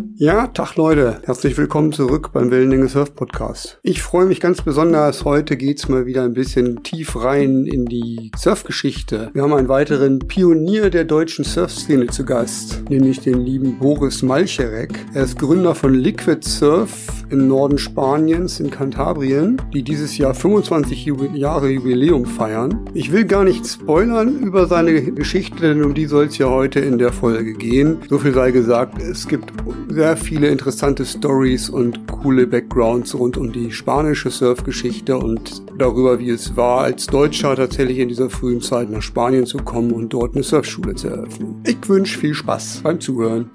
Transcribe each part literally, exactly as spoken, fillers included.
Ja, Tag Leute, herzlich willkommen zurück beim Wellenlänge Surf Podcast. Ich freue mich ganz besonders, heute geht's mal wieder ein bisschen tief rein in die Surfgeschichte. Wir haben einen weiteren Pionier der deutschen Surfszene zu Gast, nämlich den lieben Boris Malcherek. Er ist Gründer von Liquid Surf im Norden Spaniens in Kantabrien, die dieses Jahr fünfundzwanzig Jahre Jubiläum feiern. Ich will gar nicht spoilern über seine Geschichte, denn um die soll es ja heute in der Folge gehen. So viel sei gesagt, es gibt sehr viele interessante Stories und coole Backgrounds rund um die spanische Surfgeschichte und darüber, wie es war, als Deutscher tatsächlich in dieser frühen Zeit nach Spanien zu kommen und dort eine Surfschule zu eröffnen. Ich wünsche viel Spaß beim Zuhören.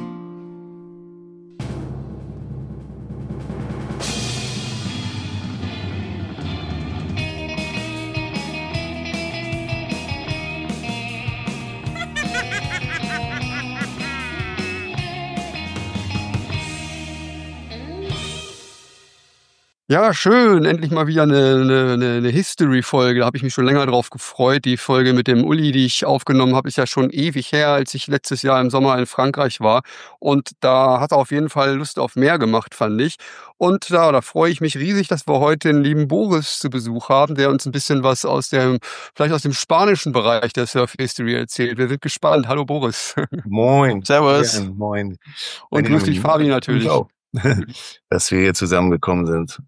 Ja, schön. Endlich mal wieder eine, eine, eine History-Folge. Da habe ich mich schon länger drauf gefreut. Die Folge mit dem Uli, die ich aufgenommen habe, ist ja schon ewig her, als ich letztes Jahr im Sommer in Frankreich war. Und da hat er auf jeden Fall Lust auf mehr gemacht, fand ich. Und ja, da freue ich mich riesig, dass wir heute den lieben Boris zu Besuch haben, der uns ein bisschen was aus dem, vielleicht aus dem spanischen Bereich der Surf-History erzählt. Wir sind gespannt. Hallo Boris. Moin. Servus. Ja, moin. Und grüß dich, Fabi, natürlich. Auch. Dass wir hier zusammengekommen sind.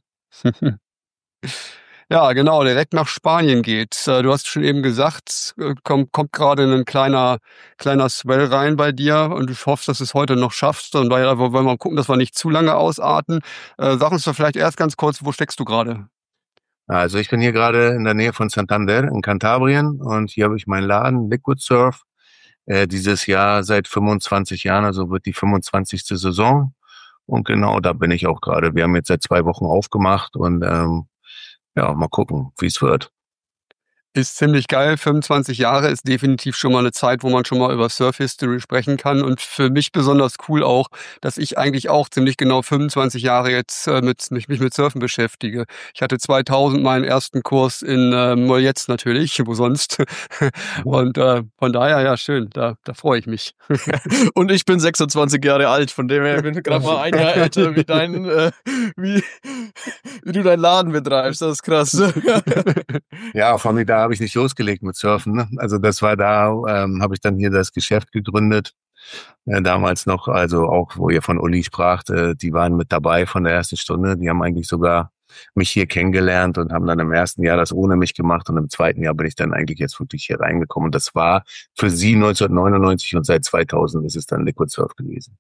Ja, genau, direkt nach Spanien geht. Du hast schon eben gesagt, kommt, kommt gerade ein kleiner, kleiner Swell rein bei dir und ich hoffe, dass du es heute noch schaffst. Und daher wollen wir mal gucken, dass wir nicht zu lange ausarten. Äh, sag uns doch vielleicht erst ganz kurz, wo steckst du gerade? Also ich bin hier gerade in der Nähe von Santander in Kantabrien und hier habe ich meinen Laden Liquid Surf. Äh, dieses Jahr seit fünfundzwanzig Jahren, also wird die fünfundzwanzigste Saison. Und genau da bin ich auch gerade. Wir haben jetzt seit zwei Wochen aufgemacht und ähm, ja, mal gucken, wie es wird. Ist ziemlich geil. fünfundzwanzig Jahre ist definitiv schon mal eine Zeit, wo man schon mal über Surf History sprechen kann. Und für mich besonders cool auch, dass ich eigentlich auch ziemlich genau fünfundzwanzig Jahre jetzt äh, mit, mich, mich mit Surfen beschäftige. Ich hatte zweitausend meinen ersten Kurs in äh, Molletz natürlich, wo sonst. Und äh, von daher, ja, schön, da, da freue ich mich. Und ich bin sechsundzwanzig Jahre alt, von dem her ich bin gerade mal ein Jahr älter wie dein, äh, wie, wie du deinen Laden betreibst. Das ist krass. Ja, von mir da habe ich nicht losgelegt mit Surfen. Ne? Also das war da, ähm, habe ich dann hier das Geschäft gegründet. Äh, damals noch, also auch, wo ihr von Uli spracht, äh, die waren mit dabei von der ersten Stunde. Die haben eigentlich sogar mich hier kennengelernt und haben dann im ersten Jahr das ohne mich gemacht und im zweiten Jahr bin ich dann eigentlich jetzt wirklich hier reingekommen. Und das war für sie neunzehnhundertneunundneunzig und seit zweitausend ist es dann Liquid Surf gewesen.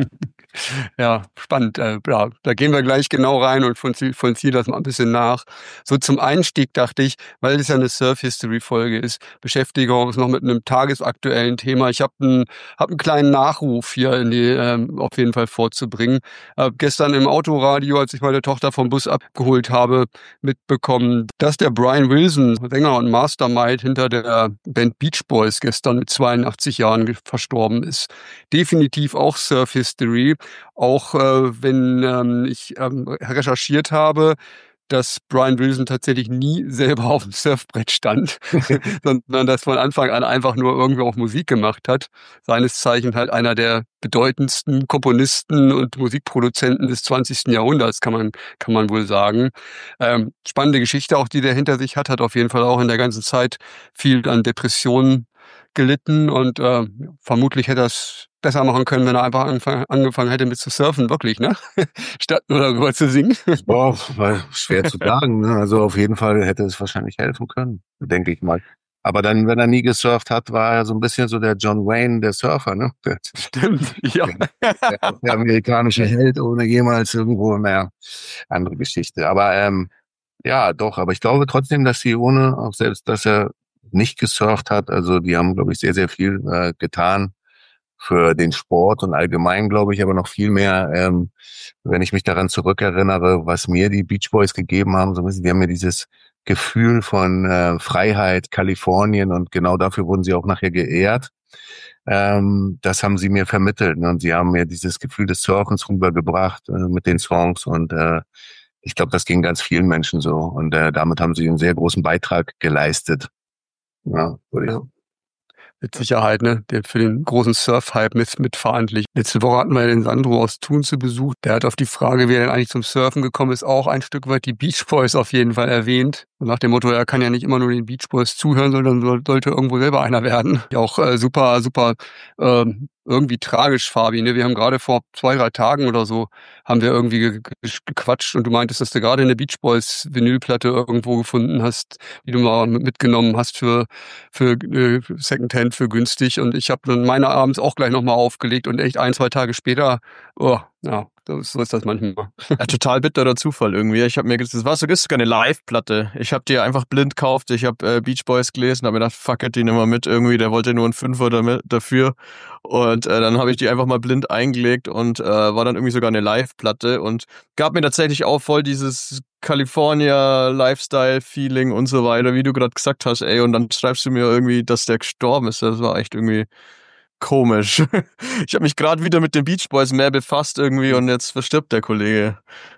Ja, spannend. Äh, ja, da gehen wir gleich genau rein und vollziehen das mal ein bisschen nach. So zum Einstieg dachte ich, weil es ja eine Surf-History-Folge ist, beschäftigen wir uns noch mit einem tagesaktuellen Thema. Ich habe einen, hab einen kleinen Nachruf hier in die, ähm, auf jeden Fall vorzubringen. Äh, gestern im Autoradio, als ich meine Tochter vom Bus abgeholt habe, mitbekommen, dass der Brian Wilson, Sänger und Mastermind hinter der Band Beach Boys, gestern mit zweiundachtzig Jahren verstorben ist. Definitiv auch Surf History, auch äh, wenn ähm, ich ähm, recherchiert habe, dass Brian Wilson tatsächlich nie selber auf dem Surfbrett stand, sondern dass von Anfang an einfach nur irgendwie auch Musik gemacht hat. Seines Zeichens halt einer der bedeutendsten Komponisten und Musikproduzenten des zwanzigsten Jahrhunderts, kann man, kann man wohl sagen. Ähm, spannende Geschichte auch, die der hinter sich hat, hat auf jeden Fall auch in der ganzen Zeit viel an Depressionen gelitten und äh, vermutlich hätte er es besser machen können, wenn er einfach anfang, angefangen hätte mit zu surfen, wirklich, ne? Statt nur darüber zu singen. Boah, war schwer zu sagen, ne? Also auf jeden Fall hätte es wahrscheinlich helfen können, denke ich mal. Aber dann, wenn er nie gesurft hat, war er so ein bisschen so der John Wayne, der Surfer, ne? Der, Stimmt, ja. Der, der amerikanische Held ohne jemals irgendwo, naja, andere Geschichte. Aber ähm, ja, doch, aber ich glaube trotzdem, dass sie ohne, auch selbst, dass er nicht gesurft hat, also die haben, glaube ich, sehr, sehr viel äh, getan für den Sport und allgemein, glaube ich, aber noch viel mehr, ähm, wenn ich mich daran zurückerinnere, was mir die Beach Boys gegeben haben, so ein bisschen, die haben mir dieses Gefühl von äh, Freiheit, Kalifornien und genau dafür wurden sie auch nachher geehrt. Ähm, das haben sie mir vermittelt, ne? Und sie haben mir dieses Gefühl des Surfens rübergebracht äh, mit den Songs und äh, ich glaube, das ging ganz vielen Menschen so und äh, damit haben sie einen sehr großen Beitrag geleistet. Ja, würde ich. Ja. mit Sicherheit, ne, der für den großen Surf-Hype mit, mitverantwortlich. Letzte Woche hatten wir den Sandro aus Thun zu Besuch. Der hat auf die Frage, wie er denn eigentlich zum Surfen gekommen ist, auch ein Stück weit die Beach Boys auf jeden Fall erwähnt. Und nach dem Motto, er kann ja nicht immer nur den Beach Boys zuhören, sondern soll, sollte irgendwo selber einer werden. Auch äh, super, super ähm, irgendwie tragisch, Fabi. Ne? Wir haben gerade vor zwei, drei Tagen oder so, haben wir irgendwie ge ge gequatscht und du meintest, dass du gerade eine Beach Boys Vinylplatte irgendwo gefunden hast, die du mal mitgenommen hast für, für äh, Secondhand, für günstig. Und ich habe dann meine abends auch gleich nochmal aufgelegt und echt ein, zwei Tage später, oh, ja, so ist das manchmal. Ja, total bitterer Zufall irgendwie. Ich habe mir gedacht, das war sogar eine Live-Platte. Ich habe die einfach blind gekauft. Ich habe äh, Beach Boys gelesen, habe mir gedacht, fuck it, die nehmen wir mit irgendwie. Der wollte nur einen Fünfer damit, dafür. Und äh, dann habe ich die einfach mal blind eingelegt und äh, war dann irgendwie sogar eine Live-Platte und gab mir tatsächlich auch voll dieses California Lifestyle-Feeling und so weiter, wie du gerade gesagt hast, ey. Und dann schreibst du mir irgendwie, dass der gestorben ist. Das war echt irgendwie komisch. Ich habe mich gerade wieder mit den Beach Boys mehr befasst irgendwie und jetzt verstirbt der Kollege.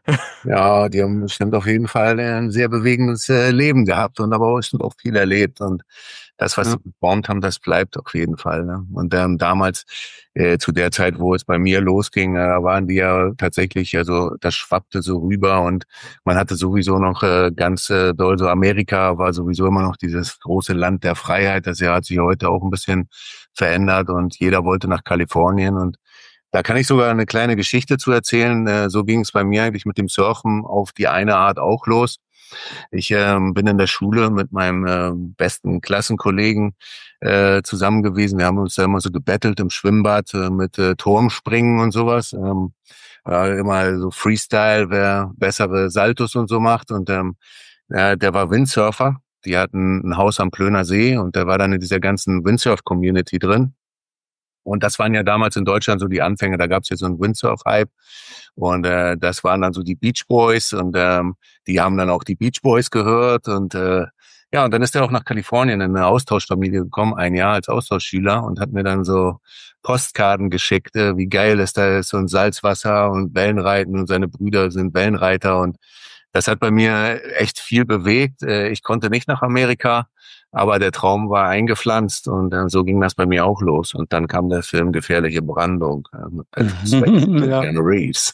Ja, die haben bestimmt auf jeden Fall ein sehr bewegendes äh, Leben gehabt und aber auch bestimmt auch viel erlebt. Und das, was Ja. sie geformt haben, das bleibt auf jeden Fall. Ne? Und ähm, damals, äh, zu der Zeit, wo es bei mir losging, äh, waren die ja tatsächlich, also das schwappte so rüber und man hatte sowieso noch äh, ganz äh, doll, so Amerika war sowieso immer noch dieses große Land der Freiheit. Das ja hat sich heute auch ein bisschen verändert und jeder wollte nach Kalifornien und da kann ich sogar eine kleine Geschichte zu erzählen. Äh, so ging es bei mir eigentlich mit dem Surfen auf die eine Art auch los. Ich ähm, bin in der Schule mit meinem äh, besten Klassenkollegen äh, zusammen gewesen. Wir haben uns da immer so gebettelt im Schwimmbad äh, mit äh, Turmspringen und sowas. Ähm, war immer so Freestyle, wer bessere Saltos und so macht. Und ähm, ja, der war Windsurfer. Die hatten ein Haus am Plöner See und der war dann in dieser ganzen Windsurf-Community drin. Und das waren ja damals in Deutschland so die Anfänge, da gab es ja so einen Windsurf-Hype und äh, das waren dann so die Beach Boys und ähm, die haben dann auch die Beach Boys gehört und äh, ja, und dann ist er auch nach Kalifornien in eine Austauschfamilie gekommen, ein Jahr als Austauschschüler und hat mir dann so Postkarten geschickt, äh, wie geil es da ist und Salzwasser und Wellenreiten und seine Brüder sind Wellenreiter und das hat bei mir echt viel bewegt. Äh, ich konnte nicht nach Amerika, aber der Traum war eingepflanzt und äh, so ging das bei mir auch los. Und dann kam der Film Gefährliche Brandung äh, mit Patrick Swayze und Ja. Keanu Reeves.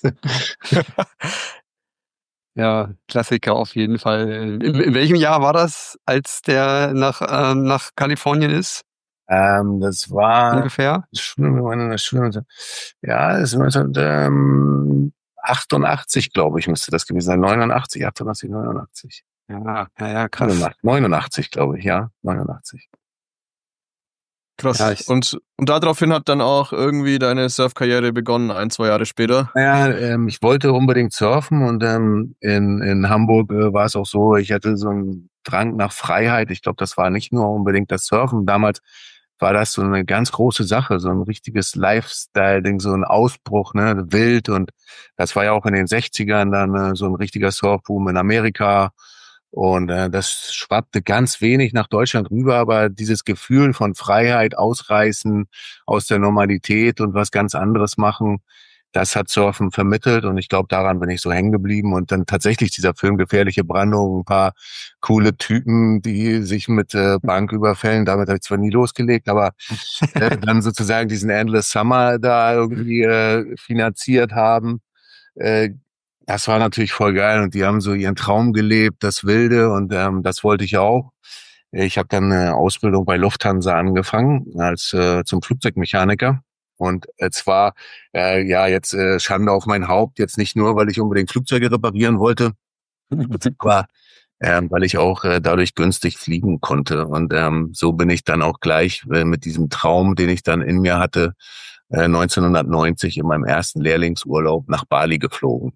Ja, Klassiker auf jeden Fall. In, in welchem Jahr war das, als der nach, ähm, nach Kalifornien ist, ähm, das war ungefähr? Schule, wir waren in der Schule. Ja, das ist neunzehnhundertachtundachtzig, glaube ich, müsste das gewesen sein. neunundachtzig, achtundachtzig, neunundachtzig. Ja, ja, ja, krass. neunundachtzig, glaube ich, ja, neunundachtzig. Krass. Ja, ich- und, und daraufhin hat dann auch irgendwie deine Surfkarriere begonnen, ein, zwei Jahre später. Naja, ähm, ich wollte unbedingt surfen und ähm, in, in Hamburg äh, war es auch so, ich hatte so einen Drang nach Freiheit. Ich glaube, das war nicht nur unbedingt das Surfen. Damals war das so eine ganz große Sache, so ein richtiges Lifestyle-Ding, so ein Ausbruch, ne, wild. Und das war ja auch in den sechzigern dann äh, so ein richtiger Surfboom in Amerika. Und äh, das schwappte ganz wenig nach Deutschland rüber, aber dieses Gefühl von Freiheit, Ausreißen aus der Normalität und was ganz anderes machen, das hat Surfen vermittelt und ich glaube, daran bin ich so hängen geblieben. Und dann tatsächlich dieser Film Gefährliche Brandung, ein paar coole Typen, die sich mit äh, Banküberfällen, damit habe ich zwar nie losgelegt, aber äh, dann sozusagen diesen Endless Summer da irgendwie äh, finanziert haben. Äh, das war natürlich voll geil und die haben so ihren Traum gelebt, das Wilde und ähm, das wollte ich auch. Ich habe dann eine Ausbildung bei Lufthansa angefangen als äh, zum Flugzeugmechaniker und äh, zwar äh, ja jetzt äh, Schande auf mein Haupt, jetzt nicht nur, weil ich unbedingt Flugzeuge reparieren wollte, aber ähm, weil ich auch äh, dadurch günstig fliegen konnte und ähm, so bin ich dann auch gleich äh, mit diesem Traum, den ich dann in mir hatte, äh, neunzehnhundertneunzig in meinem ersten Lehrlingsurlaub nach Bali geflogen.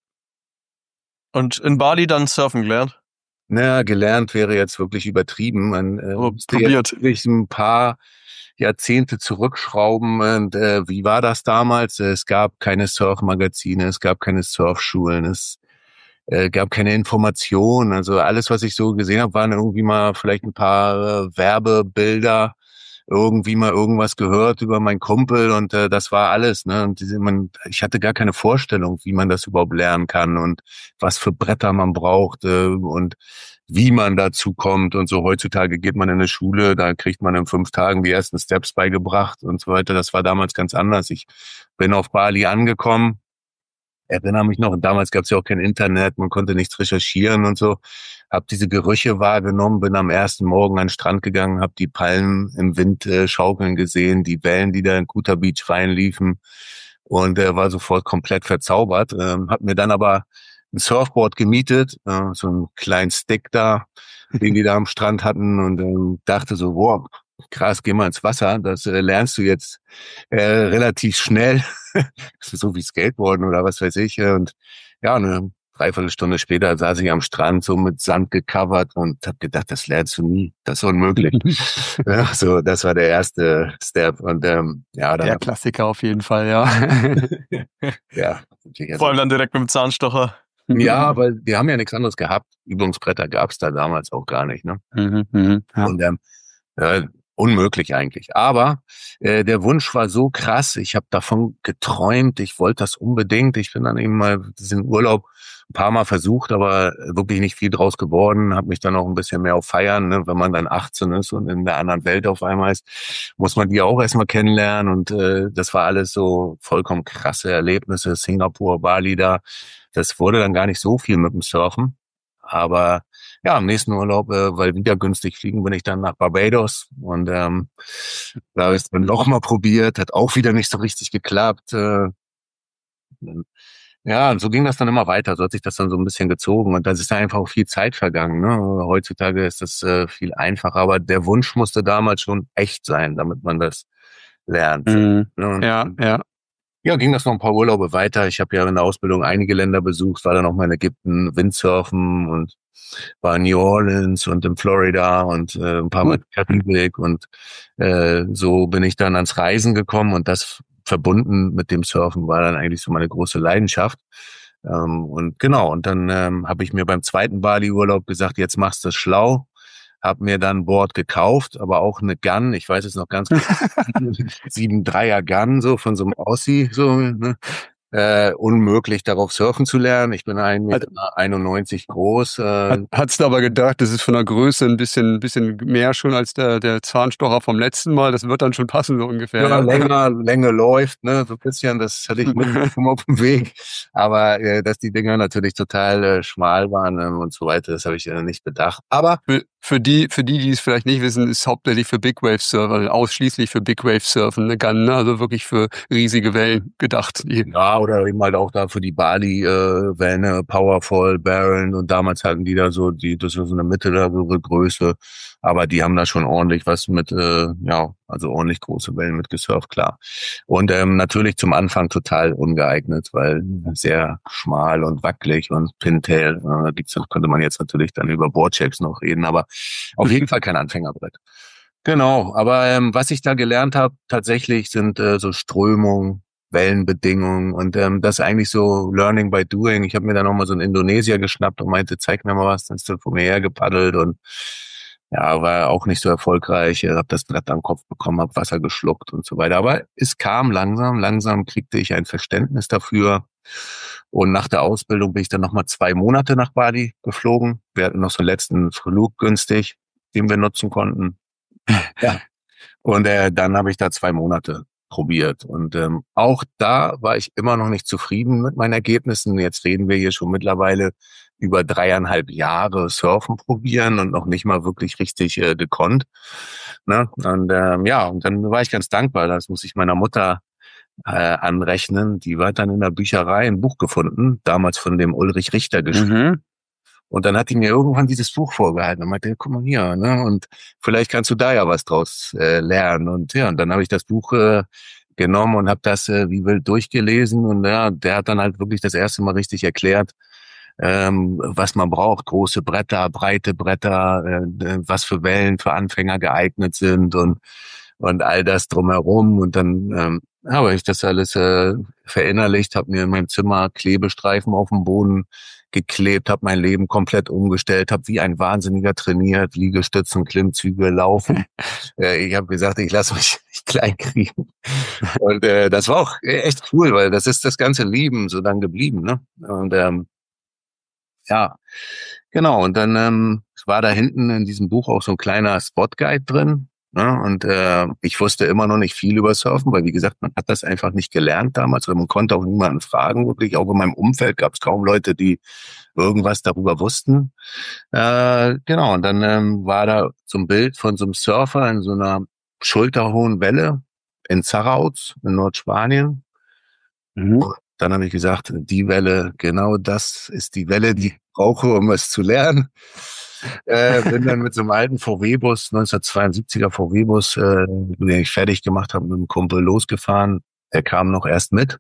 Und in Bali dann surfen gelernt. Naja, gelernt wäre jetzt wirklich übertrieben. Man äh, Aber musste probiert. jetzt wirklich ein paar Jahrzehnte zurückschrauben. Und äh, wie war das damals? Es gab keine Surfmagazine, es gab keine Surfschulen, es äh, gab keine Informationen. Also alles, was ich so gesehen habe, waren irgendwie mal vielleicht ein paar äh, Werbebilder, irgendwie mal irgendwas gehört über meinen Kumpel und äh, das war alles. Ne? Und diese, man, ich hatte gar keine Vorstellung, wie man das überhaupt lernen kann und was für Bretter man braucht. Äh, und wie man dazu kommt und so. Heutzutage geht man in eine Schule, da kriegt man in fünf Tagen die ersten Steps beigebracht und so weiter. Das war damals ganz anders. Ich bin auf Bali angekommen, erinnere mich noch, damals gab es ja auch kein Internet, man konnte nichts recherchieren und so. Hab diese Gerüche wahrgenommen, bin am ersten Morgen an den Strand gegangen, hab die Palmen im Wind äh, schaukeln gesehen, die Wellen, die da in Kuta Beach reinliefen und äh, war sofort komplett verzaubert. Ähm, hab mir dann aber ein Surfboard gemietet, äh, so einen kleinen Stick da, den die da am Strand hatten und ähm, dachte so, wow, krass, geh mal ins Wasser, das äh, lernst du jetzt äh, relativ schnell, so wie Skateboarden oder was weiß ich. Und ja, eine Dreiviertelstunde später saß ich am Strand, so mit Sand gecovert und habe gedacht, das lernst du nie, das ist unmöglich. Ja, so, das war der erste Step und ähm, ja, dann Der Klassiker auf jeden Fall, ja. ja, Vor allem dann direkt mit dem Zahnstocher. ja, weil wir haben ja nichts anderes gehabt. Übungsbretter gab's da damals auch gar nicht, ne? Mhm, mhm, ja. Und ähm, äh, unmöglich eigentlich. Aber äh, der Wunsch war so krass, ich habe davon geträumt, ich wollte das unbedingt. Ich bin dann eben mal diesen Urlaub ein paar Mal versucht, aber wirklich nicht viel draus geworden. Habe mich dann auch ein bisschen mehr auf Feiern, ne? Wenn man dann achtzehn ist und in der anderen Welt auf einmal ist, muss man die auch erstmal kennenlernen. Und äh, das war alles so vollkommen krasse Erlebnisse. Singapur, Bali da. Das wurde dann gar nicht so viel mit dem Surfen. Aber ja, am nächsten Urlaub, äh, weil wieder günstig fliegen, bin ich dann nach Barbados und ähm, da habe ich es dann noch mal probiert, hat auch wieder nicht so richtig geklappt. Äh, ja, und so ging das dann immer weiter, so hat sich das dann so ein bisschen gezogen und da ist dann einfach auch viel Zeit vergangen. Ne? Heutzutage ist das äh, viel einfacher, aber der Wunsch musste damals schon echt sein, damit man das lernt. Mhm. Ne? Und, Ja, ja. Ja, ging das noch ein paar Urlaube weiter. Ich habe ja in der Ausbildung einige Länder besucht, war dann auch mal in Ägypten, Windsurfen und war in New Orleans und in Florida und äh, ein paar Mal in Karibik und äh, so bin ich dann ans Reisen gekommen und das verbunden mit dem Surfen war dann eigentlich so meine große Leidenschaft. Ähm, und genau, und dann ähm, habe ich mir beim zweiten Bali-Urlaub gesagt, jetzt machst du es schlau. Hab mir dann ein Board gekauft, aber auch eine Gun, ich weiß es noch ganz genau, sieben Dreier Gun, so von so einem Aussie, so, ne? Äh, unmöglich darauf surfen zu lernen. Ich bin ein Meter einundneunzig groß. Äh, Hat, hat's da aber gedacht, das ist von der Größe ein bisschen, ein bisschen mehr schon als der, der Zahnstocher vom letzten Mal. Das wird dann schon passen, so ungefähr. ja, Ja. länger, Länge läuft, ne, so ein bisschen, das hatte ich mitbekommen auf dem Weg. Aber äh, dass die Dinger natürlich total äh, schmal waren äh, und so weiter, das habe ich äh, nicht bedacht. Aber Für, für die, für die, die es vielleicht nicht wissen, ist hauptsächlich für Big Wave Surfer, ausschließlich für Big Wave Surfen eine Gun, ne? Also wirklich für riesige Wellen gedacht. Die, ja, oder eben halt auch da für die Bali-Wellen, äh, Powerful, Barren und damals hatten die da so, die, das ist so eine mittlere Größe, aber die haben da schon ordentlich was mit, äh, ja, also ordentlich große Wellen mit gesurft, klar. Und ähm, natürlich zum Anfang total ungeeignet, weil sehr schmal und wackelig und Pintail, äh, gibt's, könnte man jetzt natürlich dann über Boardshapes noch reden, aber auf jeden Fall kein Anfängerbrett. Genau, aber ähm, was ich da gelernt habe, tatsächlich sind äh, so Strömungen, Wellenbedingungen und ähm, das ist eigentlich so Learning by Doing. Ich habe mir dann noch mal so einen Indonesier geschnappt und meinte, zeig mir mal was, dann ist er vor mir hergepaddelt und ja, war auch nicht so erfolgreich. Ich habe das Brett am Kopf bekommen, habe Wasser geschluckt und so weiter. Aber es kam langsam, langsam kriegte ich ein Verständnis dafür. Und nach der Ausbildung bin ich dann noch mal zwei Monate nach Bali geflogen. Wir hatten noch so einen letzten Flug günstig, den wir nutzen konnten. Ja. Und äh, dann habe ich da zwei Monate probiert. Und ähm, auch da war ich immer noch nicht zufrieden mit meinen Ergebnissen. Jetzt reden wir hier schon mittlerweile über dreieinhalb Jahre Surfen probieren und noch nicht mal wirklich richtig äh, gekonnt. Ne? Und ähm, ja, und dann war ich ganz dankbar. Das muss ich meiner Mutter äh, anrechnen. Die war dann in der Bücherei ein Buch gefunden, damals von dem Ulrich Richter geschrieben. Mhm. Und dann hat die mir irgendwann dieses Buch vorgehalten und meinte, guck mal hier, ne? Und vielleicht kannst du da ja was draus äh, lernen. Und ja, und dann habe ich das Buch äh, genommen und habe das äh, wie wild durchgelesen. Und ja, der hat dann halt wirklich das erste Mal richtig erklärt, ähm, was man braucht. Große Bretter, breite Bretter, äh, was für Wellen für Anfänger geeignet sind und und all das drumherum. Und dann ähm, habe ich das alles äh, verinnerlicht, habe mir in meinem Zimmer Klebestreifen auf dem Boden geklebt, habe mein Leben komplett umgestellt, habe wie ein Wahnsinniger trainiert, Liegestützen, Klimmzüge, Laufen. äh, ich habe gesagt, ich lasse mich nicht klein kriegen. Und äh, das war auch echt cool, weil das ist das ganze Leben so dann geblieben. Ne? Und ähm, ja, genau. Und dann ähm, war da hinten in diesem Buch auch so ein kleiner Spot-Guide drin. Ne? Und äh, ich wusste immer noch nicht viel über Surfen, weil wie gesagt, man hat das einfach nicht gelernt damals. Und man konnte auch niemanden fragen, wirklich. Auch in meinem Umfeld gab es kaum Leute, die irgendwas darüber wussten. Äh, genau, und dann ähm, war da so ein Bild von so einem Surfer in so einer schulterhohen Welle in Zarauz in Nordspanien. Mhm. Und dann habe ich gesagt, die Welle, genau das ist die Welle, die ich brauche, um es zu lernen. Äh, bin dann mit so einem alten V W-Bus, neunzehnhundertzweiundsiebziger V W-Bus, äh, den ich fertig gemacht habe, mit einem Kumpel losgefahren. Der kam noch erst mit.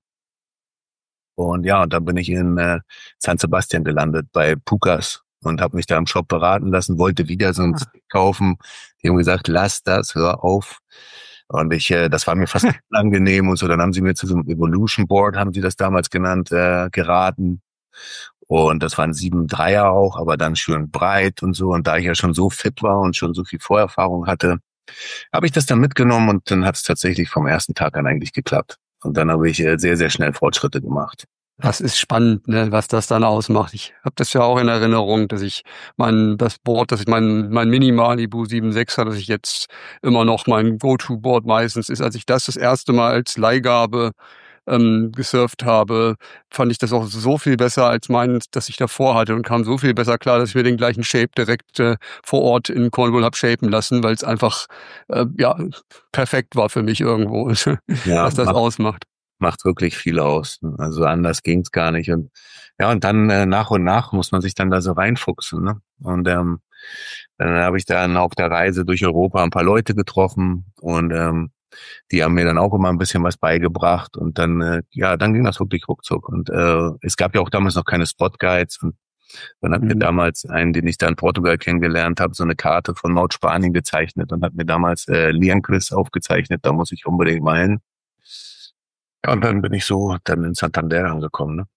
Und ja, und dann bin ich in äh, San Sebastian gelandet bei Pukas und habe mich da im Shop beraten lassen, wollte wieder so ein Ah. Stick kaufen. Die haben gesagt, lass das, hör auf. Und ich, äh, das war mir fast unangenehm und so. Dann haben sie mir zu so einem Evolution Board, haben sie das damals genannt, äh, geraten. Und das waren sieben Dreier auch, aber dann schön breit und so. Und da ich ja schon so fit war und schon so viel Vorerfahrung hatte, habe ich das dann mitgenommen und dann hat es tatsächlich vom ersten Tag an eigentlich geklappt. Und dann habe ich äh, sehr, sehr schnell Fortschritte gemacht. Das ist spannend, ne, was das dann ausmacht. Ich habe das ja auch in Erinnerung, dass ich mein das Board, dass ich mein mein Mini Malibu sieben Komma sechs, das ich jetzt immer noch mein Go-to-Board meistens ist. Als ich das das erste Mal als Leihgabe ähm, gesurft habe, fand ich das auch so viel besser als meins, das ich davor hatte und kam so viel besser klar, dass ich mir den gleichen Shape direkt äh, vor Ort in Cornwall hab shapen lassen, weil es einfach äh, ja perfekt war für mich irgendwo, Ja, was das macht, ausmacht. macht wirklich viel aus. Also anders ging's gar nicht. Und ja, und dann äh, nach und nach muss man sich dann da so reinfuchsen. Ne? Und ähm, dann habe ich dann auf der Reise durch Europa ein paar Leute getroffen und ähm, die haben mir dann auch immer ein bisschen was beigebracht und dann, äh, ja, dann ging das wirklich ruckzuck. Und äh, es gab ja auch damals noch keine Spot-Guides und dann hat mir Mhm. damals einen, den ich da in Portugal kennengelernt habe, so eine Karte von Nordspanien gezeichnet und hat mir damals äh, Liancres aufgezeichnet, da muss ich unbedingt mal hin. Ja, und dann bin ich so dann in Santander angekommen, ne?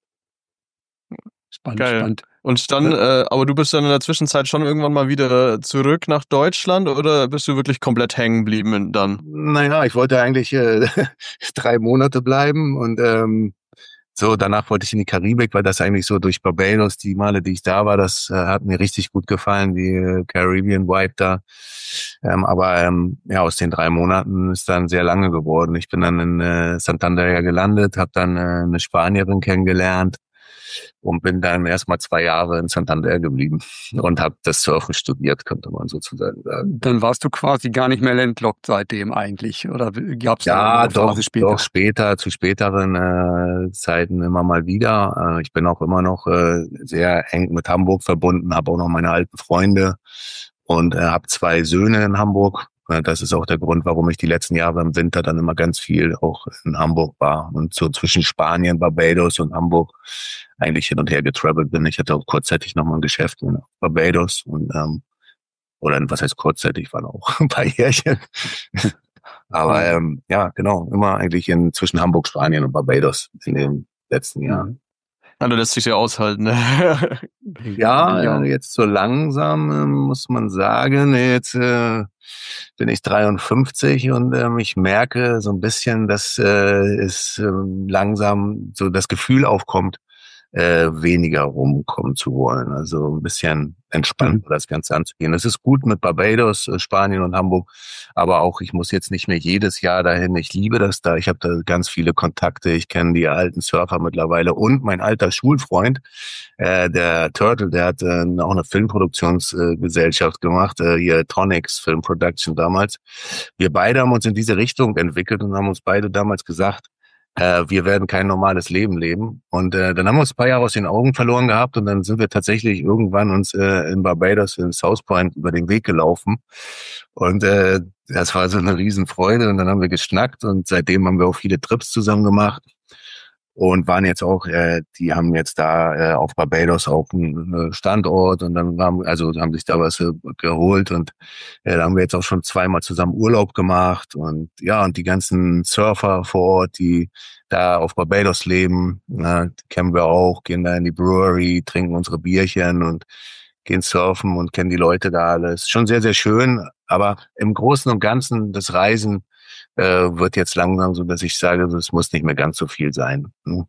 Spannend, Geil. spannend. Und dann, äh, aber du bist dann in der Zwischenzeit schon irgendwann mal wieder zurück nach Deutschland oder bist du wirklich komplett hängen geblieben dann? Naja, ich wollte eigentlich äh, drei Monate bleiben und ähm, so, danach wollte ich in die Karibik, weil das eigentlich so durch Barbados, die Male, die ich da war, das äh, hat mir richtig gut gefallen, die äh, Caribbean Vibe da. Ähm, aber ähm, ja, aus den drei Monaten ist dann sehr lange geworden. Ich bin dann in äh, Santander gelandet, habe dann äh, eine Spanierin kennengelernt und bin dann erstmal zwei Jahre in Santander geblieben und habe das Surfen studiert, könnte man sozusagen sagen. Dann warst du quasi gar nicht mehr landlocked seitdem eigentlich, oder gab es da Ja, eine Phase doch, später? doch später, zu späteren äh, Zeiten immer mal wieder. Äh, ich bin auch immer noch äh, sehr eng mit Hamburg verbunden, habe auch noch meine alten Freunde und äh, habe zwei Söhne in Hamburg. Äh, das ist auch der Grund, warum ich die letzten Jahre im Winter dann immer ganz viel auch in Hamburg war und so zwischen Spanien, Barbados und Hamburg eigentlich hin und her getravelt bin. Ich hatte auch kurzzeitig noch mal ein Geschäft in Barbados und ähm, oder was heißt kurzzeitig, waren auch ein paar Jährchen. Aber ähm, ja, genau, immer eigentlich in zwischen Hamburg, Spanien und Barbados in den letzten Jahren. Ja, du lässt dich ja aushalten, ne? Ja, Ja. äh, jetzt so langsam äh, muss man sagen, jetzt äh, bin ich dreiundfünfzig und ähm, ich merke so ein bisschen, dass äh, es äh, langsam so das Gefühl aufkommt, äh, weniger rumkommen zu wollen. Also ein bisschen entspannter das Ganze anzugehen. Es ist gut mit Barbados, äh, Spanien und Hamburg, aber auch ich muss jetzt nicht mehr jedes Jahr dahin. Ich liebe das da. Ich habe da ganz viele Kontakte. Ich kenne die alten Surfer mittlerweile und mein alter Schulfreund, äh, der Turtle, der hat äh, auch eine Filmproduktionsgesellschaft äh, gemacht, äh, hier Tronix Film Production damals. Wir beide haben uns in diese Richtung entwickelt und haben uns beide damals gesagt, äh, wir werden kein normales Leben leben. Und äh, dann haben wir uns ein paar Jahre aus den Augen verloren gehabt und dann sind wir tatsächlich irgendwann uns äh, in Barbados, in South Point über den Weg gelaufen. Und äh, das war so eine Riesenfreude und dann haben wir geschnackt und seitdem haben wir auch viele Trips zusammen gemacht. Und waren jetzt auch, äh, die haben jetzt da äh, auf Barbados auch einen Standort und dann haben, also haben sich da was äh, geholt und äh, da haben wir jetzt auch schon zweimal zusammen Urlaub gemacht und ja, und die ganzen Surfer vor Ort, die da auf Barbados leben, na, die kennen wir auch, gehen da in die Brewery, trinken unsere Bierchen und gehen surfen und kennen die Leute da alles. Schon sehr, sehr schön, aber im Großen und Ganzen das Reisen äh, wird jetzt langsam so, dass ich sage, es muss nicht mehr ganz so viel sein. Ne?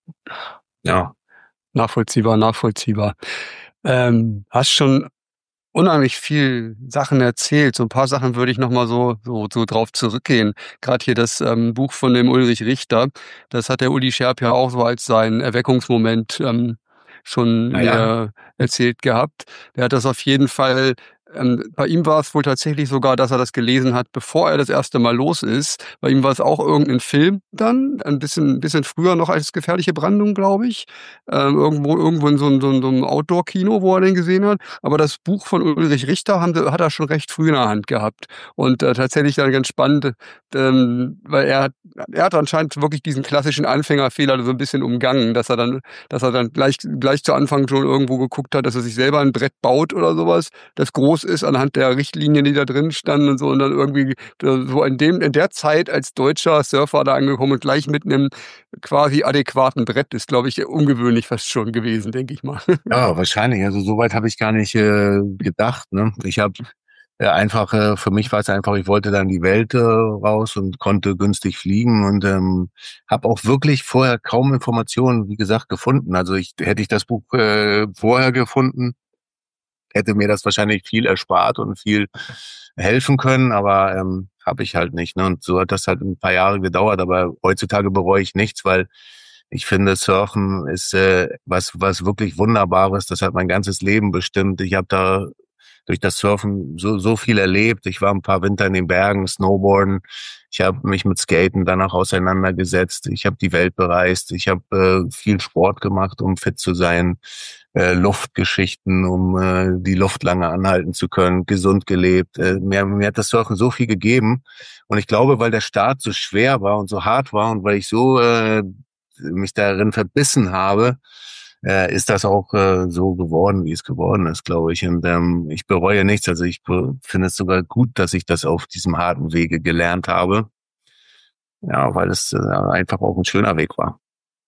Ja. Nachvollziehbar, nachvollziehbar. Ähm, hast schon unheimlich viel Sachen erzählt. So ein paar Sachen würde ich noch mal so so so drauf zurückgehen. Gerade hier das ähm, Buch von dem Ulrich Richter, das hat der Uli Scherb ja auch so als seinen Erweckungsmoment ähm, schon Ja, ja. mir erzählt gehabt. Der hat das auf jeden Fall ähm, bei ihm war es wohl tatsächlich sogar, dass er das gelesen hat, bevor er das erste Mal los ist. Bei ihm war es auch irgendein Film dann, ein bisschen bisschen früher noch als Gefährliche Brandung, glaube ich. Ähm, irgendwo irgendwo in so 'n so 'n so 'nem Outdoor-Kino, wo er den gesehen hat. Aber das Buch von Ulrich Richter haben sie hat er schon recht früh in der Hand gehabt. Und, äh, tatsächlich dann ganz spannend, ähm, weil er hat er hat anscheinend wirklich diesen klassischen Anfängerfehler so ein bisschen umgangen, dass er dann dass er dann gleich gleich zu Anfang schon irgendwo geguckt hat, dass er sich selber ein Brett baut oder sowas, das groß ist anhand der Richtlinien, die da drin standen und so. Und dann irgendwie äh, so in dem in der Zeit als deutscher Surfer da angekommen und gleich mit einem quasi adäquaten Brett ist, glaube ich, ungewöhnlich fast schon gewesen, denke ich mal. Ja, wahrscheinlich. Also so weit habe ich gar nicht äh, gedacht. Ne? Ich habe äh, einfach, äh, für mich war es einfach, ich wollte dann die Welt äh, raus und konnte günstig fliegen und ähm, habe auch wirklich vorher kaum Informationen, wie gesagt, gefunden. Also ich hätte ich das Buch äh, vorher gefunden, hätte mir das wahrscheinlich viel erspart und viel helfen können, aber ähm, habe ich halt nicht. Ne? Und so hat das halt ein paar Jahre gedauert, aber heutzutage bereue ich nichts, weil ich finde, Surfen ist äh, was was wirklich Wunderbares. Das hat mein ganzes Leben bestimmt. Ich habe da durch das Surfen so so viel erlebt. Ich war ein paar Winter in den Bergen, Snowboarden. Ich habe mich mit Skaten danach auseinandergesetzt. Ich habe die Welt bereist. Ich habe äh, viel Sport gemacht, um fit zu sein. Äh, Luftgeschichten, um äh, die Luft lange anhalten zu können. Gesund gelebt. Äh, mir, mir hat das Surfen so viel gegeben. Und ich glaube, weil der Start so schwer war und so hart war und weil ich so äh, mich darin verbissen habe, äh, ist das auch äh, so geworden, wie es geworden ist, glaube ich. Und ähm, ich bereue nichts. Also ich be- finde es sogar gut, dass ich das auf diesem harten Wege gelernt habe. Ja, weil es äh, einfach auch ein schöner Weg war.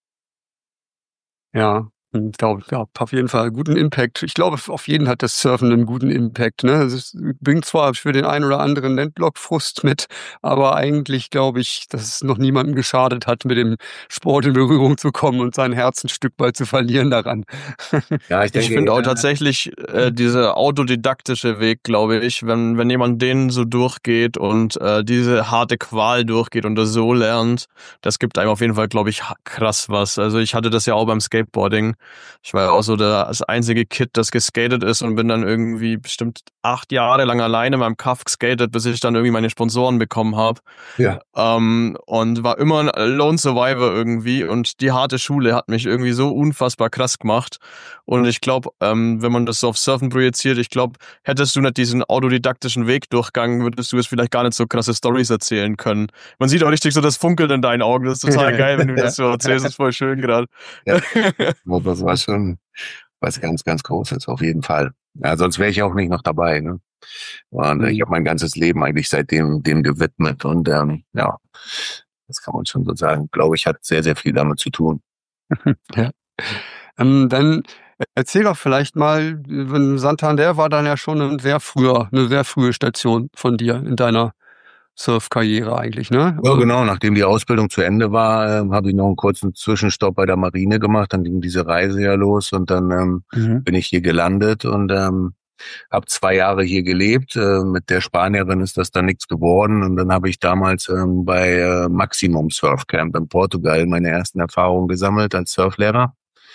Ja, ich glaube, ja, auf jeden Fall guten Impact. Ich glaube, auf jeden hat das Surfen einen guten Impact, ne? Es ist bringt zwar für den einen oder anderen Landlockfrust mit, aber eigentlich glaube ich, dass es noch niemandem geschadet hat, mit dem Sport in Berührung zu kommen und sein Herz ein Stück weit zu verlieren daran. Ja, ich Ich denke, finde auch jeder, tatsächlich äh, dieser autodidaktische Weg, glaube ich, wenn wenn jemand den so durchgeht und äh, diese harte Qual durchgeht und das so lernt, das gibt einem auf jeden Fall, glaube ich, ha- krass was. Also ich hatte das ja auch beim Skateboarding. Ich war ja auch so der, das einzige Kid, das geskatet ist und bin dann irgendwie bestimmt acht Jahre lang alleine in meinem Kaff geskatet, bis ich dann irgendwie meine Sponsoren bekommen habe. ja, Ähm, und war immer ein Lone Survivor irgendwie und die harte Schule hat mich irgendwie so unfassbar krass gemacht. Und ich glaube, ähm, wenn man das so auf Surfen projiziert, ich glaube, hättest du nicht diesen autodidaktischen Weg durchgegangen, würdest du jetzt vielleicht gar nicht so krasse Stories erzählen können. Man sieht auch richtig so das Funkeln in deinen Augen. Das ist total geil, wenn du das so erzählst. Das ist voll schön gerade. ja, das war schon was ganz, ganz Großes, auf jeden Fall. Ja, sonst wäre ich auch nicht noch dabei. Ne? Und äh, ich habe mein ganzes Leben eigentlich seitdem dem gewidmet. Und ähm, ja, das kann man schon so sagen. Glaube ich, hat sehr, sehr viel damit zu tun. Ja. Ähm, dann erzähl doch vielleicht mal, wenn Santander war dann ja schon ein sehr früher, eine sehr frühe Station von dir in deiner Surfkarriere eigentlich, ne? Ja, Also, genau. Nachdem die Ausbildung zu Ende war, äh, habe ich noch einen kurzen Zwischenstopp bei der Marine gemacht. Dann ging diese Reise ja los und dann ähm, mhm. bin ich hier gelandet und ähm, habe zwei Jahre hier gelebt. Äh, mit der Spanierin ist das dann nichts geworden. Und dann habe ich damals ähm, bei äh, Maximum Surfcamp in Portugal meine ersten Erfahrungen gesammelt als Surflehrer.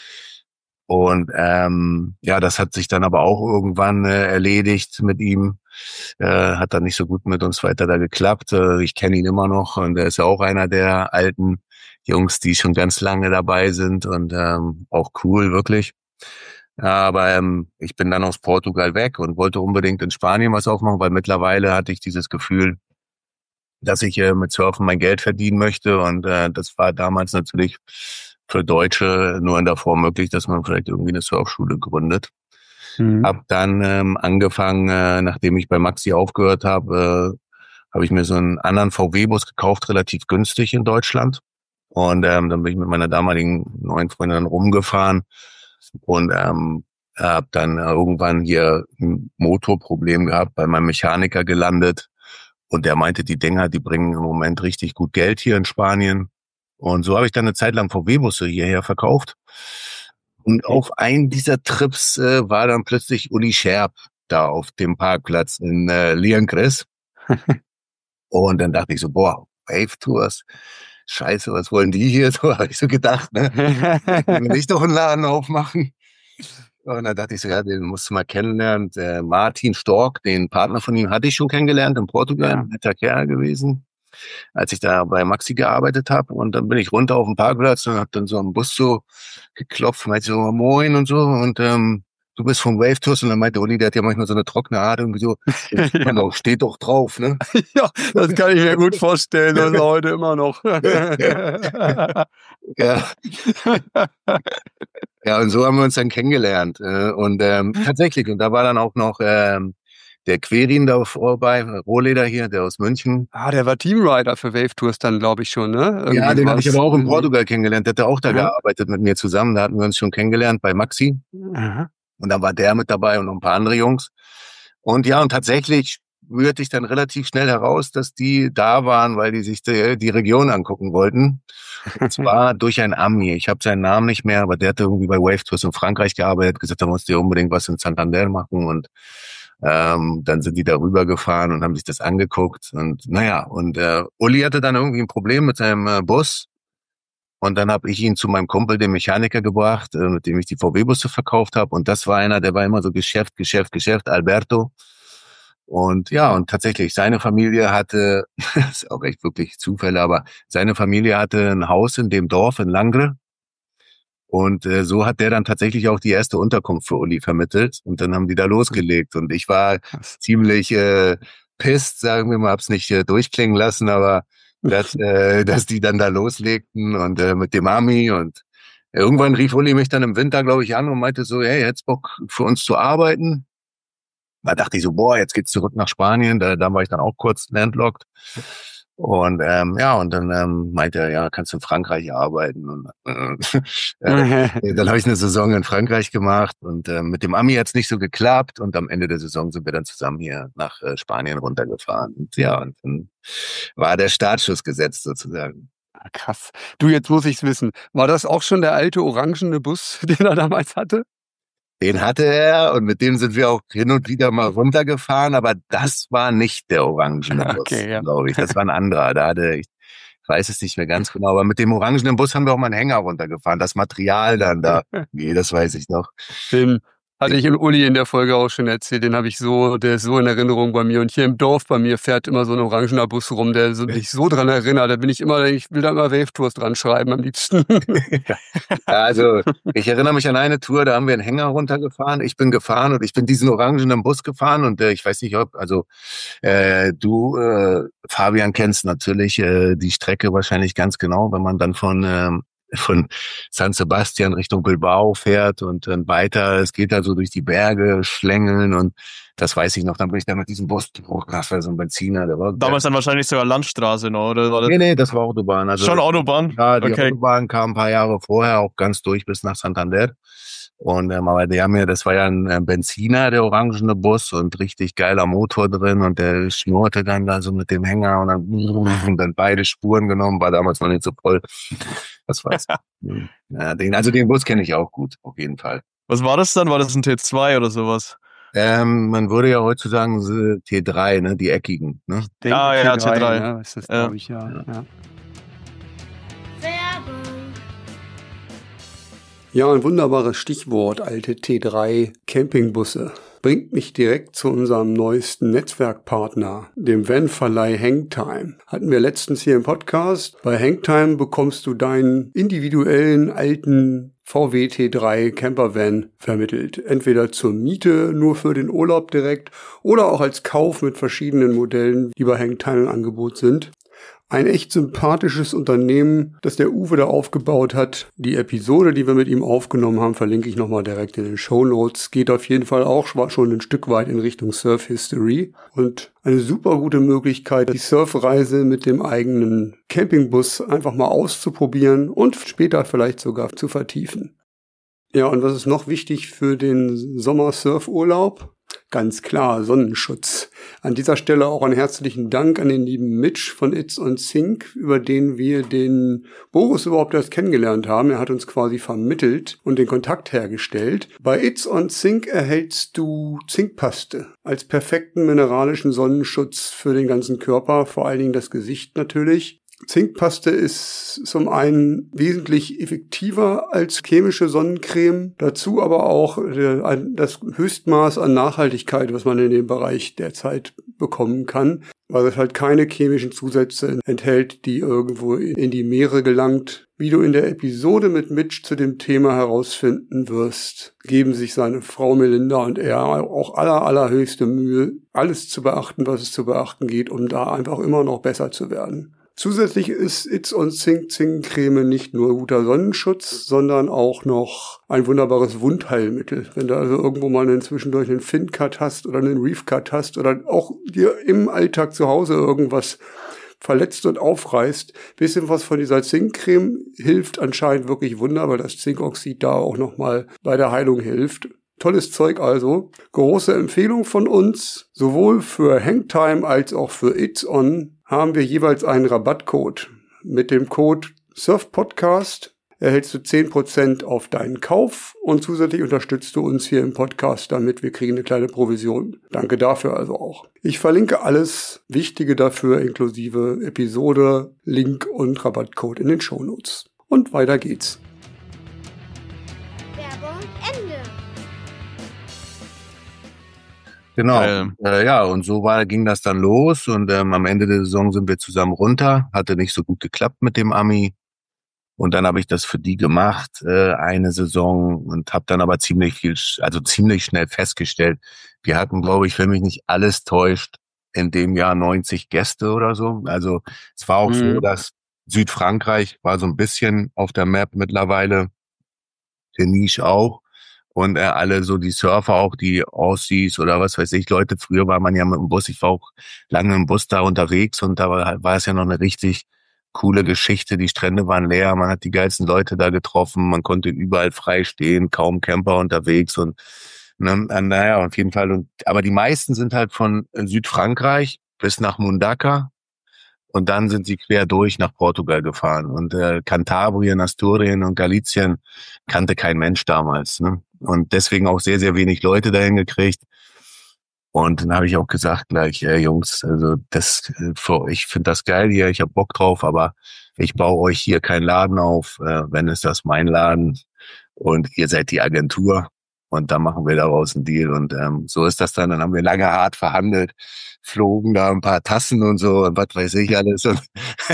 Und ähm, ja, das hat sich dann aber auch irgendwann äh, erledigt mit ihm. Äh, hat dann nicht so gut mit uns weiter da geklappt. Äh, ich kenne ihn immer noch und er ist ja auch einer der alten Jungs, die schon ganz lange dabei sind und ähm, auch cool, wirklich. Aber ähm, ich bin dann aus Portugal weg und wollte unbedingt in Spanien was aufmachen, weil mittlerweile hatte ich dieses Gefühl, dass ich äh, mit Surfen mein Geld verdienen möchte. Und äh, das war damals natürlich für Deutsche nur in der Form möglich, dass man vielleicht irgendwie eine Surfschule gründet. Mhm. Hab dann ähm, angefangen, äh, nachdem ich bei Maxi aufgehört habe, äh, habe ich mir so einen anderen V W-Bus gekauft, relativ günstig in Deutschland. Und ähm, dann bin ich mit meiner damaligen neuen Freundin dann rumgefahren und ähm, habe dann irgendwann hier ein Motorproblem gehabt, bei meinem Mechaniker gelandet. Und der meinte, die Dinger, die bringen im Moment richtig gut Geld hier in Spanien. Und so habe ich dann eine Zeit lang V W-Busse hierher verkauft. Und auf einen dieser Trips äh, war dann plötzlich Uli Scherb da auf dem Parkplatz in äh, Liencres. Und dann dachte ich so, boah, Wave Tours, scheiße, was wollen die hier? So habe ich so gedacht, ne? Will ich doch einen Laden aufmachen? Und dann dachte ich so, ja, den musst du mal kennenlernen. Der Martin Stork, den Partner von ihm, hatte ich schon kennengelernt in Portugal, Ja. ein netter Kerl gewesen, als ich da bei Maxi gearbeitet habe. Und dann bin ich runter auf den Parkplatz und habe dann so am Bus so geklopft, meinte so, moin und so. Und ähm, du bist vom Wave Tours. Und dann meinte Uli, der hat ja manchmal so eine trockene Art, irgendwie so, Ja. doch, steht doch drauf, ne? Ja, das kann ich mir gut vorstellen, das ist heute immer noch. Ja. Ja, und so haben wir uns dann kennengelernt. äh, Und ähm, tatsächlich, und da war dann auch noch ähm, der Querin da vorbei, Rohleder hier, der aus München. Ah, der war Teamrider für Wave Tours dann, glaube ich schon, ne? Irgendwie Ja, den habe ich was. aber auch in Irgendwie. Portugal kennengelernt. Der hat auch da Ja. gearbeitet mit mir zusammen. Da hatten wir uns schon kennengelernt bei Maxi. Aha. Und dann war der mit dabei und noch ein paar andere Jungs. Und ja, und tatsächlich rührte ich dann relativ schnell heraus, dass die da waren, weil die sich die, die Region angucken wollten. Und zwar durch ein Ami. Ich habe seinen Namen nicht mehr, aber der hatte irgendwie bei Wave Tours in Frankreich gearbeitet, gesagt, da musst du unbedingt was in Santander machen. Und ähm, dann sind die da rübergefahren und haben sich das angeguckt. Und naja, und äh, Uli hatte dann irgendwie ein Problem mit seinem äh, Bus. Und dann habe ich ihn zu meinem Kumpel, dem Mechaniker, gebracht, äh, mit dem ich die V W-Busse verkauft habe. Und das war einer, der war immer so Geschäft, Geschäft, Geschäft, Alberto. Und ja, und tatsächlich, seine Familie hatte, das ist auch echt wirklich Zufälle, aber seine Familie hatte ein Haus in dem Dorf in Langre. Und äh, so hat der dann tatsächlich auch die erste Unterkunft für Uli vermittelt. Und dann haben die da losgelegt. Und ich war ziemlich äh, pisst, sagen wir mal, hab's nicht äh, durchklingen lassen, aber dass, äh, dass die dann da loslegten und äh, mit dem Ami. Und irgendwann rief Uli mich dann im Winter, glaube ich, an und meinte so, hey, hättest Bock für uns zu arbeiten? Da dachte ich so, boah, jetzt geht's zurück nach Spanien. Da, da war ich dann auch kurz landlocked. Und ähm, ja, und dann ähm, meinte er, ja, kannst du in Frankreich arbeiten. Und äh, äh, dann habe ich eine Saison in Frankreich gemacht und äh, mit dem Ami hat's nicht so geklappt. Und am Ende der Saison sind wir dann zusammen hier nach äh, Spanien runtergefahren. Und ja, und dann war der Startschuss gesetzt sozusagen. Ah, krass. Du, jetzt muss ich's wissen. War das auch schon der alte orangene Bus, den er damals hatte? Den hatte er und mit dem sind wir auch hin und wieder mal runtergefahren, aber das war nicht der orangene Bus, Okay, ja. glaube ich. Das war ein anderer. Da hatte ich, ich weiß es nicht mehr ganz genau, aber mit dem orangenen Bus haben wir auch mal einen Hänger runtergefahren. Das Material dann da, nee, das weiß ich noch. Den hatte ich in Uli in der Folge auch schon erzählt. Den habe ich so, der ist so in Erinnerung bei mir. Und hier im Dorf bei mir fährt immer so ein orangener Bus rum, der so, mich so dran erinnert. Da bin ich immer, ich will da immer Wave Tours dran schreiben am liebsten. Ja, also ich erinnere mich an eine Tour, da haben wir einen Hänger runtergefahren. Ich bin gefahren und ich bin diesen orangenen Bus gefahren und äh, ich weiß nicht, ob, also äh, du, äh, Fabian, kennst natürlich äh, die Strecke wahrscheinlich ganz genau, wenn man dann von ähm, von San Sebastian Richtung Bilbao fährt und dann weiter. Es geht da so durch die Berge, Schlängeln und das weiß ich noch. Dann bin ich da mit diesem Bus, oh, das war so ein Benziner. Der war Damals dann wahrscheinlich sogar Landstraße noch, oder? War das nee, nee, das war Autobahn. Also, schon Autobahn? ja, die Okay. Autobahn kam ein paar Jahre vorher auch ganz durch bis nach Santander. Und ähm, aber die haben ja, das war ja ein äh, Benziner, der orangene Bus und richtig geiler Motor drin und der schnurrte dann da so mit dem Hänger und dann, und dann beide Spuren genommen, war damals noch nicht so voll. Das war's. Ja, den, also den Bus kenne ich auch gut, auf jeden Fall. Was war das dann? War das ein T zwei oder sowas? Ähm, man würde ja heute sagen so T drei, ne, die eckigen. Ne? Denke Ah, ja, T drei, T drei. ne? Ist das, Ja. glaube ich, ja. ja. ja. Ja, ein wunderbares Stichwort, alte T drei Campingbusse. Bringt mich direkt zu unserem neuesten Netzwerkpartner, dem Van-Verleih Hangtime. Hatten wir letztens hier im Podcast. Bei Hangtime bekommst du deinen individuellen alten V W T drei Campervan vermittelt. Entweder zur Miete, nur für den Urlaub direkt, oder auch als Kauf mit verschiedenen Modellen, die bei Hangtime im Angebot sind. Ein echt sympathisches Unternehmen, das der Uwe da aufgebaut hat. Die Episode, die wir mit ihm aufgenommen haben, verlinke ich nochmal direkt in den Shownotes. Geht auf jeden Fall auch schon ein Stück weit in Richtung Surf History. Und eine super gute Möglichkeit, die Surfreise mit dem eigenen Campingbus einfach mal auszuprobieren und später vielleicht sogar zu vertiefen. Ja, und was ist noch wichtig für den Sommer-Surfurlaub? Ganz klar, Sonnenschutz. An dieser Stelle auch einen herzlichen Dank an den lieben Mitch von It's on Sync, über den wir den Boris überhaupt erst kennengelernt haben. Er hat uns quasi vermittelt und den Kontakt hergestellt. Bei It's on Sync erhältst du Zinkpaste als perfekten mineralischen Sonnenschutz für den ganzen Körper, vor allen Dingen das Gesicht natürlich. Zinkpaste ist zum einen wesentlich effektiver als chemische Sonnencreme, dazu aber auch das Höchstmaß an Nachhaltigkeit, was man in dem Bereich derzeit bekommen kann, weil es halt keine chemischen Zusätze enthält, die irgendwo in die Meere gelangt. Wie du in der Episode mit Mitch zu dem Thema herausfinden wirst, geben sich seine Frau Melinda und er auch aller, allerhöchste Mühe, alles zu beachten, was es zu beachten geht, um da einfach immer noch besser zu werden. Zusätzlich ist It's on Sync Zinkencreme nicht nur guter Sonnenschutz, sondern auch noch ein wunderbares Wundheilmittel. Wenn du also irgendwo mal einen zwischendurch einen Fin-Cut hast oder einen Reef-Cut hast oder auch dir im Alltag zu Hause irgendwas verletzt und aufreißt, bisschen was von dieser Zinkcreme hilft anscheinend wirklich Wunder, weil das Zinkoxid da auch nochmal bei der Heilung hilft. Tolles Zeug also. Große Empfehlung von uns. Sowohl für Hangtime als auch für It's On haben wir jeweils einen Rabattcode. Mit dem Code SurfPodcast erhältst du zehn Prozent auf deinen Kauf und zusätzlich unterstützt du uns hier im Podcast damit. Wir kriegen eine kleine Provision. Danke dafür also auch. Ich verlinke alles Wichtige dafür inklusive Episode, Link und Rabattcode in den Shownotes. Und weiter geht's. Werbung Ende. Genau, Ähm. äh, ja, und so war, ging das dann los und ähm, am Ende der Saison sind wir zusammen runter, hatte nicht so gut geklappt mit dem Ami und dann habe ich das für die gemacht, äh, eine Saison und habe dann aber ziemlich viel, also ziemlich schnell festgestellt, wir hatten, glaube ich, wenn mich nicht alles täuscht, in dem Jahr neunzig Gäste oder so, also es war auch Mhm. so, dass Südfrankreich war so ein bisschen auf der Map mittlerweile, der Niche auch. Und äh, alle so die Surfer auch, die Aussies oder was weiß ich, Leute, früher war man ja mit dem Bus, ich war auch lange im Bus da unterwegs und da war, war es ja noch eine richtig coole Geschichte, die Strände waren leer, man hat die geilsten Leute da getroffen, man konnte überall frei stehen, kaum Camper unterwegs und ne, naja, auf jeden Fall. Und aber die meisten sind halt von Südfrankreich bis nach Mundaka und dann sind sie quer durch nach Portugal gefahren und äh, Kantabrien, Asturien und Galicien kannte kein Mensch damals, ne? Und deswegen auch sehr, sehr wenig Leute dahin gekriegt. Und dann habe ich auch gesagt gleich, äh, Jungs, also das, äh, für, ich finde das geil hier, ich habe Bock drauf, aber ich baue euch hier keinen Laden auf, äh, wenn ist das mein Laden und ihr seid die Agentur und dann machen wir daraus einen Deal und ähm, so ist das dann. Dann haben wir lange hart verhandelt, flogen da ein paar Tassen und so und was weiß ich alles und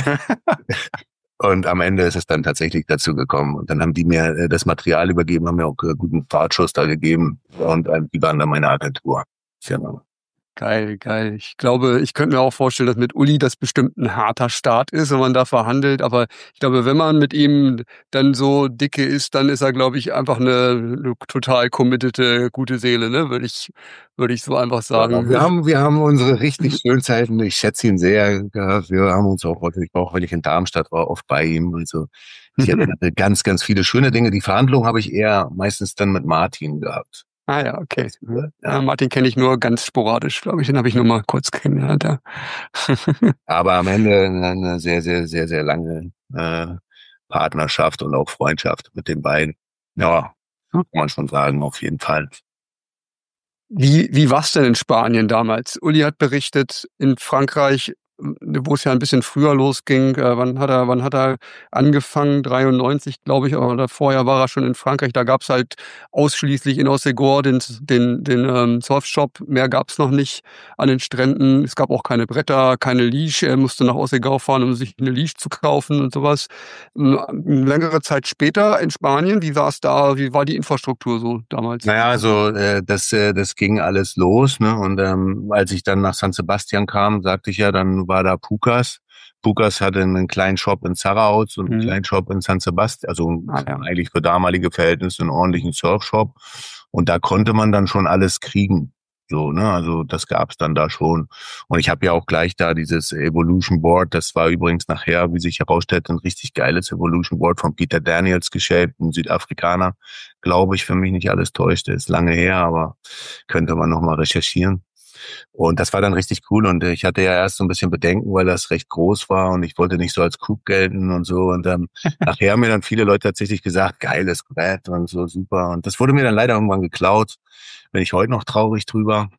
Und am Ende ist es dann tatsächlich dazu gekommen. Und dann haben die mir äh, das Material übergeben, haben mir auch äh, guten Startschuss da gegeben. Und äh, die waren dann meine Agentur. Genau. Geil, geil. Ich glaube, ich könnte mir auch vorstellen, dass mit Uli das bestimmt ein harter Start ist, wenn man da verhandelt. Aber ich glaube, wenn man mit ihm dann so dicke ist, dann ist er, glaube ich, einfach eine, eine total committete, gute Seele, ne? Würde ich, würde ich so einfach sagen. Ja, wir haben, wir haben unsere richtig schönen Zeiten. Ich schätze ihn sehr. Ja, wir haben uns auch häufig, auch wenn ich in Darmstadt war, oft bei ihm. Also ich hatte ganz, ganz viele schöne Dinge. Die Verhandlungen habe ich eher meistens dann mit Martin gehabt. Ah ja, okay. Ja. Ja, Martin kenne ich nur ganz sporadisch, glaube ich. Den habe ich nur mal kurz kennengelernt. Ja. Aber am Ende eine sehr, sehr, sehr, sehr lange äh, Partnerschaft und auch Freundschaft mit den beiden. Ja, kann man schon sagen, auf jeden Fall. Wie, wie war's denn in Spanien damals? Uli hat berichtet, in Frankreich, wo es ja ein bisschen früher losging, äh, wann hat er, wann hat er angefangen? dreiundneunzig, glaube ich, aber vorher war er schon in Frankreich. Da gab's halt ausschließlich in Hossegor den, den, den ähm, Surfshop. Mehr gab's noch nicht an den Stränden. Es gab auch keine Bretter, keine Leash. Er musste nach Hossegor fahren, um sich eine Leash zu kaufen und sowas. Eine längere Zeit später in Spanien, wie sah es da? Wie war die Infrastruktur so damals? Naja, also äh, das, äh, das ging alles los, ne? Und ähm, als ich dann nach San Sebastian kam, sagte ich ja, dann war da Pukas. Pukas hatte einen kleinen Shop in Zarauz und einen Mhm. kleinen Shop in San Sebastian, also Ah, ja. eigentlich für damalige Verhältnisse einen ordentlichen Surfshop. Und da konnte man dann schon alles kriegen. So, ne, also das gab's dann da schon. Und ich habe ja auch gleich da dieses Evolution Board, das war übrigens nachher, wie sich herausstellt, ein richtig geiles Evolution Board von Peter Daniels geshaped, ein Südafrikaner, glaube ich, wenn mich nicht alles täuscht. Das ist lange her, aber könnte man nochmal recherchieren. Und das war dann richtig cool und ich hatte ja erst so ein bisschen Bedenken, weil das recht groß war und ich wollte nicht so als Coup gelten und so. Und dann nachher haben mir dann viele Leute tatsächlich gesagt, geiles Brett und so, super. Und das wurde mir dann leider irgendwann geklaut. Bin ich heute noch traurig drüber.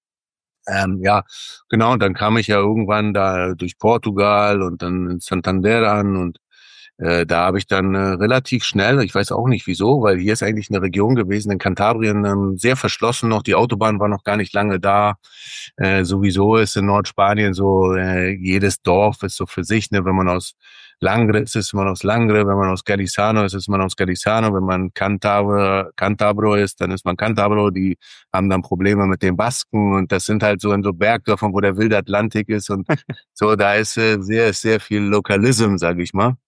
Ähm, ja, genau, und dann kam ich ja irgendwann da durch Portugal und dann in Santander an und äh, da habe ich dann äh, relativ schnell, ich weiß auch nicht wieso, weil hier ist eigentlich eine Region gewesen in Kantabrien, ähm, sehr verschlossen noch, die Autobahn war noch gar nicht lange da. Äh, sowieso ist in Nordspanien so, äh, jedes Dorf ist so für sich, ne, wenn man aus Langre ist, ist man aus Langre, wenn man aus Garisano ist, ist man aus Garisano, wenn man Cantabro, Cantabro ist, dann ist man Cantabro, die haben dann Probleme mit den Basken und das sind halt so in so Bergdörfern, wo der wilde Atlantik ist und so, da ist äh, sehr, sehr viel Lokalism, sage ich mal.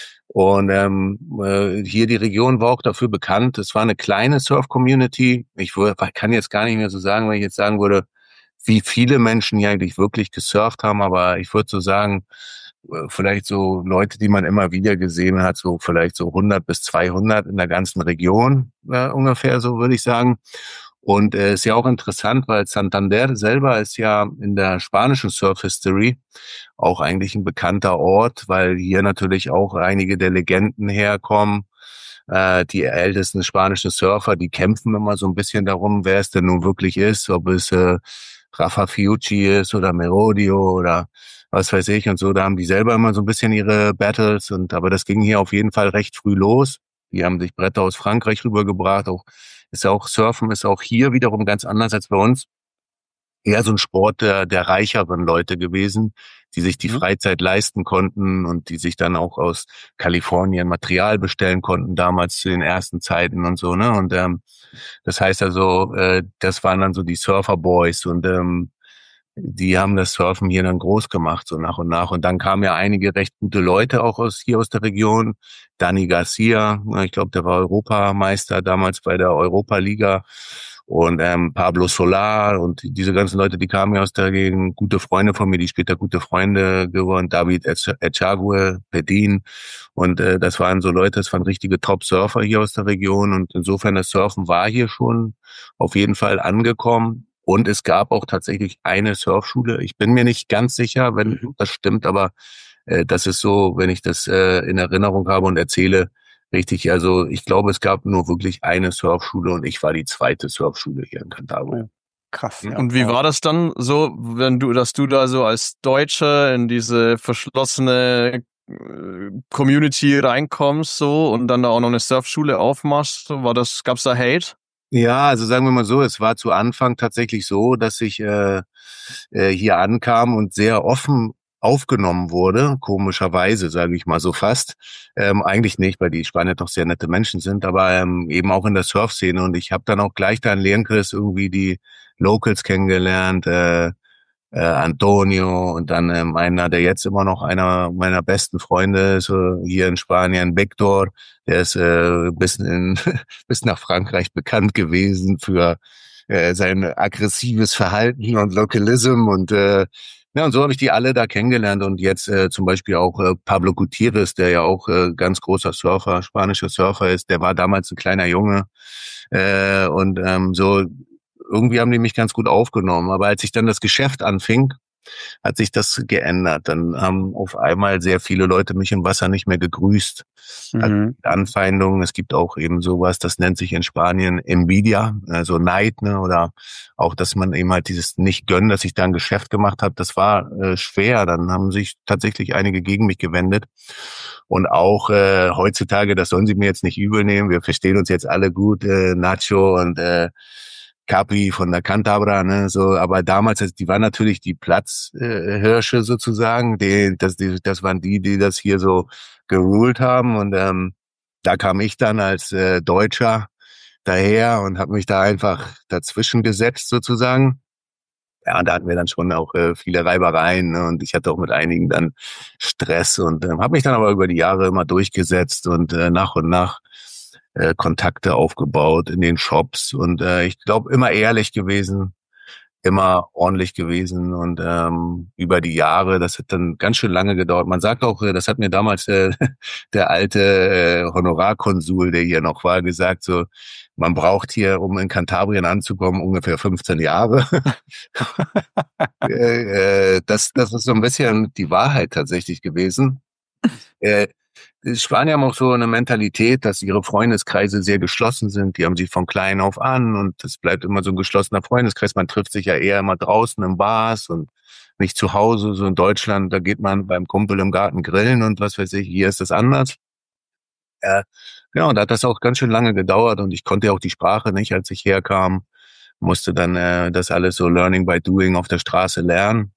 Und ähm, äh, hier die Region war auch dafür bekannt. Es war eine kleine Surf-Community. Ich wür- kann jetzt gar nicht mehr so sagen, wenn ich jetzt sagen würde, wie viele Menschen hier eigentlich wirklich gesurft haben. Aber ich würde so sagen, äh, vielleicht so Leute, die man immer wieder gesehen hat, so vielleicht so hundert bis zweihundert in der ganzen Region äh, ungefähr, so würde ich sagen. Und äh, ist ja auch interessant, weil Santander selber ist ja in der spanischen Surf History auch eigentlich ein bekannter Ort, weil hier natürlich auch einige der Legenden herkommen. Äh, die ältesten spanischen Surfer, die kämpfen immer so ein bisschen darum, wer es denn nun wirklich ist, ob es äh, Rafa Fiucci ist oder Merodio oder was weiß ich und so. Da haben die selber immer so ein bisschen ihre Battles und aber das ging hier auf jeden Fall recht früh los. Die haben sich Bretter aus Frankreich rübergebracht. Auch ist ja auch Surfen ist auch hier wiederum ganz anders als bei uns. Eher so ein Sport der, der reicheren Leute gewesen, die sich die Mhm. Freizeit leisten konnten und die sich dann auch aus Kalifornien Material bestellen konnten, damals zu den ersten Zeiten und so, ne? Und ähm, das heißt also, äh, das waren dann so die Surfer Boys und ähm, die haben das Surfen hier dann groß gemacht, so nach und nach. Und dann kamen ja einige recht gute Leute auch aus hier aus der Region. Dani Garcia, ich glaube, der war Europameister damals bei der Europa-Liga. Und ähm, Pablo Solar und diese ganzen Leute, die kamen ja aus der Gegend. Gute Freunde von mir, die später gute Freunde geworden. David Echague, Pedin. Und äh, das waren so Leute, das waren richtige Top-Surfer hier aus der Region. Und insofern, das Surfen war hier schon auf jeden Fall angekommen. Und es gab auch tatsächlich eine Surfschule. Ich bin mir nicht ganz sicher, wenn das stimmt, aber äh, das ist so, wenn ich das äh, in Erinnerung habe und erzähle, richtig. Also ich glaube, es gab nur wirklich eine Surfschule und ich war die zweite Surfschule hier in Cantabria. Oh, krass. Ja. Und wie war das dann so, wenn du, dass du da so als Deutscher in diese verschlossene äh, Community reinkommst so und dann da auch noch eine Surfschule aufmachst? So, war das, gab's da Hate? Ja, also sagen wir mal so, es war zu Anfang tatsächlich so, dass ich äh, äh, hier ankam und sehr offen aufgenommen wurde, komischerweise, sage ich mal so fast. Ähm, eigentlich nicht, weil die Spanier doch sehr nette Menschen sind, aber ähm, eben auch in der Surfszene. Und ich habe dann auch gleich da in Learnkurs irgendwie die Locals kennengelernt, äh, äh, Antonio und dann ähm, einer, der jetzt immer noch einer meiner besten Freunde ist, äh, hier in Spanien, Victor, der ist äh, bis, in, bis nach Frankreich bekannt gewesen für äh, sein aggressives Verhalten und Localism und äh, ja, und so habe ich die alle da kennengelernt und jetzt äh, zum Beispiel auch äh, Pablo Gutierrez, der ja auch äh, ganz großer Surfer, spanischer Surfer ist, der war damals ein kleiner Junge äh, und ähm, so irgendwie haben die mich ganz gut aufgenommen. Aber als ich dann das Geschäft anfing, hat sich das geändert. Dann haben auf einmal sehr viele Leute mich im Wasser nicht mehr gegrüßt. Also Mhm. Anfeindungen. Es gibt auch eben sowas, das nennt sich in Spanien Envidia, also Neid, ne, oder auch, dass man eben halt dieses Nicht-Gönnen, dass ich da ein Geschäft gemacht habe, das war äh, schwer. Dann haben sich tatsächlich einige gegen mich gewendet. Und auch äh, heutzutage, das sollen sie mir jetzt nicht übel nehmen, wir verstehen uns jetzt alle gut, äh, Nacho und äh, Capi von der Cantabra, ne, so, aber damals, also die waren natürlich die Platzhirsche äh, sozusagen, die, das, die, das waren die, die das hier so geruled haben und ähm, da kam ich dann als äh, Deutscher daher und habe mich da einfach dazwischen gesetzt sozusagen. Ja, und da hatten wir dann schon auch äh, viele Reibereien, ne, und ich hatte auch mit einigen dann Stress und ähm, habe mich dann aber über die Jahre immer durchgesetzt und äh, nach und nach äh, Kontakte aufgebaut in den Shops und äh, ich glaube immer ehrlich gewesen, immer ordentlich gewesen und ähm, über die Jahre, das hat dann ganz schön lange gedauert. Man sagt auch, äh, das hat mir damals äh, der alte äh, Honorarkonsul, der hier noch war, gesagt, so, man braucht hier, um in Kantabrien anzukommen, ungefähr fünfzehn Jahre. äh, äh, das, das ist so ein bisschen die Wahrheit tatsächlich gewesen. Äh, Die Spanier haben auch so eine Mentalität, dass ihre Freundeskreise sehr geschlossen sind. Die haben sich von klein auf an und es bleibt immer so ein geschlossener Freundeskreis. Man trifft sich ja eher immer draußen in Bars und nicht zu Hause. So in Deutschland, da geht man beim Kumpel im Garten grillen und was weiß ich. Hier ist das anders. Äh, ja, und da hat das auch ganz schön lange gedauert und ich konnte ja auch die Sprache nicht, als ich herkam. Musste dann äh, das alles so Learning by Doing auf der Straße lernen.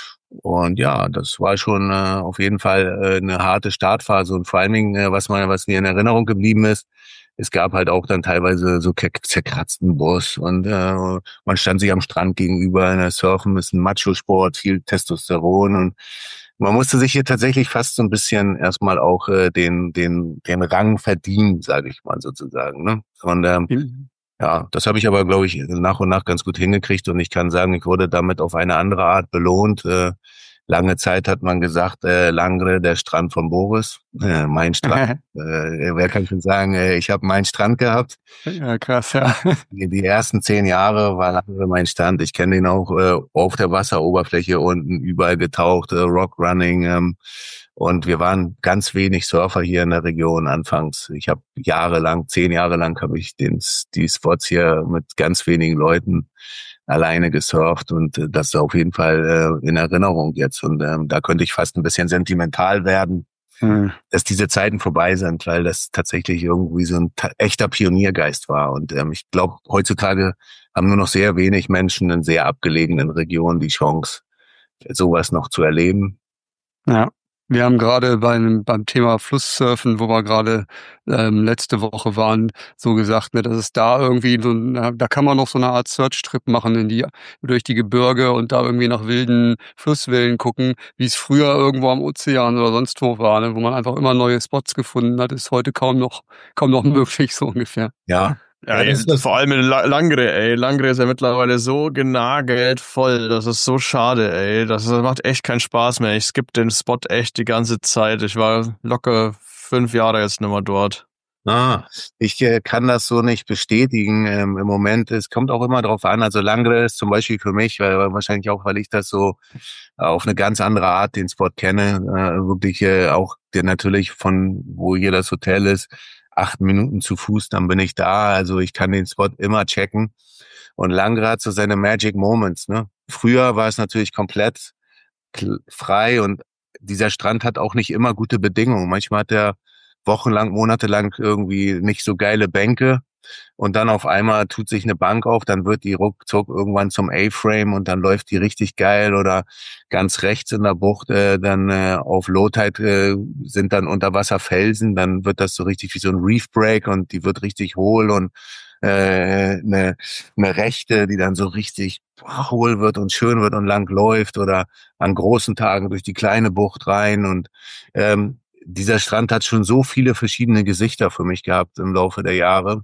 Und ja, das war schon äh, auf jeden Fall äh, eine harte Startphase und vor allen Dingen, äh, was man, was mir in Erinnerung geblieben ist, es gab halt auch dann teilweise so zerkratzten Bus und äh, man stand sich am Strand gegenüber. Ne, Surfen ist ein Macho-Sport, viel Testosteron und man musste sich hier tatsächlich fast so ein bisschen erstmal auch äh, den den den Rang verdienen, sage ich mal sozusagen. Ne? Und ähm, Mhm. ja, das habe ich aber, glaube ich, nach und nach ganz gut hingekriegt und ich kann sagen, ich wurde damit auf eine andere Art belohnt. Äh, lange Zeit hat man gesagt, äh, Langre, der Strand von Boris, äh, mein Strand. äh, wer kann schon sagen, äh, ich habe meinen Strand gehabt. Ja, krass, ja. Die, die ersten zehn Jahre war Langre mein Strand. Ich kenne den auch äh, auf der Wasseroberfläche unten, überall getaucht, äh, Rockrunning. Ähm, und wir waren ganz wenig Surfer hier in der Region anfangs. Ich habe jahrelang, zehn Jahre lang habe ich den, die Spots hier mit ganz wenigen Leuten alleine gesurft und äh, das ist auf jeden Fall äh, in Erinnerung jetzt. Und ähm, da könnte ich fast ein bisschen sentimental werden, Hm. dass diese Zeiten vorbei sind, weil das tatsächlich irgendwie so ein ta- echter Pioniergeist war. Und ähm, ich glaube, heutzutage haben nur noch sehr wenig Menschen in sehr abgelegenen Regionen die Chance, sowas noch zu erleben. Ja. Wir haben gerade beim, beim Thema Flusssurfen, wo wir gerade ähm, letzte Woche waren, so gesagt, ne, dass es da irgendwie so, ein- da kann man noch so eine Art Search-Trip machen in die, durch die Gebirge und da irgendwie nach wilden Flusswellen gucken, wie es früher irgendwo am Ozean oder sonst wo war, ne, wo man einfach immer neue Spots gefunden hat, ist heute kaum noch, kaum noch möglich, so ungefähr. Ja, Ja, ja, das ist das. vor allem in La- Langre, ey. Langre ist ja mittlerweile so genagelt voll. Das ist so schade, ey. Das macht echt keinen Spaß mehr. Ich skippe den Spot echt die ganze Zeit. Ich war locker fünf Jahre jetzt nicht mehr dort. Ah, ich äh, kann das so nicht bestätigen ähm, im Moment. Es kommt auch immer drauf an. Also Langre ist zum Beispiel für mich, weil wahrscheinlich auch, weil ich das so auf eine ganz andere Art den Spot kenne, äh, wirklich äh, auch der natürlich von wo hier das Hotel ist, acht Minuten zu Fuß, dann bin ich da. Also ich kann den Spot immer checken. Und Langre hat so seine Magic Moments. Ne? Früher war es natürlich komplett kl- frei und dieser Strand hat auch nicht immer gute Bedingungen. Manchmal hat er wochenlang, monatelang irgendwie nicht so geile Bänke und dann auf einmal tut sich eine Bank auf, dann wird die ruckzuck irgendwann zum A-Frame und dann läuft die richtig geil oder ganz rechts in der Bucht äh, dann äh, auf Low Tide äh, sind dann Unterwasserfelsen, dann wird das so richtig wie so ein Reef Break und die wird richtig hohl und äh, eine, eine Rechte, die dann so richtig hohl wird und schön wird und lang läuft oder an großen Tagen durch die kleine Bucht rein und ähm, dieser Strand hat schon so viele verschiedene Gesichter für mich gehabt im Laufe der Jahre.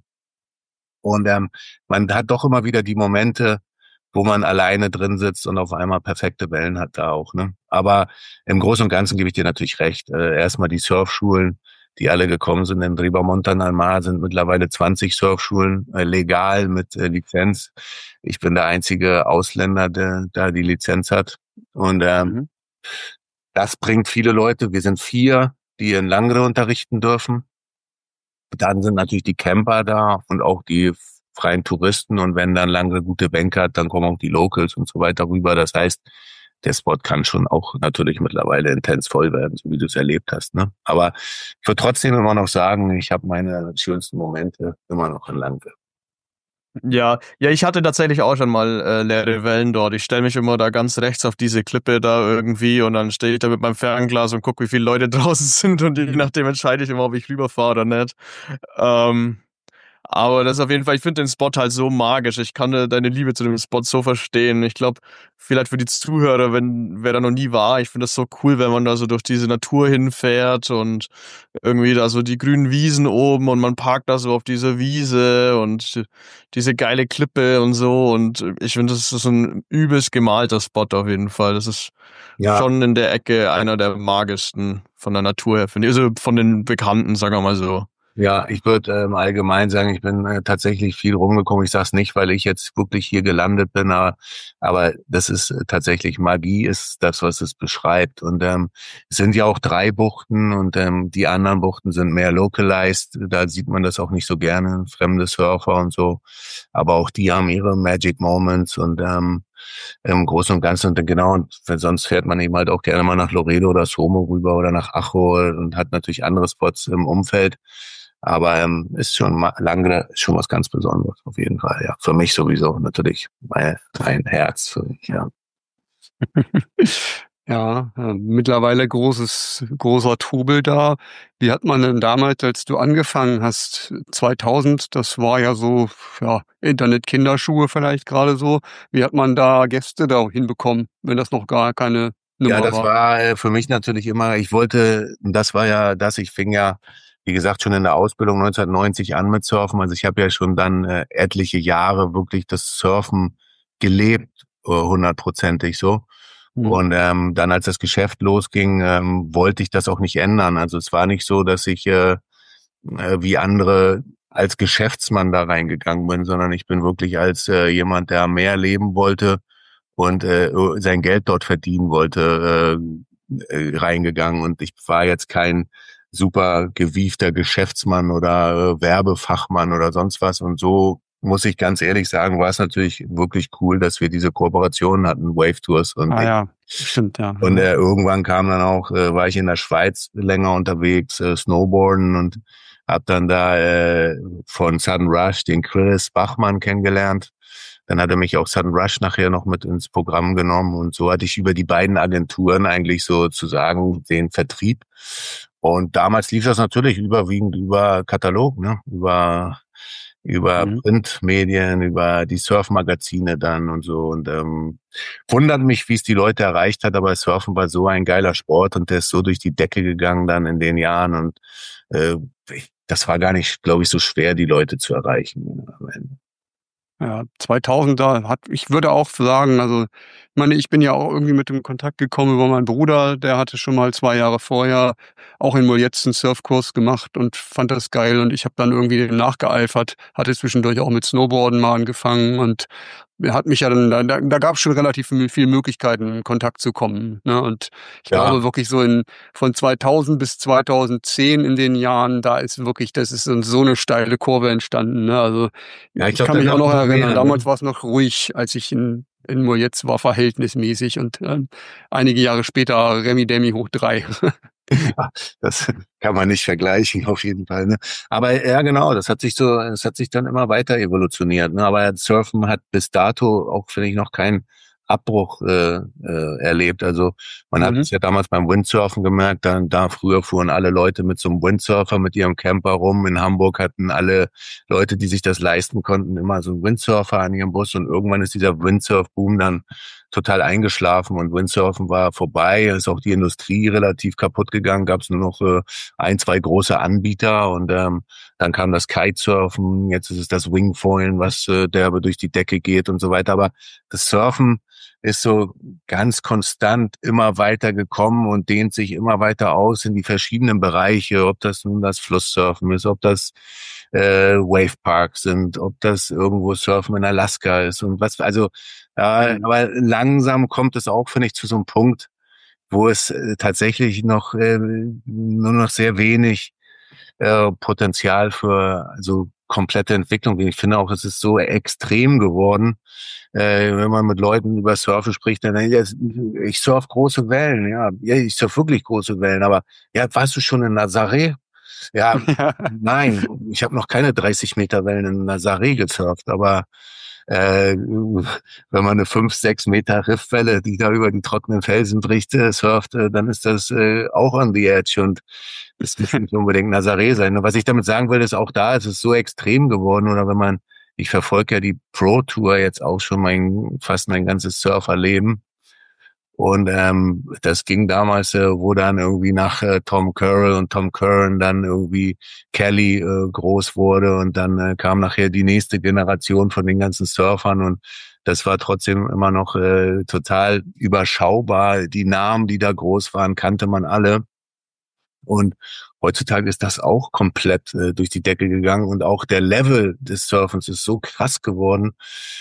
Und ähm, man hat doch immer wieder die Momente, wo man alleine drin sitzt und auf einmal perfekte Wellen hat da auch. Ne? Aber im Großen und Ganzen gebe ich dir natürlich recht. Äh, erstmal die Surfschulen, die alle gekommen sind in Ribamontan al Mar, sind mittlerweile zwanzig Surfschulen äh, legal mit äh, Lizenz. Ich bin der einzige Ausländer, der da die Lizenz hat. Und ähm, Mhm. das bringt viele Leute. Wir sind vier, die in Langre unterrichten dürfen. Dann sind natürlich die Camper da und auch die freien Touristen. Und wenn dann Langre gute Bänke hat, dann kommen auch die Locals und so weiter rüber. Das heißt, der Spot kann schon auch natürlich mittlerweile intens voll werden, so wie du es erlebt hast. Ne? Aber ich würde trotzdem immer noch sagen, ich habe meine schönsten Momente immer noch in Langre. Ja, ja, ich hatte tatsächlich auch schon mal äh, leere Wellen dort. Ich stelle mich immer da ganz rechts auf diese Klippe da irgendwie und dann stehe ich da mit meinem Fernglas und gucke, wie viele Leute draußen sind und je nachdem entscheide ich immer, ob ich rüberfahre oder nicht. Ähm, Aber das ist auf jeden Fall, ich finde den Spot halt so magisch. Ich kann äh, deine Liebe zu dem Spot so verstehen. Ich glaube, vielleicht für die Zuhörer, wenn wer da noch nie war, ich finde das so cool, wenn man da so durch diese Natur hinfährt und irgendwie da so die grünen Wiesen oben und man parkt da so auf dieser Wiese und diese geile Klippe und so. Und ich finde, das ist so ein übelst gemalter Spot auf jeden Fall. Das ist Ja, schon in der Ecke einer der magischsten von der Natur her, finde ich. Also von den Bekannten, sagen wir mal so. ja, ich würde ähm, allgemein sagen, ich bin äh, tatsächlich viel rumgekommen. Ich sage es nicht, weil ich jetzt wirklich hier gelandet bin, aber, aber das ist äh, tatsächlich Magie, ist das, was es beschreibt. Und ähm, es sind ja auch drei Buchten und ähm, die anderen Buchten sind mehr localized. Da sieht man das auch nicht so gerne, fremde Surfer und so. Aber auch die haben ihre Magic Moments und ähm, im Großen und Ganzen und genau, und sonst fährt man eben halt auch gerne mal nach Loreto oder Como rüber oder nach Acho und hat natürlich andere Spots im Umfeld. Aber ähm, ist schon mal lange schon was ganz Besonderes, auf jeden Fall, ja. Für mich sowieso natürlich mein, mein Herz für mich, ja. Ja, äh, mittlerweile großes, großer Trubel da. Wie hat man denn damals, als du angefangen hast, zweitausend, das war ja so, ja, Internet-Kinderschuhe vielleicht gerade so. Wie hat man da Gäste da hinbekommen, wenn das noch gar keine Ja, Nummer das war? war äh, für mich natürlich immer, ich wollte, das war ja das, ich fing ja, wie gesagt, schon in der Ausbildung neunzehnhundertneunzig an mit Surfen. Also ich habe ja schon dann äh, etliche Jahre wirklich das Surfen gelebt, äh, hundertprozentig so. Hm. Und ähm, dann, als das Geschäft losging, ähm, wollte ich das auch nicht ändern. Also es war nicht so, dass ich äh, äh, wie andere als Geschäftsmann da reingegangen bin, sondern ich bin wirklich als äh, jemand, der mehr leben wollte und äh, sein Geld dort verdienen wollte, äh, äh, reingegangen. Und ich war jetzt kein super gewiefter Geschäftsmann oder äh, Werbefachmann oder sonst was. Und so muss ich ganz ehrlich sagen, war es natürlich wirklich cool, dass wir diese Kooperation hatten, Wave Tours. Und Ah ich, ja, stimmt, ja. und äh, irgendwann kam dann auch, äh, war ich in der Schweiz länger unterwegs, äh, Snowboarden und habe dann da äh, von Sudden Rush den Chris Bachmann kennengelernt. Dann hat er mich auch Sudden Rush nachher noch mit ins Programm genommen und so hatte ich über die beiden Agenturen eigentlich sozusagen den Vertrieb. Und damals lief das natürlich überwiegend über Katalog, ne, über über Mhm. Printmedien, über die Surfmagazine dann und so. Und ähm, wundert mich, wie es die Leute erreicht hat, aber Surfen war so ein geiler Sport und der ist so durch die Decke gegangen dann in den Jahren. Und äh, ich, das war gar nicht, glaube ich, so schwer, die Leute zu erreichen am Ende. Ja, zweitausender hat, ich würde auch sagen, also, ich meine, ich bin ja auch irgendwie mit dem Kontakt gekommen über meinen Bruder, der hatte schon mal zwei Jahre vorher auch in Moljetz 'n Surfkurs gemacht und fand das geil und ich habe dann irgendwie dem nachgeeifert, hatte zwischendurch auch mit Snowboarden mal angefangen und er hat mich ja dann, da, da, da gab es schon relativ viele Möglichkeiten, in Kontakt zu kommen. Ne? Und ich Ja, glaube wirklich so in von zweitausend bis zweitausendzehn in den Jahren, da ist wirklich, das ist so so eine steile Kurve entstanden. Ne? Also ja, ich ich glaube, kann da mich auch gab noch es noch erinnern, mehr. damals Ne? war es noch ruhig, als ich in in Moljetz war, verhältnismäßig und ähm, einige Jahre später Remi Demi hoch drei. Ja, das kann man nicht vergleichen, auf jeden Fall. Ne? Aber ja, genau, das hat sich so, es hat sich dann immer weiter evolutioniert. Ne? Aber Surfen hat bis dato auch, finde ich, noch keinen Abbruch äh, äh, erlebt. Also man hat Mhm. es ja damals beim Windsurfen gemerkt, dann da früher fuhren alle Leute mit so einem Windsurfer mit ihrem Camper rum. In Hamburg hatten alle Leute, die sich das leisten konnten, immer so einen Windsurfer an ihrem Bus und irgendwann ist dieser Windsurf-Boom dann total eingeschlafen und Windsurfen war vorbei. Ist auch die Industrie relativ kaputt gegangen. Gab es nur noch äh, ein, zwei große Anbieter und ähm, dann kam das Kitesurfen. Jetzt ist es das Wingfoilen, was äh, derbe durch die Decke geht und so weiter. Aber das Surfen ist so ganz konstant immer weiter gekommen und dehnt sich immer weiter aus in die verschiedenen Bereiche, ob das nun das Flusssurfen ist, ob das äh, Waveparks sind, ob das irgendwo Surfen in Alaska ist und was, also ja, aber langsam kommt es auch, finde ich, zu so einem Punkt, wo es äh, tatsächlich noch äh, nur noch sehr wenig äh, Potenzial für also komplette Entwicklung gibt. Ich finde auch, es ist so extrem geworden, äh, wenn man mit Leuten über Surfen spricht, dann ja, ich surf große Wellen, ja, ja, ich surf wirklich große Wellen, aber ja, warst du schon in Nazaré? Ja, nein, ich habe noch keine dreißig Meter Wellen in Nazaré gesurft, aber äh, wenn man eine fünf, sechs Meter Riffwelle, die da über die trockenen Felsen bricht, äh, surft, äh, dann ist das äh, auch on the edge und es muss nicht unbedingt Nazaré sein. Und was ich damit sagen will, ist auch da, ist es so extrem geworden, oder wenn man, ich verfolge ja die Pro Tour jetzt auch schon mein, fast mein ganzes Surferleben. Und ähm, das ging damals, äh, wo dann irgendwie nach äh, Tom Currell und Tom Curran dann irgendwie Kelly äh, groß wurde und dann äh, kam nachher die nächste Generation von den ganzen Surfern und das war trotzdem immer noch äh, total überschaubar. Die Namen, die da groß waren, kannte man alle. Und heutzutage ist das auch komplett äh, durch die Decke gegangen und auch der Level des Surfens ist so krass geworden.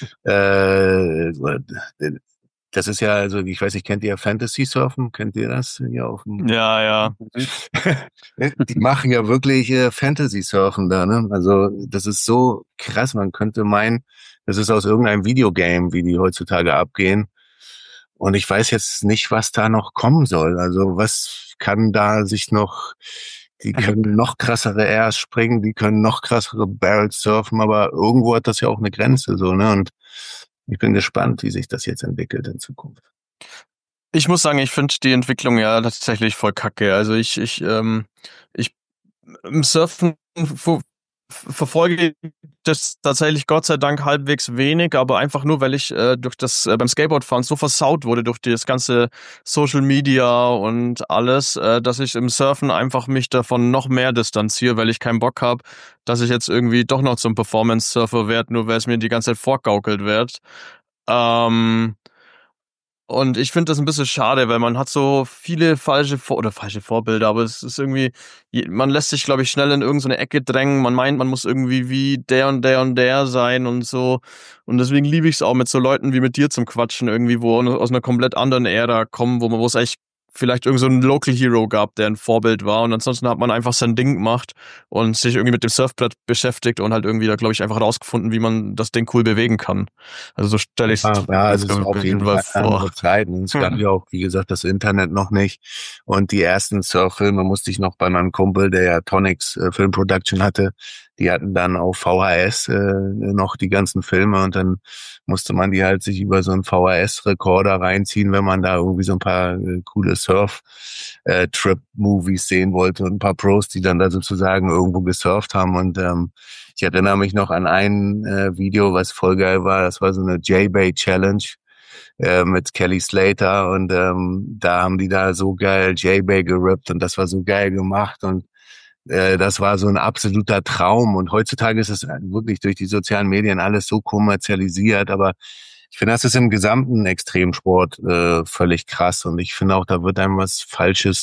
Äh, Das ist ja, also ich weiß nicht, kennt ihr Fantasy Surfen? Kennt ihr das? Ja, auf dem Ja, ja. Die machen ja wirklich äh, Fantasy Surfen da, ne? Also das ist so krass, man könnte meinen, das ist aus irgendeinem Videogame, wie die heutzutage abgehen. Und ich weiß jetzt nicht, was da noch kommen soll. Also was kann da sich noch, die können noch krassere Airs springen, die können noch krassere Barrels surfen, aber irgendwo hat das ja auch eine Grenze, so, ne? Und ich bin gespannt, wie sich das jetzt entwickelt in Zukunft. Ich muss sagen, ich finde die Entwicklung ja tatsächlich voll kacke. Also ich, ich, ähm, ich im Surfen fu- verfolge das tatsächlich Gott sei Dank halbwegs wenig, aber einfach nur, weil ich äh, durch das äh, beim Skateboardfahren so versaut wurde durch das ganze Social Media und alles, äh, dass ich im Surfen einfach mich davon noch mehr distanziere, weil ich keinen Bock habe, dass ich jetzt irgendwie doch noch zum Performance-Surfer werde, nur weil es mir die ganze Zeit vorgaukelt wird. Ähm, und ich finde das ein bisschen schade, weil man hat so viele falsche Vor- oder falsche Vorbilder, aber es ist irgendwie, je- man lässt sich, glaube ich, schnell in irgendeine Ecke drängen. Man meint, man muss irgendwie wie der und der und der sein und so. Und deswegen liebe ich es auch, mit so Leuten wie mit dir zum Quatschen irgendwie, wo aus einer komplett anderen Ära kommen, wo man, wo es echt vielleicht irgend so einen Local Hero gab, der ein Vorbild war. Und ansonsten hat man einfach sein Ding gemacht und sich irgendwie mit dem Surfbrett beschäftigt und halt irgendwie da, glaube ich, einfach rausgefunden, wie man das Ding cool bewegen kann. Also so stelle ich es Ja, ja, es jetzt ist auf jeden Fall eine andere Zeit. Und es gab ja auch, wie gesagt, das Internet noch nicht. Und die ersten Surffilme musste ich noch bei meinem Kumpel, der ja Tonics äh, Film Production hatte, die hatten dann auf V H S äh, noch die ganzen Filme und dann musste man die halt sich über so einen V H S-Rekorder reinziehen, wenn man da irgendwie so ein paar äh, coole Surf-Trip-Movies sehen wollte und ein paar Pros, die dann da sozusagen irgendwo gesurft haben. Und ähm, ich erinnere mich noch an ein äh, Video, was voll geil war. Das war so eine J-Bay Challenge äh, mit Kelly Slater und ähm, da haben die da so geil J-Bay gerippt und das war so geil gemacht und äh, das war so ein absoluter Traum. Und heutzutage ist es wirklich durch die sozialen Medien alles so kommerzialisiert, aber ich finde, das ist im gesamten Extremsport äh, völlig krass und ich finde auch, da wird einem was Falsches,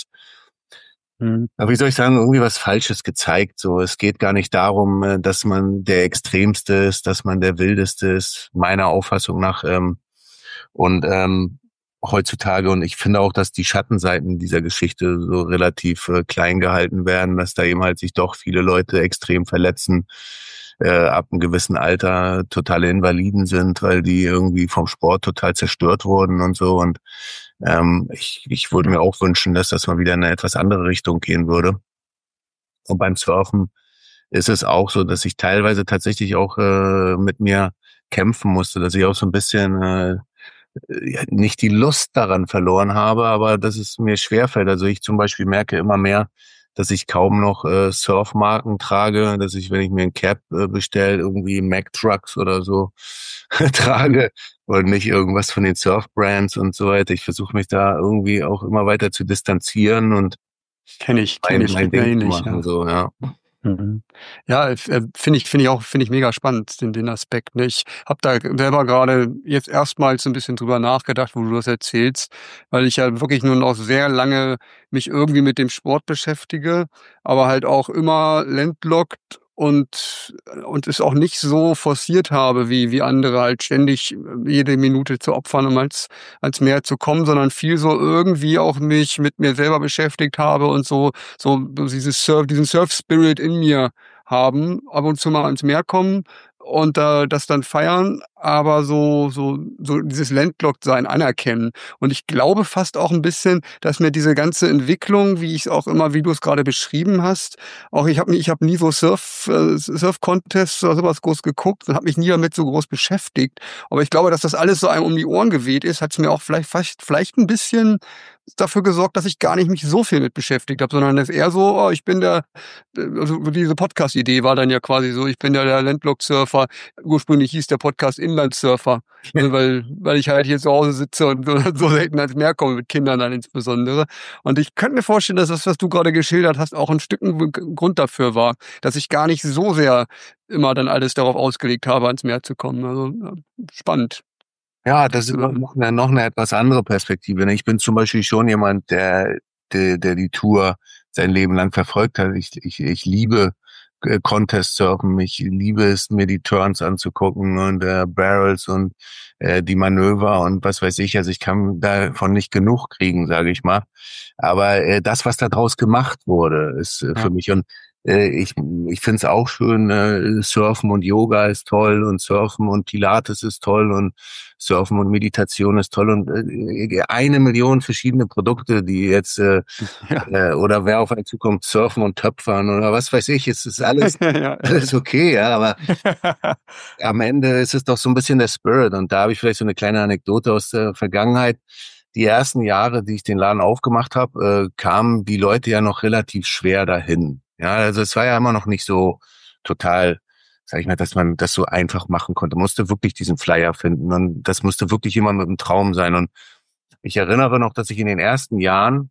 Mhm. aber wie soll ich sagen, irgendwie was Falsches gezeigt. So, es geht gar nicht darum, äh, dass man der Extremste ist, dass man der Wildeste ist, meiner Auffassung nach. Ähm, und ähm, heutzutage, und ich finde auch, dass die Schattenseiten dieser Geschichte so relativ äh, klein gehalten werden, dass da eben halt sich doch viele Leute extrem verletzen, äh, ab einem gewissen Alter totale Invaliden sind, weil die irgendwie vom Sport total zerstört wurden und so. Und ähm, ich, ich würde mir auch wünschen, dass das mal wieder in eine etwas andere Richtung gehen würde. Und beim Surfen ist es auch so, dass ich teilweise tatsächlich auch äh, mit mir kämpfen musste, dass ich auch so ein bisschen äh, ja, nicht die Lust daran verloren habe, aber dass es mir schwerfällt. Also ich zum Beispiel merke immer mehr, dass ich kaum noch äh, Surfmarken trage, dass ich, wenn ich mir ein Cap äh, bestelle, irgendwie Mack Trucks oder so trage und nicht irgendwas von den Surfbrands und so weiter. Ich versuche mich da irgendwie auch immer weiter zu distanzieren und Kenne ich, kenne mein, ich, mein geht mir Ding zu ähnlich, machen, ja. so, ja. Mhm. Ja, äh, finde ich, finde ich auch, finde ich mega spannend, den, den Aspekt. Ne? Ich habe da selber gerade jetzt erstmals ein bisschen drüber nachgedacht, wo du das erzählst, weil ich ja wirklich nur noch sehr lange mich irgendwie mit dem Sport beschäftige, aber halt auch immer landlocked und, und es auch nicht so forciert habe, wie, wie andere halt ständig jede Minute zu opfern, um als, als mehr zu kommen, sondern viel so irgendwie auch mich mit mir selber beschäftigt habe und so, so dieses Surf, diesen Surf-Spirit in mir haben, ab und zu mal ans Meer kommen und äh, das dann feiern, aber so so so dieses Landlocked-Sein anerkennen. Und ich glaube fast auch ein bisschen, dass mir diese ganze Entwicklung, wie ich es auch immer, wie du es gerade beschrieben hast, auch ich habe ich habe nie so Surf äh, Surf-Contests oder sowas groß geguckt und habe mich nie damit so groß beschäftigt. Aber ich glaube, dass das alles so einem um die Ohren geweht ist, hat es mir auch vielleicht vielleicht vielleicht ein bisschen dafür gesorgt, dass ich gar nicht mich so viel mit beschäftigt habe, sondern es eher so, oh, ich bin der, also diese Podcast-Idee war dann ja quasi so, ich bin ja der Landlocked-Surfer. Ursprünglich hieß der Podcast Inlandsurfer, also weil weil ich halt hier zu Hause sitze und so selten ans Meer komme, mit Kindern dann insbesondere. Und ich könnte mir vorstellen, dass das, was du gerade geschildert hast, auch ein Stück ein Grund dafür war, dass ich gar nicht so sehr immer dann alles darauf ausgelegt habe, ans Meer zu kommen. Also spannend. Ja, das ist noch eine, noch eine etwas andere Perspektive. Ich bin zum Beispiel schon jemand, der, der, der die Tour sein Leben lang verfolgt hat. Ich, ich, ich liebe Contest surfen. Ich liebe es, mir die Turns anzugucken und äh, Barrels und äh, die Manöver und was weiß ich. Also ich kann davon nicht genug kriegen, sage ich mal. Aber äh, das, was da draus gemacht wurde, ist äh, Ja. für mich und Ich, ich finde es auch schön, äh, Surfen und Yoga ist toll und Surfen und Pilates ist toll und Surfen und Meditation ist toll und äh, eine Million verschiedene Produkte, die jetzt äh, Ja. äh, oder wer auf einen zukommt, Surfen und Töpfern oder was weiß ich, es ist alles, ja, alles okay, ja, aber am Ende ist es doch so ein bisschen der Spirit und da habe ich vielleicht so eine kleine Anekdote aus der Vergangenheit. Die ersten Jahre, die ich den Laden aufgemacht habe, äh, kamen die Leute ja noch relativ schwer dahin. Ja, also es war ja immer noch nicht so total, sag ich mal, dass man das so einfach machen konnte. Man musste wirklich diesen Flyer finden und das musste wirklich jemand mit einem Traum sein. Und ich erinnere noch, dass ich in den ersten Jahren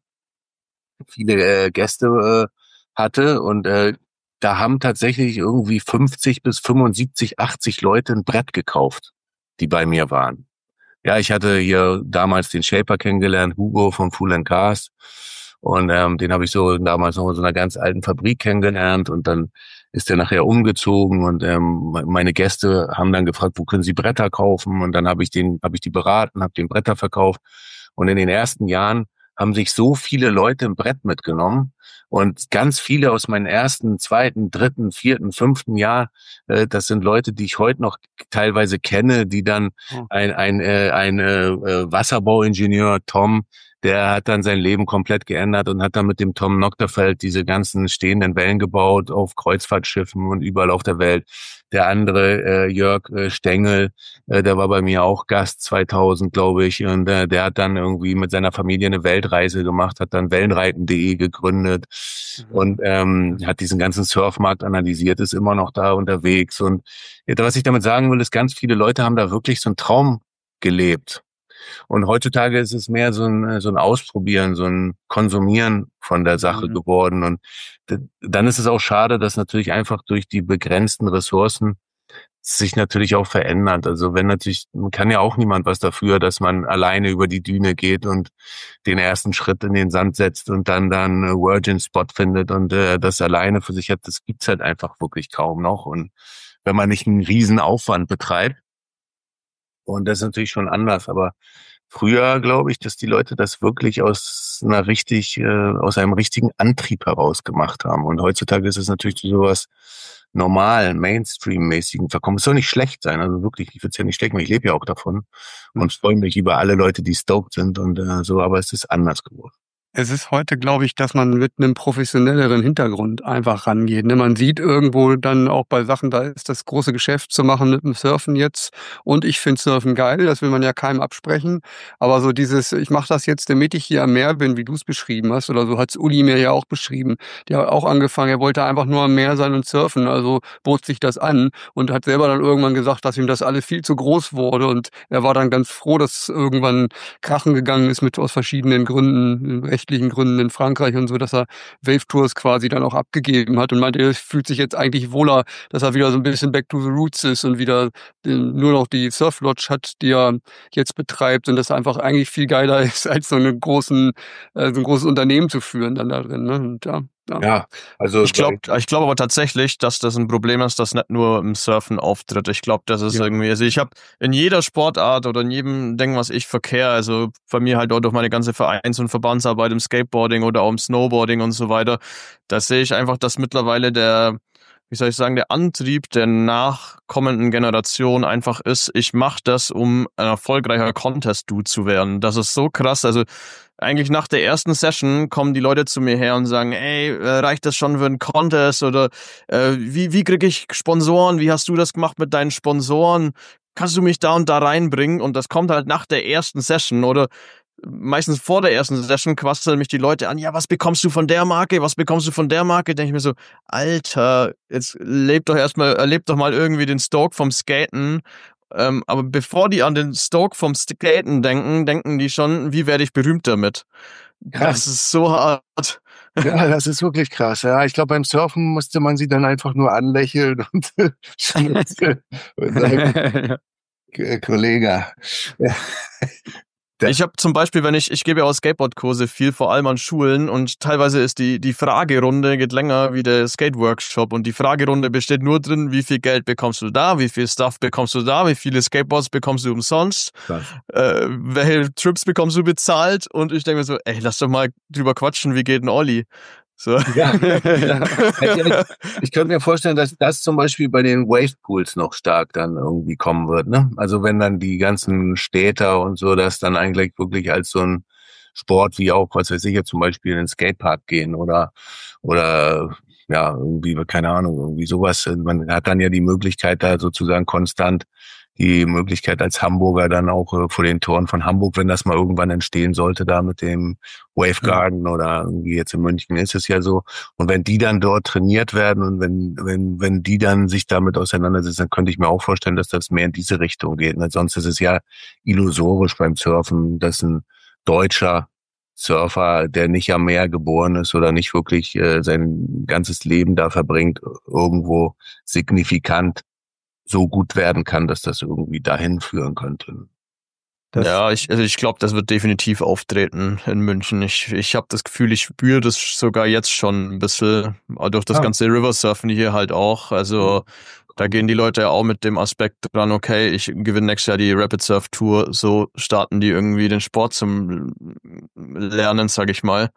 viele äh, Gäste äh, hatte und äh, da haben tatsächlich irgendwie fünfzig bis fünfundsiebzig, achtzig Leute ein Brett gekauft, die bei mir waren. Ja, ich hatte hier damals den Shaper kennengelernt, Hugo von Fool and Cast. Und ähm, den habe ich so damals noch in so einer ganz alten Fabrik kennengelernt. Und dann ist er nachher umgezogen und ähm, meine Gäste haben dann gefragt, wo können sie Bretter kaufen? Und dann habe ich den, habe ich die beraten, habe den Bretter verkauft. Und in den ersten Jahren haben sich so viele Leute ein Brett mitgenommen. Und ganz viele aus meinem ersten, zweiten, dritten, vierten, fünften Jahr, äh, das sind Leute, die ich heute noch teilweise kenne, die dann ein ein äh, ein äh, Wasserbauingenieur Tom, der hat dann sein Leben komplett geändert und hat dann mit dem Tom Nocterfeld diese ganzen stehenden Wellen gebaut auf Kreuzfahrtschiffen und überall auf der Welt. Der andere, äh, Jörg äh, Stengel, äh, der war bei mir auch Gast zweitausend, glaube ich, und äh, der hat dann irgendwie mit seiner Familie eine Weltreise gemacht, hat dann wellenreiten punkt de gegründet mhm. und ähm, hat diesen ganzen Surfmarkt analysiert, ist immer noch da unterwegs. Und ja, was ich damit sagen will, ist, ganz viele Leute haben da wirklich so einen Traum gelebt. Und heutzutage ist es mehr so ein, so ein Ausprobieren, so ein Konsumieren von der Sache mhm. geworden. Und dann ist es auch schade, dass natürlich einfach durch die begrenzten Ressourcen sich natürlich auch verändert. Also wenn natürlich, kann ja auch niemand was dafür, dass man alleine über die Düne geht und den ersten Schritt in den Sand setzt und dann dann einen Virgin-Spot findet und äh, das alleine für sich hat. Das gibt's halt einfach wirklich kaum noch. Und wenn man nicht einen riesen Aufwand betreibt, und das ist natürlich schon anders, aber früher glaube ich, dass die Leute das wirklich aus einer richtig, äh, aus einem richtigen Antrieb heraus gemacht haben. Und heutzutage ist es natürlich zu sowas normal, Mainstream-mäßigen Verkommen. Es soll nicht schlecht sein, also wirklich, ich würde es ja nicht schlecht machen, ich lebe ja auch davon und freue mich über alle Leute, die stoked sind und äh, so, aber es ist anders geworden. Es ist heute, glaube ich, dass man mit einem professionelleren Hintergrund einfach rangeht. Ne? Man sieht irgendwo dann auch bei Sachen, da ist das große Geschäft zu machen mit dem Surfen jetzt. Und ich finde Surfen geil, das will man ja keinem absprechen. Aber so dieses, ich mache das jetzt, damit ich hier am Meer bin, wie du es beschrieben hast, oder so hat's Uli mir ja auch beschrieben. Der hat auch angefangen, er wollte einfach nur am Meer sein und surfen, also bot sich das an und hat selber dann irgendwann gesagt, dass ihm das alles viel zu groß wurde. Und er war dann ganz froh, dass irgendwann krachen gegangen ist mit aus verschiedenen Gründen, rechtlichen Gründen in Frankreich und so, dass er Wave Tours quasi dann auch abgegeben hat und meinte, er fühlt sich jetzt eigentlich wohler, dass er wieder so ein bisschen back to the roots ist und wieder den, nur noch die Surf Lodge hat, die er jetzt betreibt und das einfach eigentlich viel geiler ist, als so, einen großen, äh, so ein großes Unternehmen zu führen dann da drin. Ne? Und, ja. Ja. ja, also ich glaube, ich glaube aber tatsächlich, dass das ein Problem ist, das nicht nur im Surfen auftritt. Ich glaube, das ist ja. irgendwie, also ich habe in jeder Sportart oder in jedem Ding, was ich verkehre, also bei mir halt auch durch meine ganze Vereins- und Verbandsarbeit im Skateboarding oder auch im Snowboarding und so weiter, da sehe ich einfach, dass mittlerweile der wie soll ich sagen, der Antrieb der nachkommenden Generation einfach ist, ich mache das, um ein erfolgreicher Contest-Dude zu werden. Das ist so krass. Also eigentlich nach der ersten Session kommen die Leute zu mir her und sagen, ey, reicht das schon für einen Contest? Oder äh, wie, wie kriege ich Sponsoren? Wie hast du das gemacht mit deinen Sponsoren? Kannst du mich da und da reinbringen? Und das kommt halt nach der ersten Session oder meistens vor der ersten Session quasseln mich die Leute an, ja, was bekommst du von der Marke, was bekommst du von der Marke? Denke ich mir so, Alter, jetzt lebt doch erstmal, erlebt doch mal irgendwie den Stoke vom Skaten. Ähm, aber bevor die an den Stoke vom Skaten denken, denken die schon, wie werde ich berühmt damit? Krass. Das ist so hart. Ja, das ist wirklich krass. Ja, ich glaube, beim Surfen musste man sie dann einfach nur anlächeln und schmunzeln und sagen, K- Kollege. Ja. Da- Ich habe zum Beispiel, wenn ich, ich gebe ja auch Skateboardkurse viel, vor allem an Schulen und teilweise ist die, die Fragerunde geht länger wie der Skate-Workshop und die Fragerunde besteht nur drin, wie viel Geld bekommst du da, wie viel Stuff bekommst du da, wie viele Skateboards bekommst du umsonst, Krass. äh, welche Trips bekommst du bezahlt und ich denke mir so, ey, lass doch mal drüber quatschen, wie geht ein Olli? So. Ja, ja. Ich, ich könnte mir vorstellen, dass das zum Beispiel bei den Wavepools noch stark dann irgendwie kommen wird, ne? Also wenn dann die ganzen Städter und so, das dann eigentlich wirklich als so ein Sport wie auch, was weiß ich jetzt zum Beispiel in den Skatepark gehen oder, oder, ja, irgendwie, keine Ahnung, irgendwie sowas. Man hat dann ja die Möglichkeit da sozusagen konstant die Möglichkeit als Hamburger dann auch äh, vor den Toren von Hamburg, wenn das mal irgendwann entstehen sollte, da mit dem Wave Garden oder irgendwie jetzt in München ist es ja so. Und wenn die dann dort trainiert werden und wenn, wenn, wenn die dann sich damit auseinandersetzen, dann könnte ich mir auch vorstellen, dass das mehr in diese Richtung geht. Und sonst ist es ja illusorisch beim Surfen, dass ein Deutscher Surfer, der nicht am Meer geboren ist oder nicht wirklich äh, sein ganzes Leben da verbringt, irgendwo signifikant so gut werden kann, dass das irgendwie dahin führen könnte. Das, Ja, ich, also ich glaube, das wird definitiv auftreten in München. Ich, ich habe das Gefühl, ich spüre das sogar jetzt schon ein bisschen, durch das Ah. ganze Riversurfen hier halt auch. Also da gehen die Leute ja auch mit dem Aspekt dran, okay, ich gewinne nächstes Jahr die Rapid Surf Tour, so starten die irgendwie den Sport zum Lernen, sag ich mal.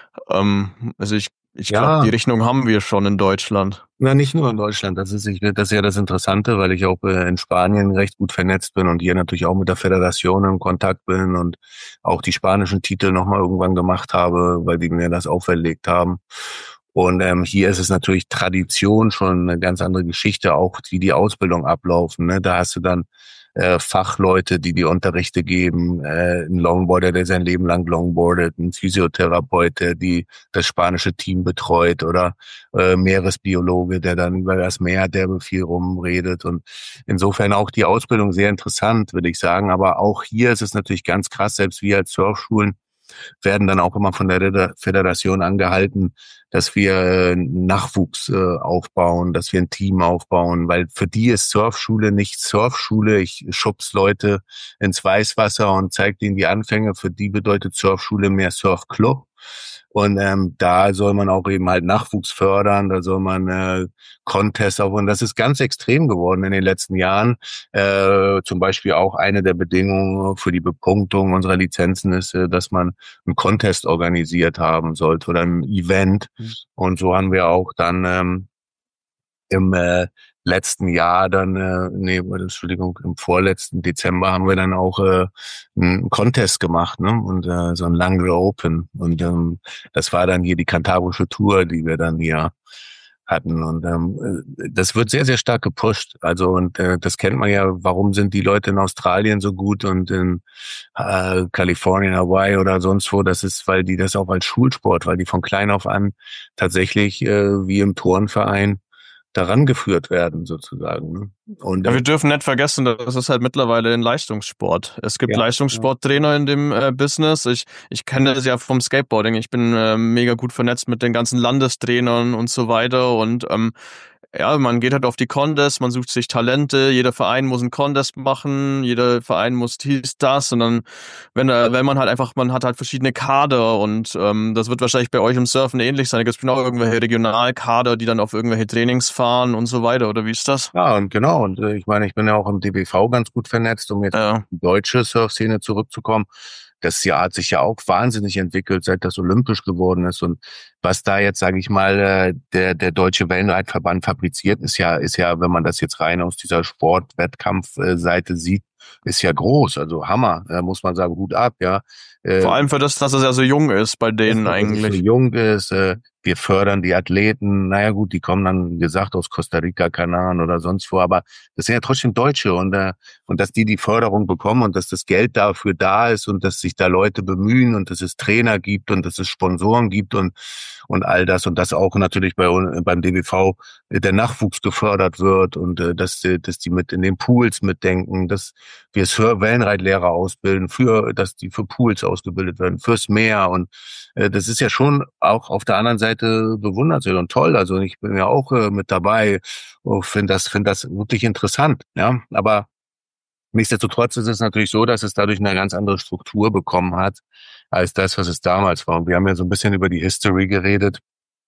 Ähm, also ich, ich glaube, Ja. die Richtung haben wir schon in Deutschland. Na, nicht nur in Deutschland. Das ist, ich, das ist ja das Interessante, weil ich auch äh, in Spanien recht gut vernetzt bin und hier natürlich auch mit der Föderation in Kontakt bin und auch die spanischen Titel nochmal irgendwann gemacht habe, weil die mir das auferlegt haben. Und ähm, hier ist es natürlich Tradition, schon eine ganz andere Geschichte, auch wie die Ausbildung ablaufen. Ne? Da hast du dann äh, Fachleute, die die Unterrichte geben, äh, ein Longboarder, der sein Leben lang longboardet, ein Physiotherapeut, der die das spanische Team betreut oder äh, Meeresbiologe, der dann über das Meer derbe viel rumredet. Und insofern auch die Ausbildung sehr interessant, würde ich sagen. Aber auch hier ist es natürlich ganz krass, selbst wir als Surfschulen werden dann auch immer von der Föderation angehalten, dass wir Nachwuchs äh, aufbauen, dass wir ein Team aufbauen, weil für die ist Surfschule nicht Surfschule. Ich schubs Leute ins Weißwasser und zeige denen die Anfänge. Für die bedeutet Surfschule mehr Surfclub. Und ähm, da soll man auch eben halt Nachwuchs fördern, da soll man äh, Contests auf. Und das ist ganz extrem geworden in den letzten Jahren. Äh, zum Beispiel auch eine der Bedingungen für die Bepunktung unserer Lizenzen ist, äh, dass man einen Contest organisiert haben sollte oder ein Event. Mhm. Und so haben wir auch dann ähm, im äh, letzten Jahr dann, äh, nee, Entschuldigung, im vorletzten Dezember haben wir dann auch äh, einen Contest gemacht, ne? Und äh, so ein Langre Open. Und ähm, das war dann hier die kantabrische Tour, die wir dann hier hatten. Und ähm, das wird sehr, sehr stark gepusht. Also und äh, das kennt man ja, warum sind die Leute in Australien so gut und in äh, Kalifornien, Hawaii oder sonst wo. Das ist, weil die das auch als Schulsport, weil die von klein auf an tatsächlich äh, wie im Turnverein daran geführt werden, sozusagen. Ne? Und, ja, wir dürfen nicht vergessen, das ist halt mittlerweile ein Leistungssport. Es gibt ja, Leistungssporttrainer in dem äh, Business. Ich, ich kenne das ja vom Skateboarding. Ich bin äh, mega gut vernetzt mit den ganzen Landestrainern und so weiter. Und ähm, ja, man geht halt auf die Contests, man sucht sich Talente, jeder Verein muss einen Contest machen, jeder Verein muss dies, das und dann, wenn er, wenn man halt einfach, man hat halt verschiedene Kader und ähm, das wird wahrscheinlich bei euch im Surfen ähnlich sein. Da gibt es auch irgendwelche Regionalkader, die dann auf irgendwelche Trainings fahren und so weiter, oder wie ist das? Ja, und genau, und äh, ich meine, ich bin ja auch im D B V ganz gut vernetzt, um jetzt ja. auf die deutsche Surfszene zurückzukommen. das Jahr hat sich ja auch wahnsinnig entwickelt, seit das olympisch geworden ist. Und was da jetzt, sage ich mal, äh, der der Deutsche Wellenreitverband fabriziert, ist ja, ist ja, wenn man das jetzt rein aus dieser Sport-Wettkampf-Seite sieht, ist ja groß. Also Hammer, da muss man sagen, Hut ab, ja. Äh, Vor allem für das, dass es ja so jung ist bei denen dass es so eigentlich. jung ist, äh, wir fördern die Athleten. Naja gut, die kommen dann, wie gesagt, aus Costa Rica, Kanaren oder sonst wo, aber das sind ja trotzdem Deutsche und äh, und dass die die Förderung bekommen und dass das Geld dafür da ist und dass sich da Leute bemühen und dass es Trainer gibt und dass es Sponsoren gibt und und all das und dass auch natürlich bei uns beim D B V der Nachwuchs gefördert wird und äh, dass die, dass die mit in den Pools mitdenken, dass wir für Wellenreitlehrer ausbilden, für dass die für Pools ausgebildet werden, fürs Meer und äh, das ist ja schon auch auf der anderen Seite bewundernswert und toll. Also ich bin ja auch äh, mit dabei und finde das finde das wirklich interessant, ja, aber nichtsdestotrotz ist es natürlich so, dass es dadurch eine ganz andere Struktur bekommen hat, als das, was es damals war. Und wir haben ja so ein bisschen über die History geredet.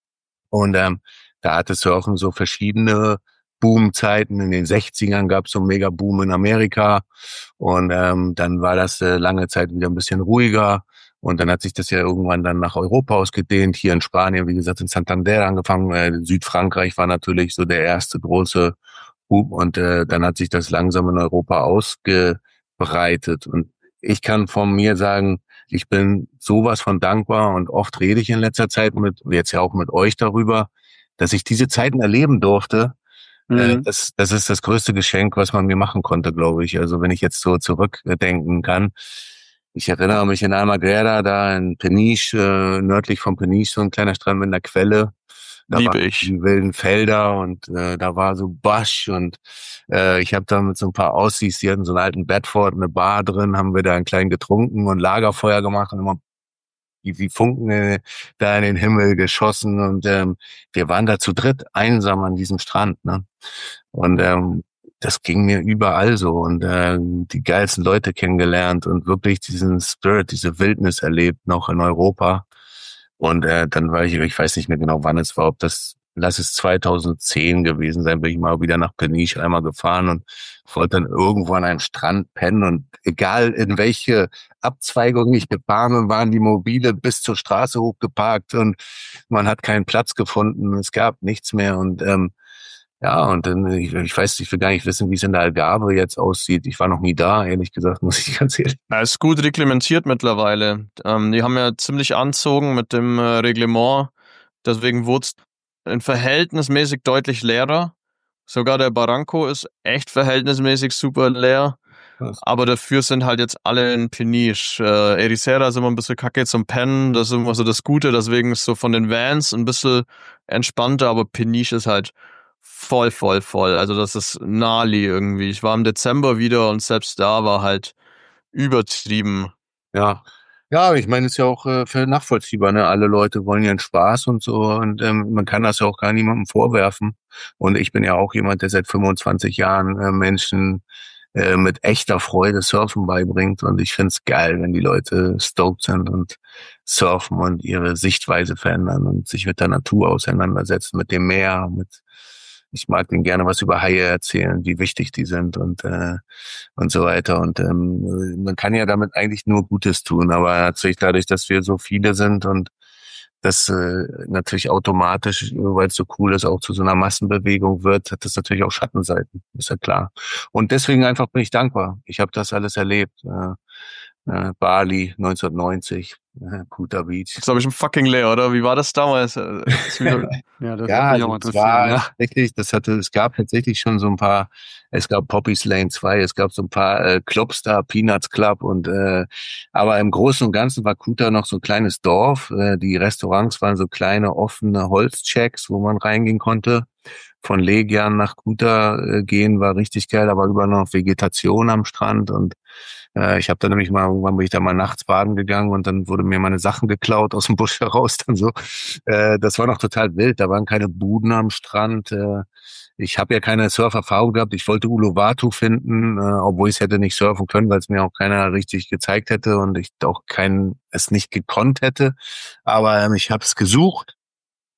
Und ähm, da hatte Surfen so verschiedene Boomzeiten. In den sechzigern gab es so einen Mega-Boom in Amerika. Und ähm, dann war das äh, lange Zeit wieder ein bisschen ruhiger. Und dann hat sich das ja irgendwann dann nach Europa ausgedehnt. Hier in Spanien, wie gesagt, in Santander angefangen. Äh, Südfrankreich war natürlich so der erste große Boom. Und äh, dann hat sich das langsam in Europa ausgebreitet. Und ich kann von mir sagen, ich bin sowas von dankbar und oft rede ich in letzter Zeit mit, jetzt ja auch mit euch darüber, dass ich diese Zeiten erleben durfte. Äh, Mhm. das, das ist das größte Geschenk, was man mir machen konnte, glaube ich. Also wenn ich jetzt so zurückdenken kann. Ich erinnere mich in Almagrera, da in Peniche, äh, nördlich von Peniche, so ein kleiner Strand mit einer Quelle. Da Liebe waren ich. die wilden Felder und äh, da war so Busch und äh, ich habe da mit so ein paar Aussies, die hatten so einen alten Bedford, eine Bar drin, haben wir da ein klein getrunken und Lagerfeuer gemacht und immer wie, wie Funken äh, da in den Himmel geschossen und ähm, wir waren da zu dritt einsam an diesem Strand, ne? Und ähm, das ging mir überall so und äh, die geilsten Leute kennengelernt und wirklich diesen Spirit, diese Wildnis erlebt noch in Europa. Und äh, dann war ich, ich weiß nicht mehr genau, wann es war, ob das, lass es zweitausendzehn gewesen sein, bin ich mal wieder nach Peniche einmal gefahren und wollte dann irgendwo an einem Strand pennen und egal in welche Abzweigung ich gefahren bin, waren die Mobile bis zur Straße hochgeparkt und man hat keinen Platz gefunden, es gab nichts mehr und ähm, ja, und dann, ich, ich weiß, ich will gar nicht wissen, wie es in der Algarve jetzt aussieht. Ich war noch nie da, ehrlich gesagt, muss ich ganz ehrlich. Er ist gut reglementiert mittlerweile. Ähm, die haben ja ziemlich anzogen mit dem äh, Reglement. Deswegen wurde es in verhältnismäßig deutlich leerer. Sogar der Barranco ist echt verhältnismäßig super leer. Was? Aber dafür sind halt jetzt alle in Peniche. Äh, Ericeira ist immer ein bisschen kacke zum Pennen. Das ist immer so das Gute. Deswegen ist so von den Vans ein bisschen entspannter. Aber Peniche ist halt voll, voll, voll. Also das ist Nali irgendwie. Ich war im Dezember wieder und selbst da war halt übertrieben. Ja. Ja, ich meine, es ist ja auch äh, für nachvollziehbar, ne? Alle Leute wollen ja einen Spaß und so und ähm, man kann das ja auch gar niemandem vorwerfen. Und ich bin ja auch jemand, der seit fünfundzwanzig Jahren äh, Menschen äh, mit echter Freude Surfen beibringt und ich find's geil, wenn die Leute stoked sind und surfen und ihre Sichtweise verändern und sich mit der Natur auseinandersetzen, mit dem Meer, mit ich mag denen gerne was über Haie erzählen, wie wichtig die sind und äh, und so weiter. Und ähm, man kann ja damit eigentlich nur Gutes tun, aber natürlich dadurch, dass wir so viele sind und das äh, natürlich automatisch, weil es so cool ist, auch zu so einer Massenbewegung wird, hat das natürlich auch Schattenseiten, ist ja klar. Und deswegen einfach bin ich dankbar. Ich habe das alles erlebt. Äh, äh, Bali neunzehnhundertneunzig, äh, Kuta Beach. Das ist, glaube ich, ein fucking leer, oder? Wie war das damals? Äh, ist wieder- Ja, das Ja, würde mich auch also mal es interessieren, war ja. tatsächlich, das hatte, es gab tatsächlich schon so ein paar, es gab Poppy's Lane zwei, es gab so ein paar äh, Clubs da, Peanuts Club und äh, aber im Großen und Ganzen war Kuta noch so ein kleines Dorf. Äh, die Restaurants waren so kleine offene Holzchecks, wo man reingehen konnte. Von Legian nach Kuta äh, gehen war richtig geil, aber überall noch Vegetation am Strand und äh, ich habe dann nämlich mal, irgendwann bin ich da mal nachts baden gegangen und dann wurde mir meine Sachen geklaut aus dem Busch heraus dann so. Äh, das war noch total wild, da waren keine Buden am Strand. Äh, ich habe ja keine Surferfahrung gehabt. Ich wollte Uluwatu finden, äh, obwohl ich es hätte nicht surfen können, weil es mir auch keiner richtig gezeigt hätte und ich auch kein es nicht gekonnt hätte. Aber ähm, ich habe es gesucht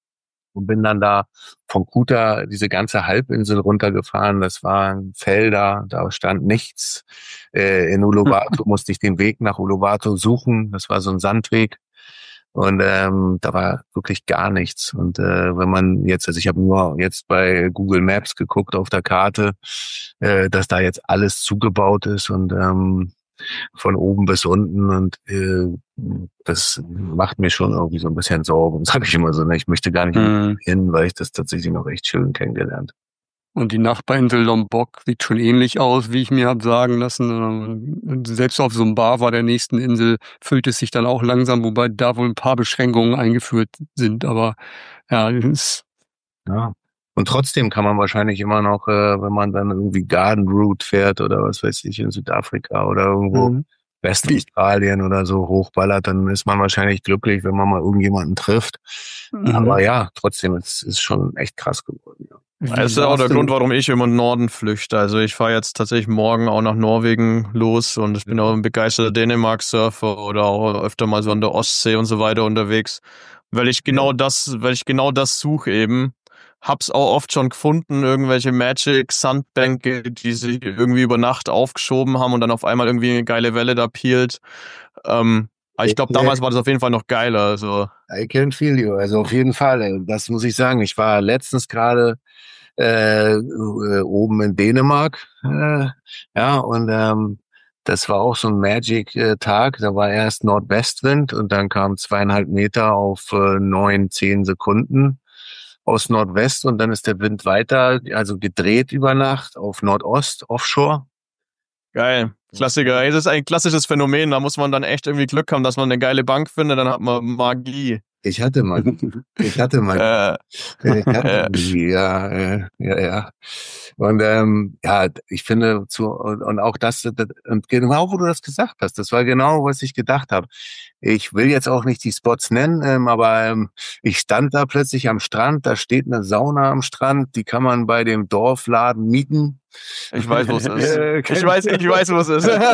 und bin dann da von Kuta diese ganze Halbinsel runtergefahren. Das waren Felder, da stand nichts. Äh, in Uluwatu musste ich den Weg nach Uluwatu suchen. Das war so ein Sandweg. Und ähm, da war wirklich gar nichts. Und äh, wenn man jetzt, also ich habe nur jetzt bei Google Maps geguckt auf der Karte, äh, dass da jetzt alles zugebaut ist und ähm, von oben bis unten. Und äh, das macht mir schon irgendwie so ein bisschen Sorgen, sage ich immer so. Ne? Ich möchte gar nicht Mhm. hin, weil ich das tatsächlich noch echt schön kennengelernt. Und die Nachbarinsel Lombok sieht schon ähnlich aus, wie ich mir habe sagen lassen. Und selbst auf Sumbawa, der nächsten Insel, füllt es sich dann auch langsam, wobei da wohl ein paar Beschränkungen eingeführt sind. Aber ja, das ist Ja. Und trotzdem kann man wahrscheinlich immer noch, äh, wenn man dann irgendwie Garden Route fährt oder was weiß ich, in Südafrika oder irgendwo Mhm. Westaustralien oder so hochballert, dann ist man wahrscheinlich glücklich, wenn man mal irgendjemanden trifft. Mhm. Aber ja, trotzdem, es ist schon echt krass geworden. Ja. Wie Das ist ja auch war's der denn? Grund, warum ich immer in den Norden flüchte. Also ich fahre jetzt tatsächlich morgen auch nach Norwegen los und ich bin auch ein begeisterter Dänemark-Surfer oder auch öfter mal so an der Ostsee und so weiter unterwegs, weil ich genau das, weil ich genau das suche eben. Hab's auch oft schon gefunden, irgendwelche Magic-Sandbänke, die sich irgendwie über Nacht aufgeschoben haben und dann auf einmal irgendwie eine geile Welle da peelt. Ähm, aber ich glaube, damals war das auf jeden Fall noch geiler. Also I can feel you. Also auf jeden Fall, ey. Das muss ich sagen. Ich war letztens gerade äh, äh, oben in Dänemark, äh, ja, und ähm, das war auch so ein Magic-Tag. Da war erst Nordwestwind und dann kam zweieinhalb Meter auf äh, neun, zehn Sekunden aus Nordwest und dann ist der Wind weiter, also gedreht über Nacht auf Nordost, Offshore. geil. Klassiker. Das ist ein klassisches Phänomen. Da muss man dann echt irgendwie Glück haben, dass man eine geile Bank findet, dann hat man Magie. Ich hatte mal, ich hatte mal, Äh, ich hatte äh, die, ja, äh, ja, ja. Und ähm, ja, ich finde zu und, und auch das, das und genau wo du das gesagt hast, das war genau, was ich gedacht habe. Ich will jetzt auch nicht die Spots nennen, ähm, aber ähm, ich stand da plötzlich am Strand, da steht eine Sauna am Strand, die kann man bei dem Dorfladen mieten. ich weiß, wo es ist. Äh, Ich weiß, ich weiß, wo es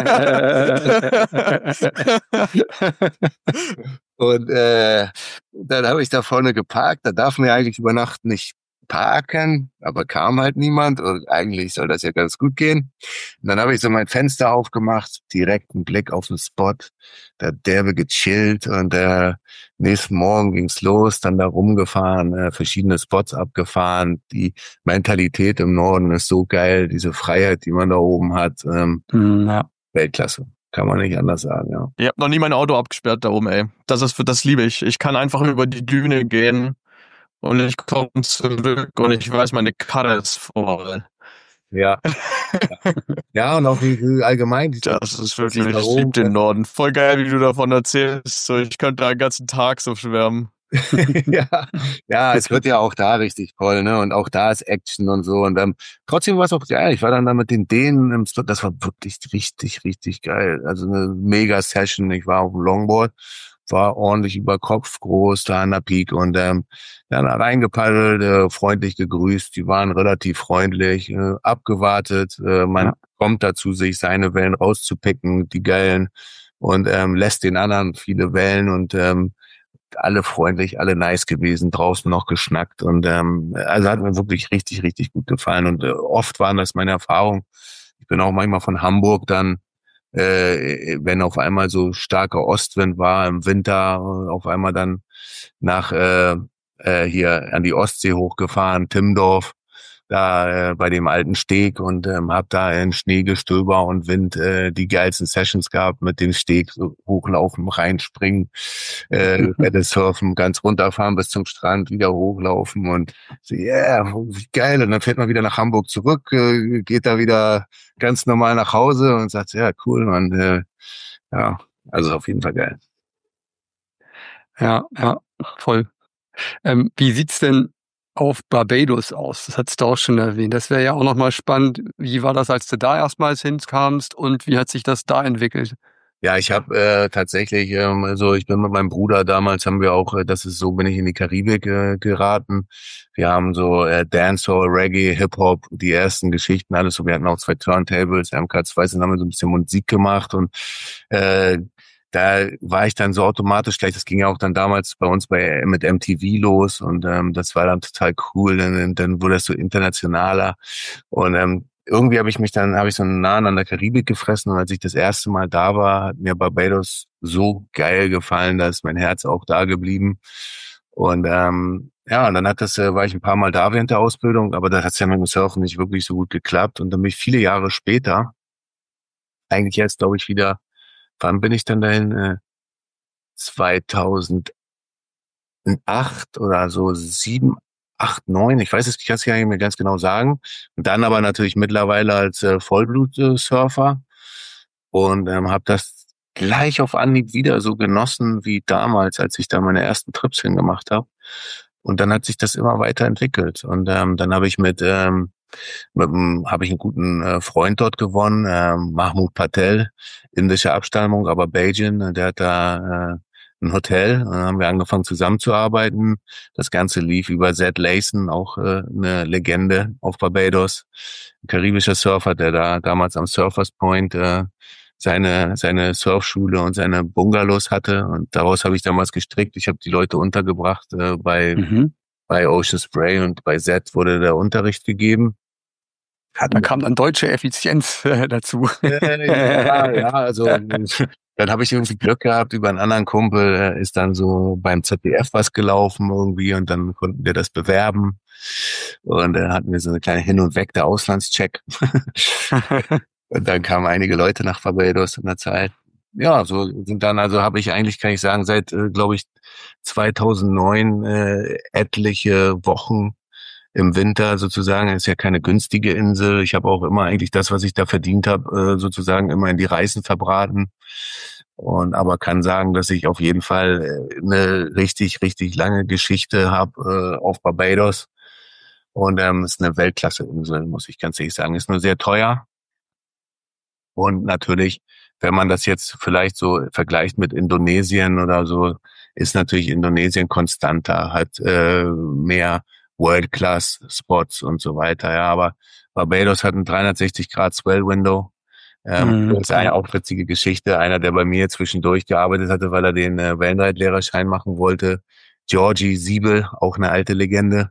ist. Und äh, dann habe ich da vorne geparkt. Da darf man ja eigentlich über Nacht nicht parken, aber kam halt niemand. Und eigentlich soll das ja ganz gut gehen. Und dann habe ich so mein Fenster aufgemacht, direkt einen Blick auf den Spot. Da derbe gechillt und äh, nächsten Morgen ging's los, dann da rumgefahren, äh, verschiedene Spots abgefahren. Die Mentalität im Norden ist so geil, diese Freiheit, die man da oben hat. Ähm, ja. Weltklasse. Kann man nicht anders sagen, ja. Ich habe noch nie mein Auto abgesperrt da oben, ey. Das ist, das liebe ich. Ich kann einfach über die Düne gehen und ich komme zurück und ich weiß, meine Karre ist voll. Ja. Ja, und auch wie, wie allgemein. Die, Das ist wirklich, ich liebe den Norden. Voll geil, wie du davon erzählst. So, ich könnte da den ganzen Tag so schwärmen. ja, ja, es wird ja auch da richtig toll, ne? Und auch da ist Action und so. Und ähm, trotzdem war es auch geil. Ich war dann da mit den Dänen im Slot. Das war wirklich richtig, richtig geil. Also eine mega Session. Ich war auf dem Longboard, war ordentlich über Kopf groß da an der Peak und ähm, dann reingepaddelt, äh, freundlich gegrüßt. Die waren relativ freundlich, äh, abgewartet. Äh, man Ja. kommt dazu, sich seine Wellen rauszupicken, die geilen, und ähm, lässt den anderen viele Wellen und ähm, alle freundlich, alle nice gewesen, draußen noch geschnackt und ähm, also hat mir wirklich richtig, richtig gut gefallen und äh, oft waren das meine Erfahrungen. Ich bin auch manchmal von Hamburg dann, äh, wenn auf einmal so starker Ostwind war im Winter, äh, auf einmal dann nach äh, äh, hier an die Ostsee hochgefahren, Timmendorf, da äh, bei dem alten Steg und ähm, hab da in Schneegestöber und Wind äh, die geilsten Sessions gehabt mit dem Steg, so hochlaufen, reinspringen, äh, Welle surfen, ganz runterfahren bis zum Strand, wieder hochlaufen und so, yeah, wie geil. Und dann fährt man wieder nach Hamburg zurück, äh, geht da wieder ganz normal nach Hause und sagt, ja, cool, man, äh, ja, also auf jeden Fall geil. Ja, ja, voll. Ähm, wie sieht's denn auf Barbados aus? Das hattest du auch schon erwähnt. Das wäre ja auch nochmal spannend. Wie war das, als du da erstmals hinkamst und wie hat sich das da entwickelt? Ja, ich habe äh, tatsächlich, ähm, also ich bin mit meinem Bruder damals, haben wir auch, äh, das ist so, bin ich in die Karibik äh, geraten. Wir haben so äh, Dancehall, Reggae, Hip-Hop, die ersten Geschichten, alles so. Wir hatten auch zwei Turntables, M K zwei, sind haben wir so ein bisschen Musik gemacht und äh, da war ich dann so automatisch gleich, das ging ja auch dann damals bei uns bei mit M T V los und ähm, das war dann total cool. Dann, dann wurde das so internationaler und ähm, irgendwie habe ich mich dann, habe ich so nah an der Karibik gefressen und als ich das erste Mal da war, hat mir Barbados so geil gefallen, da ist mein Herz auch da geblieben. Und ähm, ja, und dann hat das, äh, war ich ein paar Mal da während der Ausbildung, aber da hat es ja mit dem Surfen nicht wirklich so gut geklappt. Und dann bin ich viele Jahre später, eigentlich jetzt glaube ich wieder, wann bin ich dann dahin? Äh, zweitausendacht oder so sieben, acht, neun, ich weiß es, ich kann es gar nicht mehr ganz genau sagen. Und dann aber natürlich mittlerweile als äh, Vollblut-Surfer und ähm, habe das gleich auf Anhieb wieder so genossen wie damals, als ich da meine ersten Trips hingemacht habe. Und dann hat sich das immer weiterentwickelt. Und ähm, dann habe ich mit, ähm, mit habe ich einen guten äh, Freund dort gewonnen, ähm, Mahmoud Patel, indische Abstammung, aber Bajan, der hat da äh, ein Hotel. Und dann haben wir angefangen zusammenzuarbeiten. Das Ganze lief über Zed Layson, auch äh, eine Legende auf Barbados, ein karibischer Surfer, der da damals am Surfers Point äh, seine seine Surfschule und seine Bungalows hatte und daraus habe ich damals gestrickt. Ich habe die Leute untergebracht äh, bei Mhm. bei Ocean Spray und bei Z wurde der Unterricht gegeben. Da kam dann deutsche Effizienz äh, dazu. Äh, ja, ja, also dann habe ich irgendwie Glück gehabt über einen anderen Kumpel, äh, ist dann so beim Z D F was gelaufen irgendwie und dann konnten wir das bewerben und dann hatten wir so eine kleine Hin und Weg der Auslandscheck. Und dann kamen einige Leute nach Barbados in der Zeit. Ja, so sind dann, also habe ich eigentlich, kann ich sagen, seit, äh, glaube ich, zweitausendneun äh, etliche Wochen im Winter sozusagen. Es ist ja keine günstige Insel. Ich habe auch immer eigentlich das, was ich da verdient habe, äh, sozusagen immer in die Reisen verbraten. Und aber kann sagen, dass ich auf jeden Fall äh, eine richtig, richtig lange Geschichte habe äh, auf Barbados. Und ähm, es ist eine Weltklasse-Insel, muss ich ganz ehrlich sagen. Ist nur sehr teuer. Und natürlich, wenn man das jetzt vielleicht so vergleicht mit Indonesien oder so, ist natürlich Indonesien konstanter, hat äh, mehr World-Class-Spots und so weiter. Ja, aber Barbados hat ein dreihundertsechzig Grad Swell-Window. Ähm, das ist eine auch witzige Geschichte. Einer, der bei mir zwischendurch gearbeitet hatte, weil er den äh, Wellenreitlehrerschein machen wollte. Georgie Siebel, auch eine alte Legende.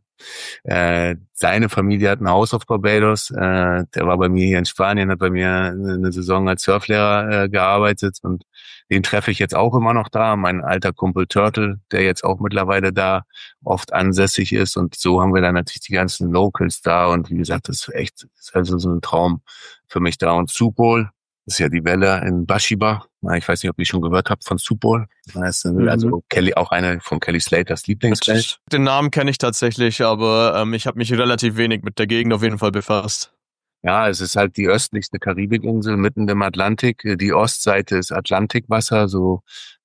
Äh, seine Familie hat ein Haus auf Barbados. Äh, der war bei mir hier in Spanien, hat bei mir eine Saison als Surflehrer äh, gearbeitet und den treffe ich jetzt auch immer noch da. Mein alter Kumpel Turtle, der jetzt auch mittlerweile da oft ansässig ist und so haben wir dann natürlich die ganzen Locals da und wie gesagt, das ist echt, das ist also so ein Traum für mich da. Und Supol, das ist ja die Welle in Bashiba. Ich weiß nicht, ob ihr schon gehört habt von Supol. Das ist also mhm. Kelly, auch eine von Kelly Slaters Lieblingswelt. Den Namen kenne ich tatsächlich, aber ähm, ich habe mich relativ wenig mit der Gegend auf jeden Fall befasst. Ja, es ist halt die östlichste Karibikinsel mitten im Atlantik. Die Ostseite ist Atlantikwasser, so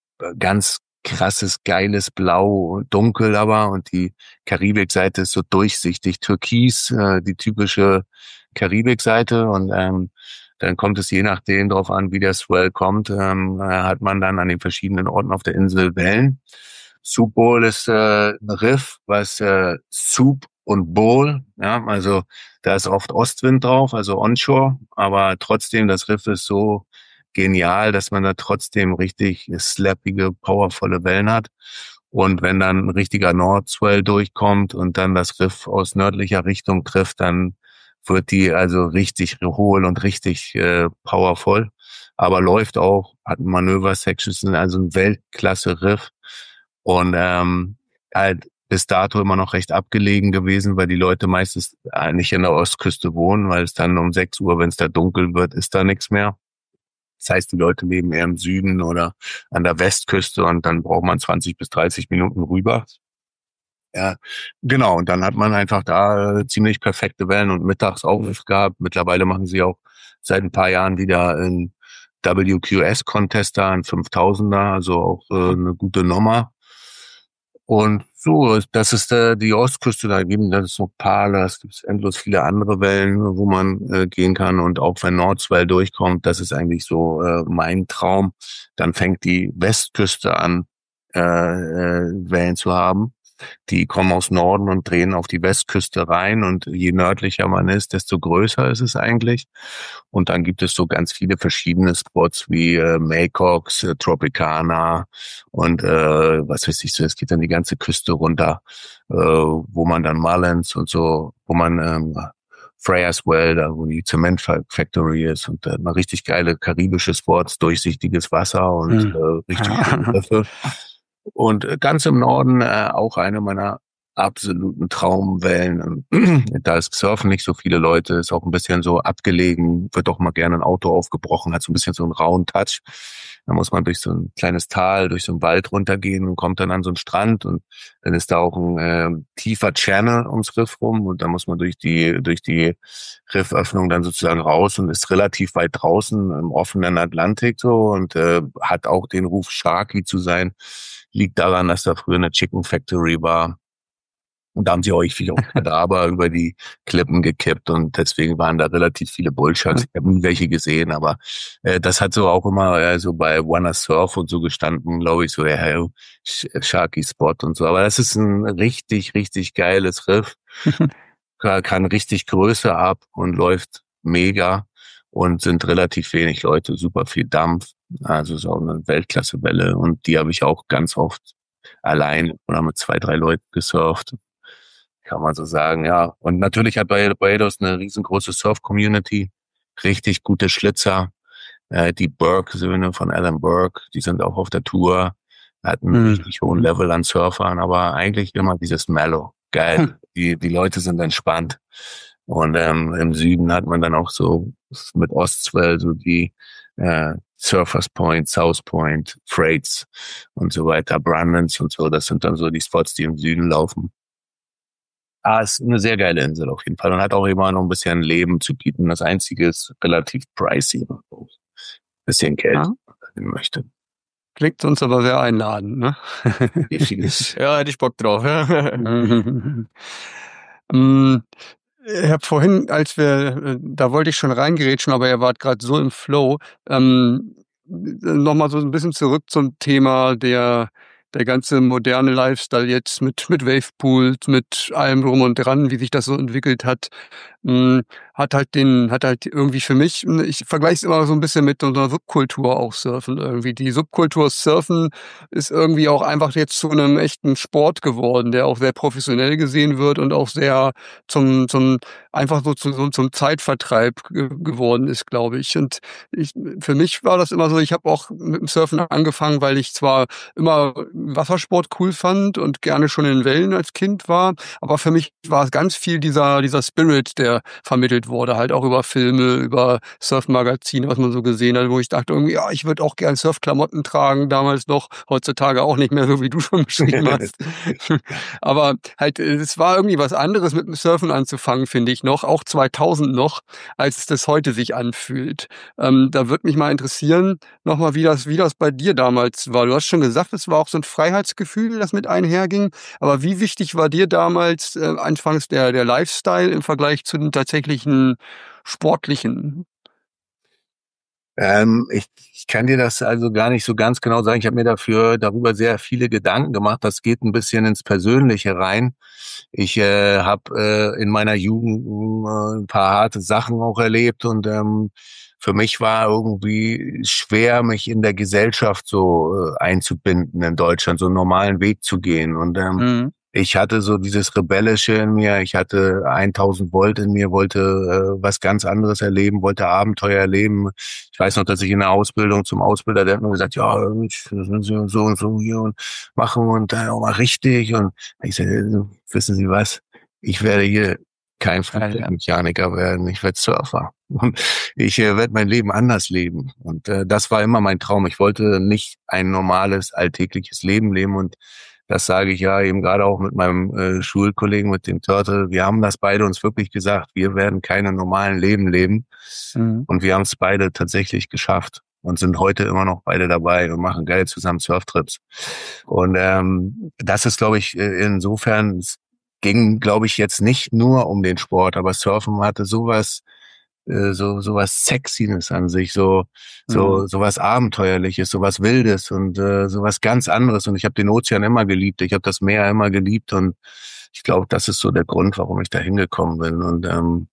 ganz krasses, geiles Blau und dunkel aber. Und die Karibikseite ist so durchsichtig, türkis, äh, die typische Karibikseite. Und ähm, dann kommt es je nachdem drauf an, wie der Swell kommt, ähm, hat man dann an den verschiedenen Orten auf der Insel Wellen. Soup Bowl ist äh, ein Riff, was äh, Soup und Bowl, ja, also da ist oft Ostwind drauf, also onshore, aber trotzdem, das Riff ist so genial, dass man da trotzdem richtig slappige, powervolle Wellen hat. Und wenn dann ein richtiger Nordswell durchkommt und dann das Riff aus nördlicher Richtung trifft, dann wird die also richtig hohl und richtig äh, powervoll. Aber läuft auch, hat Manöver-Sections, also ein Weltklasse-Riff. Und ähm, halt bis dato immer noch recht abgelegen gewesen, weil die Leute meistens nicht in der Ostküste wohnen, weil es dann um sechs Uhr, wenn es da dunkel wird, ist da nichts mehr. Das heißt, die Leute leben eher im Süden oder an der Westküste und dann braucht man zwanzig bis dreißig Minuten rüber. Ja, genau. Und dann hat man einfach da äh, ziemlich perfekte Wellen und mittags auch gehabt. Mittlerweile machen sie auch seit ein paar Jahren wieder einen W Q S-Contest da, einen fünftausender, also auch äh, eine gute Nummer. Und so, das ist äh, die Ostküste, da gibt es noch Pala, es gibt endlos viele andere Wellen, wo man äh, gehen kann. Und auch wenn Nordswell durchkommt, das ist eigentlich so äh, mein Traum. Dann fängt die Westküste an, äh, äh, Wellen zu haben. Die kommen aus Norden und drehen auf die Westküste rein und je nördlicher man ist, desto größer ist es eigentlich. Und dann gibt es so ganz viele verschiedene Spots wie äh, Maycox, äh, Tropicana und äh, was weiß ich so, es geht dann die ganze Küste runter, äh, wo man dann Mullins und so, wo man ähm, Freya's Well, da wo die Cement Factory ist und äh, mal richtig geile karibische Spots, durchsichtiges Wasser und Hm. äh, richtig schöne Riffe. Und äh, ganz im Norden äh, auch eine meiner absoluten Traumwellen. Da ist Surfen nicht so viele Leute, ist auch ein bisschen so abgelegen, wird auch mal gerne ein Auto aufgebrochen, hat so ein bisschen so einen rauen Touch. Da muss man durch so ein kleines Tal, durch so einen Wald runtergehen und kommt dann an so einen Strand und dann ist da auch ein äh, tiefer Channel ums Riff rum und dann muss man durch die durch die Rifföffnung dann sozusagen raus und ist relativ weit draußen im offenen Atlantik so und äh, hat auch den Ruf, Sharky zu sein. Liegt daran, dass da früher eine Chicken Factory war. Und da haben sie häufig auch Kadaver über die Klippen gekippt und deswegen waren da relativ viele Bullsharks. Ich habe nie welche gesehen, aber äh, das hat so auch immer äh, so bei Wanna Surf und so gestanden, glaube ich, so ja, hey, Sharky Spot und so. Aber das ist ein richtig, richtig geiles Riff. Kann richtig Größe ab und läuft mega und sind relativ wenig Leute, super viel Dampf. Also so eine Weltklasse-Welle und die habe ich auch ganz oft allein oder mit zwei, drei Leuten gesurft. Kann man so sagen, ja. Und natürlich hat Barbados eine riesengroße Surf-Community, richtig gute Schlitzer. Äh, die Burke-Söhne von Alan Burke, die sind auch auf der Tour, hatten einen Hm. richtig hohen Level an Surfern, aber eigentlich immer dieses Mellow. Geil. Die, die Leute sind entspannt. Und ähm, im Süden hat man dann auch so mit Ostswell so die äh, Surfers Point, South Point, Freights und so weiter, Brandons und so. Das sind dann so die Spots, die im Süden laufen. Ah, ist eine sehr geile Insel auf jeden Fall und hat auch immer noch ein bisschen Leben zu bieten. Das Einzige ist relativ pricey. Ein bisschen Geld, Ja. wenn man möchte. Klingt uns aber sehr einladend, ne? Ja, hätte ich Bock drauf. Ja. ähm, ich habe vorhin, als wir, da wollte ich schon reingerätschen, aber ihr wart gerade so im Flow. Ähm, Nochmal so ein bisschen zurück zum Thema der der ganze moderne Lifestyle jetzt mit mit Wavepools, mit allem drum und dran, wie sich das so entwickelt hat, hm, hat halt den hat halt irgendwie für mich, ich vergleiche es immer so ein bisschen mit so einer Subkultur auch Surfen irgendwie. Die Subkultur Surfen ist irgendwie auch einfach jetzt zu einem echten Sport geworden, der auch sehr professionell gesehen wird und auch sehr zum zum einfach so zu so zum Zeitvertreib ge geworden ist, glaube ich. Und ich für mich war das immer so, ich habe auch mit dem Surfen angefangen, weil ich zwar immer Wassersport cool fand und gerne schon in Wellen als Kind war, aber für mich war es ganz viel dieser dieser Spirit, der vermittelt wurde, halt auch über Filme, über Surfmagazine, was man so gesehen hat, wo ich dachte irgendwie, ja, ich würde auch gern Surfklamotten tragen, damals noch, heutzutage auch nicht mehr, so wie du schon beschrieben hast. Aber halt, es war irgendwie was anderes mit dem Surfen anzufangen, finde ich noch, auch zweitausend noch, als es das heute sich anfühlt. Ähm, da würde mich mal interessieren, nochmal, wie das, wie das bei dir damals war. Du hast schon gesagt, es war auch so ein Freiheitsgefühl, das mit einherging. Aber wie wichtig war dir damals äh, anfangs der, der Lifestyle im Vergleich zu den tatsächlichen sportlichen? Ähm, ich, ich kann dir das also gar nicht so ganz genau sagen. Ich habe mir dafür darüber sehr viele Gedanken gemacht. Das geht ein bisschen ins Persönliche rein. Ich äh, habe äh, in meiner Jugend äh, ein paar harte Sachen auch erlebt und ähm, für mich war irgendwie schwer, mich in der Gesellschaft so äh, einzubinden in Deutschland, so einen normalen Weg zu gehen. Und ähm, Mhm. ich hatte so dieses Rebellische in mir, ich hatte tausend Volt in mir, wollte äh, was ganz anderes erleben, wollte Abenteuer erleben. Ich weiß noch, dass ich in der Ausbildung zum Ausbilder, der hat mir gesagt, ja, ich sind Sie so und so hier und machen und äh, auch mal richtig. Und ich sagte, wissen Sie was, ich werde hier kein Flugzeugmechaniker werden, ich werde Surfer. Und ich äh, werde mein Leben anders leben. Und äh, das war immer mein Traum. Ich wollte nicht ein normales, alltägliches Leben leben und das sage ich ja eben gerade auch mit meinem äh, Schulkollegen, mit dem Turtle. Wir haben das beide uns wirklich gesagt. Wir werden keine normalen Leben leben. Mhm. Und wir haben es beide tatsächlich geschafft und sind heute immer noch beide dabei und machen geil zusammen Surftrips. Und ähm, das ist, glaube ich, insofern, es ging, glaube ich, jetzt nicht nur um den Sport, aber Surfen hatte sowas äh, so so was Sexiness an sich, so Mhm. so so was Abenteuerliches, so was Wildes und äh, so was ganz anderes. Und ich habe den Ozean immer geliebt, ich habe das Meer immer geliebt und ich glaube, das ist so der Grund, warum ich da hingekommen bin. Und ähm,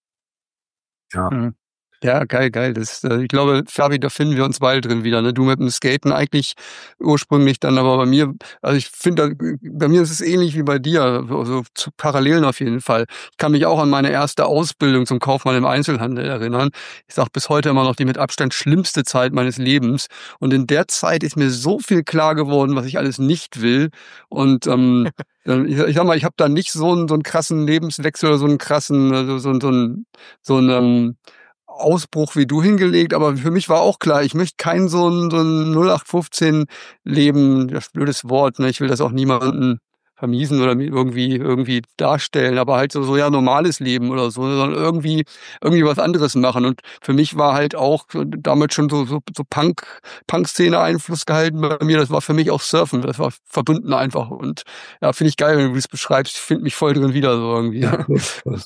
ja. Mhm. Ja, geil, geil. Das, äh, ich glaube, Fabi, da finden wir uns beide drin wieder. Ne? Du mit dem Skaten eigentlich ursprünglich, dann aber bei mir, also ich finde, bei mir ist es ähnlich wie bei dir, also zu Parallelen auf jeden Fall. Ich kann mich auch an meine erste Ausbildung zum Kaufmann im Einzelhandel erinnern. Ich sage bis heute immer noch die mit Abstand schlimmste Zeit meines Lebens. Und in der Zeit ist mir so viel klar geworden, was ich alles nicht will. Und ähm, ich, ich sag mal, ich habe da nicht so einen, so einen krassen Lebenswechsel oder so einen krassen, also so, so, ein, so einen ähm, Ausbruch wie du hingelegt, aber für mich war auch klar, ich möchte kein so ein, so ein null acht fünfzehn Leben, das ist ein blödes Wort, ne? Ich will das auch niemanden vermiesen oder irgendwie irgendwie darstellen, aber halt so, so ja normales Leben oder so, sondern irgendwie irgendwie was anderes machen. Und für mich war halt auch damit schon so so, so Punk Punk-Szene Einfluss gehalten bei mir. Das war für mich auch Surfen, das war verbunden einfach. Und ja, finde ich geil, wenn du es beschreibst. Ich finde mich voll drin wieder so irgendwie. Ja, cool.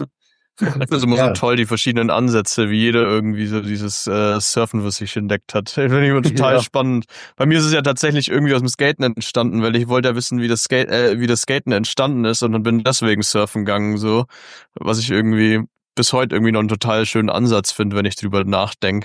Das ist immer so Ja. toll, die verschiedenen Ansätze, wie jeder irgendwie so dieses äh, Surfen für sich entdeckt hat. Finde ich immer total Ja. spannend. Bei mir ist es ja tatsächlich irgendwie aus dem Skaten entstanden, weil ich wollte ja wissen, wie das Skate, äh, wie das Skaten entstanden ist und dann bin deswegen surfen gegangen, so. Was ich irgendwie bis heute irgendwie noch einen total schönen Ansatz finde, wenn ich drüber nachdenke.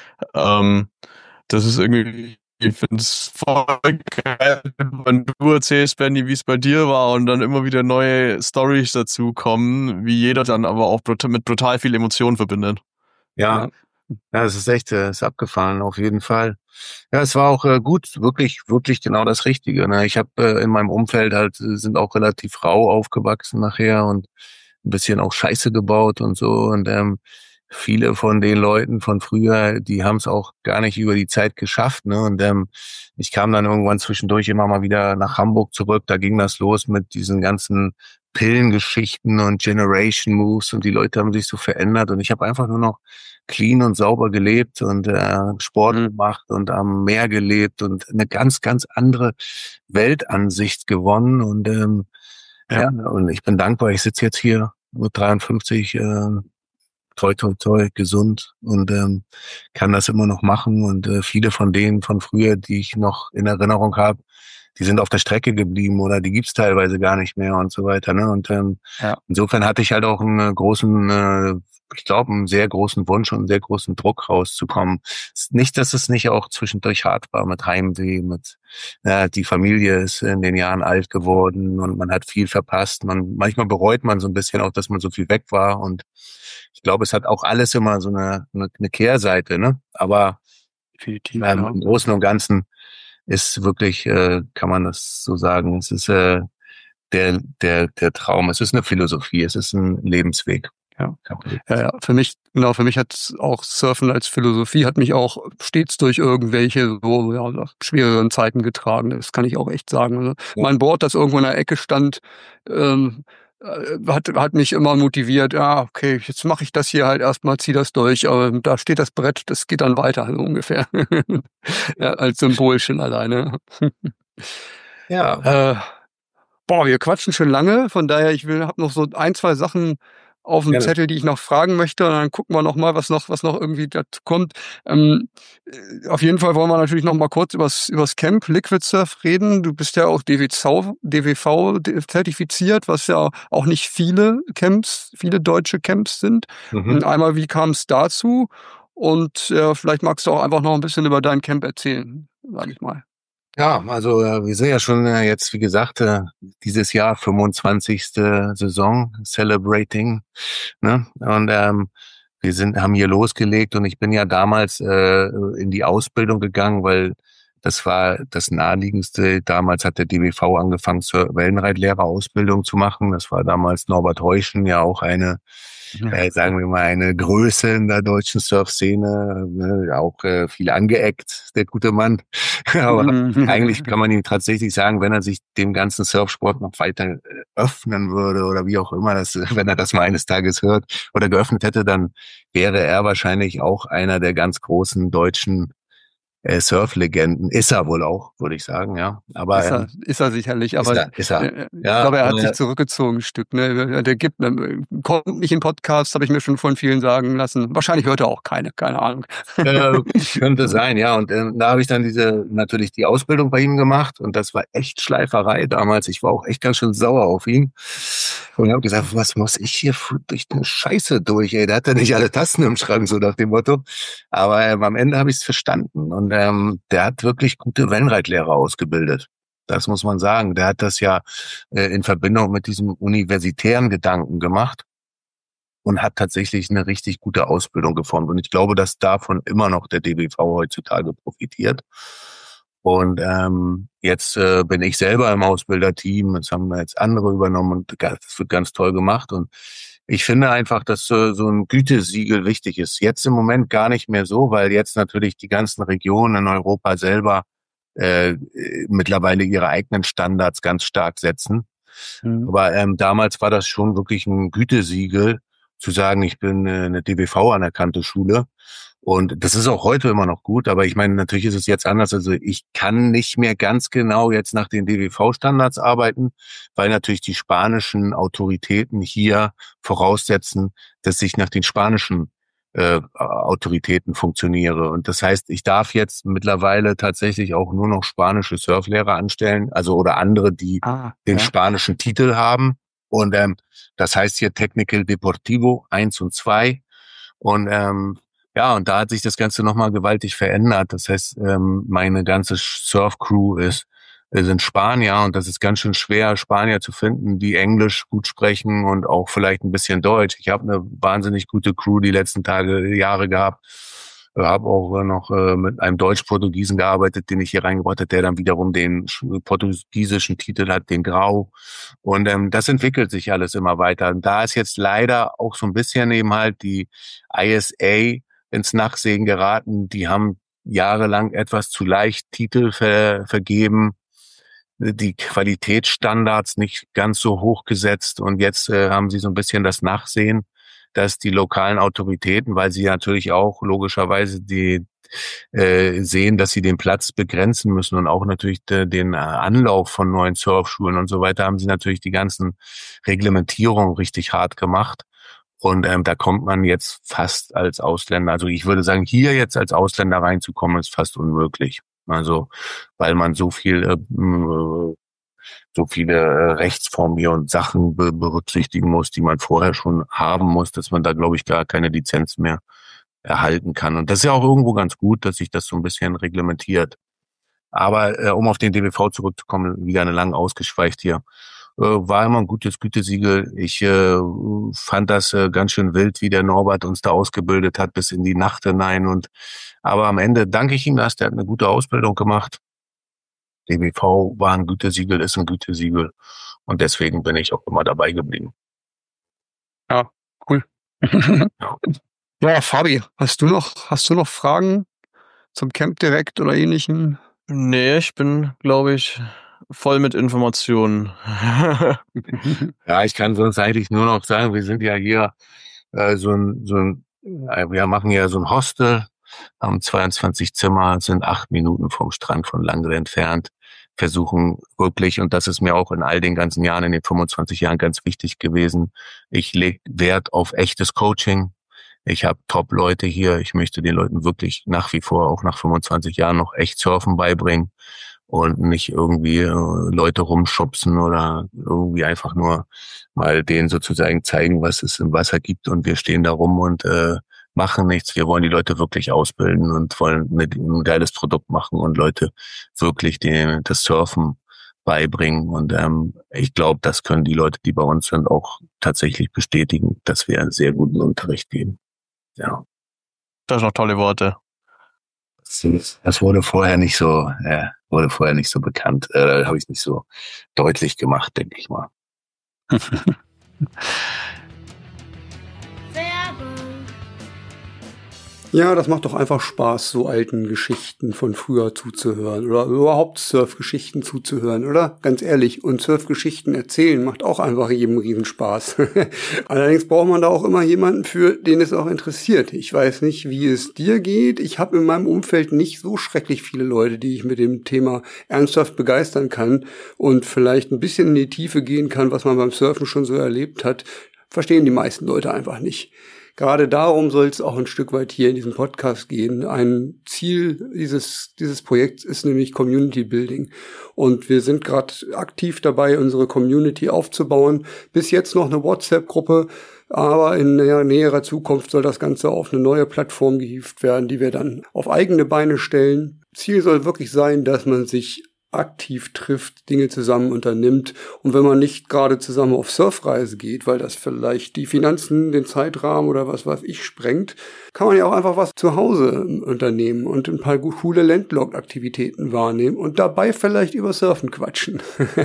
Ähm, das ist irgendwie, ich finde es voll geil, wenn du erzählst, Benny, wie es bei dir war und dann immer wieder neue Storys dazu kommen, wie jeder dann aber auch brut- mit brutal viel Emotionen verbindet. Ja, ja, es ist echt, äh, ist abgefahren, auf jeden Fall. Ja, es war auch äh, gut, wirklich, wirklich genau das Richtige. Ne? Ich habe äh, in meinem Umfeld halt, äh, sind auch relativ rau aufgewachsen nachher und ein bisschen auch Scheiße gebaut und so. Und ähm, viele von den Leuten von früher, die haben es auch gar nicht über die Zeit geschafft. Ne? Und ähm, ich kam dann irgendwann zwischendurch immer mal wieder nach Hamburg zurück. Da ging das los mit diesen ganzen Pillengeschichten und Generation Moves und die Leute haben sich so verändert und ich habe einfach nur noch clean und sauber gelebt und äh, Sport Mhm. gemacht und am Meer gelebt und eine ganz, ganz andere Weltansicht gewonnen und ähm, ja. Ja. ja, und ich bin dankbar, ich sitze jetzt hier mit dreiundfünfzig, äh, toi, toi, toi, gesund und ähm, kann das immer noch machen und äh, viele von denen von früher, die ich noch in Erinnerung habe, die sind auf der Strecke geblieben oder die gibt's teilweise gar nicht mehr und so weiter. Ne? Und ähm, Ja. insofern hatte ich halt auch einen großen, äh, ich glaube, einen sehr großen Wunsch und einen sehr großen Druck rauszukommen. Nicht, dass es nicht auch zwischendurch hart war mit Heimweh, mit ja, die Familie ist in den Jahren alt geworden und man hat viel verpasst. Man manchmal bereut man so ein bisschen auch, dass man so viel weg war und ich glaube, es hat auch alles immer so eine, eine, eine Kehrseite, ne? Aber Definitiv, ähm, ja. im Großen und Ganzen ist wirklich, äh, kann man das so sagen, es ist äh, der, der, der Traum. Es ist eine Philosophie, es ist ein Lebensweg. Ja. Ja, ja, für mich, genau, für mich hat auch Surfen als Philosophie hat mich auch stets durch irgendwelche so ja, schwereren Zeiten getragen. Das kann ich auch echt sagen. Also Ja. mein Board, das irgendwo in der Ecke stand, ähm, äh, hat, hat mich immer motiviert, ja, okay, jetzt mache ich das hier halt erstmal, zieh das durch, aber da steht das Brett, das geht dann weiter, so ungefähr. Ja, als Symbol schon alleine. Ja. Äh, boah, wir quatschen schon lange, von daher, ich will, habe noch so ein, zwei Sachen auf dem Gerne. Zettel, die ich noch fragen möchte. Und dann gucken wir noch mal, was noch, was noch irgendwie dazu kommt. Ähm, äh, auf jeden Fall wollen wir natürlich noch mal kurz übers, übers Camp Liquid Surf reden. Du bist ja auch D W V, D W V zertifiziert, was ja auch nicht viele Camps, viele deutsche Camps sind. Mhm. Und einmal, wie kam es dazu? Und äh, vielleicht magst du auch einfach noch ein bisschen über dein Camp erzählen, sage ich mal. Ja, also äh, wir sind ja schon äh, jetzt, wie gesagt, äh, dieses Jahr fünfundzwanzigste Saison celebrating, ne? Und ähm, wir sind, haben hier losgelegt und ich bin ja damals äh, in die Ausbildung gegangen, weil das war das Naheliegendste. Damals hat der D W V angefangen, zur Wellenreitlehrerausbildung zu machen. Das war damals Norbert Heuschen, ja auch eine, äh, sagen wir mal, eine Größe in der deutschen Surf-Szene, ne? Auch äh, viel angeeckt, der gute Mann. Aber eigentlich kann man ihm tatsächlich sagen, wenn er sich dem ganzen Surfsport noch weiter öffnen würde oder wie auch immer, das, wenn er das mal eines Tages hört oder geöffnet hätte, dann wäre er wahrscheinlich auch einer der ganz großen deutschen äh, Surflegenden. Ist er wohl auch, würde ich sagen, ja. Aber Ist er, ähm, ist er sicherlich, ist aber er, ist er. äh, ich Ja, glaube, er hat äh, sich zurückgezogen ein Stück. Ne? Der gibt, äh, kommt nicht in Podcasts, habe ich mir schon von vielen sagen lassen. Wahrscheinlich hört er auch keine, keine Ahnung. Äh, könnte sein, ja. Und ähm, da habe ich dann diese natürlich die Ausbildung bei ihm gemacht und das war echt Schleiferei damals. Ich war auch echt ganz schön sauer auf ihn und habe gesagt, was muss ich hier für- durch eine Scheiße durch? Ey, der hat ja nicht alle Tassen im Schrank, so nach dem Motto. Aber ähm, am Ende habe ich es verstanden und ähm, der hat wirklich gute Wellenreitlehrer ausgebildet. Das muss man sagen. Der hat das ja äh, in Verbindung mit diesem universitären Gedanken gemacht und hat tatsächlich eine richtig gute Ausbildung geformt. Und ich glaube, dass davon immer noch der D B V heutzutage profitiert. Und ähm, jetzt äh, bin ich selber im Ausbilderteam, das haben wir jetzt andere übernommen und das wird ganz toll gemacht. Und ich finde einfach, dass äh, so ein Gütesiegel wichtig ist. Jetzt im Moment gar nicht mehr so, weil jetzt natürlich die ganzen Regionen in Europa selber äh, mittlerweile ihre eigenen Standards ganz stark setzen. Mhm. Aber ähm, damals war das schon wirklich ein Gütesiegel, zu sagen, ich bin äh, eine D B V anerkannte Schule. Und das ist auch heute immer noch gut, aber ich meine, natürlich ist es jetzt anders. Also ich kann nicht mehr ganz genau jetzt nach den D B V-Standards arbeiten, weil natürlich die spanischen Autoritäten hier voraussetzen, dass ich nach den spanischen äh, Autoritäten funktioniere. Und das heißt, ich darf jetzt mittlerweile tatsächlich auch nur noch spanische Surflehrer anstellen, also oder andere, die Ah, den ja. spanischen Titel haben. Und ähm, das heißt hier Technical Deportivo eins und zwei. Und ähm, ja, und da hat sich das Ganze nochmal gewaltig verändert. Das heißt, ähm, meine ganze Surf-Crew ist sind Spanier und das ist ganz schön schwer, Spanier zu finden, die Englisch gut sprechen und auch vielleicht ein bisschen Deutsch. Ich habe eine wahnsinnig gute Crew die letzten Tage, Jahre gehabt. Habe auch noch äh, mit einem Deutsch-Portugiesen gearbeitet, den ich hier reingebracht habe, der dann wiederum den portugiesischen Titel hat, den Grau. Und ähm, das entwickelt sich alles immer weiter. Und da ist jetzt leider auch so ein bisschen eben halt die I S A ins Nachsehen geraten. Die haben jahrelang etwas zu leicht Titel ver vergeben, die Qualitätsstandards nicht ganz so hoch gesetzt. Und jetzt äh, haben sie so ein bisschen das Nachsehen, dass die lokalen Autoritäten, weil sie natürlich auch logischerweise die äh, sehen, dass sie den Platz begrenzen müssen und auch natürlich de, den Anlauf von neuen Surfschulen und so weiter, haben sie natürlich die ganzen Reglementierungen richtig hart gemacht. Und ähm, da kommt man jetzt fast als Ausländer, also ich würde sagen, hier jetzt als Ausländer reinzukommen, ist fast unmöglich. Also, weil man so viel äh, so viele äh, Rechtsformen hier und Sachen be berücksichtigen muss, die man vorher schon haben muss, dass man da, glaube ich, gar keine Lizenz mehr erhalten kann. Und das ist ja auch irgendwo ganz gut, dass sich das so ein bisschen reglementiert. Aber äh, um auf den D B V zurückzukommen, wieder eine lang ausgeschweift hier, äh, war immer ein gutes Gütesiegel. Ich äh, fand das äh, ganz schön wild, wie der Norbert uns da ausgebildet hat, bis in die Nacht hinein. Und aber am Ende danke ich ihm, dass der hat eine gute Ausbildung gemacht. D B V war ein Gütesiegel, ist ein Gütesiegel. Und deswegen bin ich auch immer dabei geblieben. Ja, cool. Ja. Ja, Fabi, hast du noch, hast du noch Fragen zum Camp direkt oder ähnlichem? Nee, ich bin, glaube ich, voll mit Informationen. Ja, ich kann sonst eigentlich nur noch sagen, wir sind ja hier äh, so ein, so ein, äh, wir machen ja so ein Hostel, haben zweiundzwanzig Zimmer, sind acht Minuten vom Strand von Langre entfernt, versuchen wirklich, und das ist mir auch in all den ganzen Jahren, in den fünfundzwanzig Jahren ganz wichtig gewesen, ich lege Wert auf echtes Coaching. Ich habe Top-Leute hier. Ich möchte den Leuten wirklich nach wie vor, auch nach fünfundzwanzig Jahren, noch echt Surfen beibringen und nicht irgendwie äh, Leute rumschubsen oder irgendwie einfach nur mal denen sozusagen zeigen, was es im Wasser gibt und wir stehen da rum und äh, machen nichts. Wir wollen die Leute wirklich ausbilden und wollen mit, ein geiles Produkt machen und Leute wirklich den, das Surfen beibringen. Und ähm, ich glaube, das können die Leute, die bei uns sind, auch tatsächlich bestätigen, dass wir einen sehr guten Unterricht geben. Ja. Das sind noch tolle Worte. Das wurde vorher nicht so, äh, wurde vorher nicht so bekannt. Äh, habe ich nicht so deutlich gemacht, denke ich mal. Ja, das macht doch einfach Spaß, so alten Geschichten von früher zuzuhören oder überhaupt Surfgeschichten zuzuhören, oder? Ganz ehrlich, und Surfgeschichten erzählen macht auch einfach jedem Riesenspaß. Allerdings braucht man da auch immer jemanden für, den es auch interessiert. Ich weiß nicht, wie es dir geht. Ich habe in meinem Umfeld nicht so schrecklich viele Leute, die ich mit dem Thema ernsthaft begeistern kann und vielleicht ein bisschen in die Tiefe gehen kann, was man beim Surfen schon so erlebt hat. Verstehen die meisten Leute einfach nicht. Gerade darum soll es auch ein Stück weit hier in diesem Podcast gehen. Ein Ziel dieses dieses Projekts ist nämlich Community Building. Und wir sind gerade aktiv dabei, unsere Community aufzubauen. Bis jetzt noch eine WhatsApp-Gruppe, aber in näher, näherer Zukunft soll das Ganze auf eine neue Plattform gehievt werden, die wir dann auf eigene Beine stellen. Ziel soll wirklich sein, dass man sich aktiv trifft, Dinge zusammen unternimmt. Und wenn man nicht gerade zusammen auf Surfreise geht, weil das vielleicht die Finanzen, den Zeitrahmen oder was weiß ich sprengt, kann man ja auch einfach was zu Hause unternehmen und ein paar coole Landlocked-Aktivitäten wahrnehmen und dabei vielleicht über Surfen quatschen.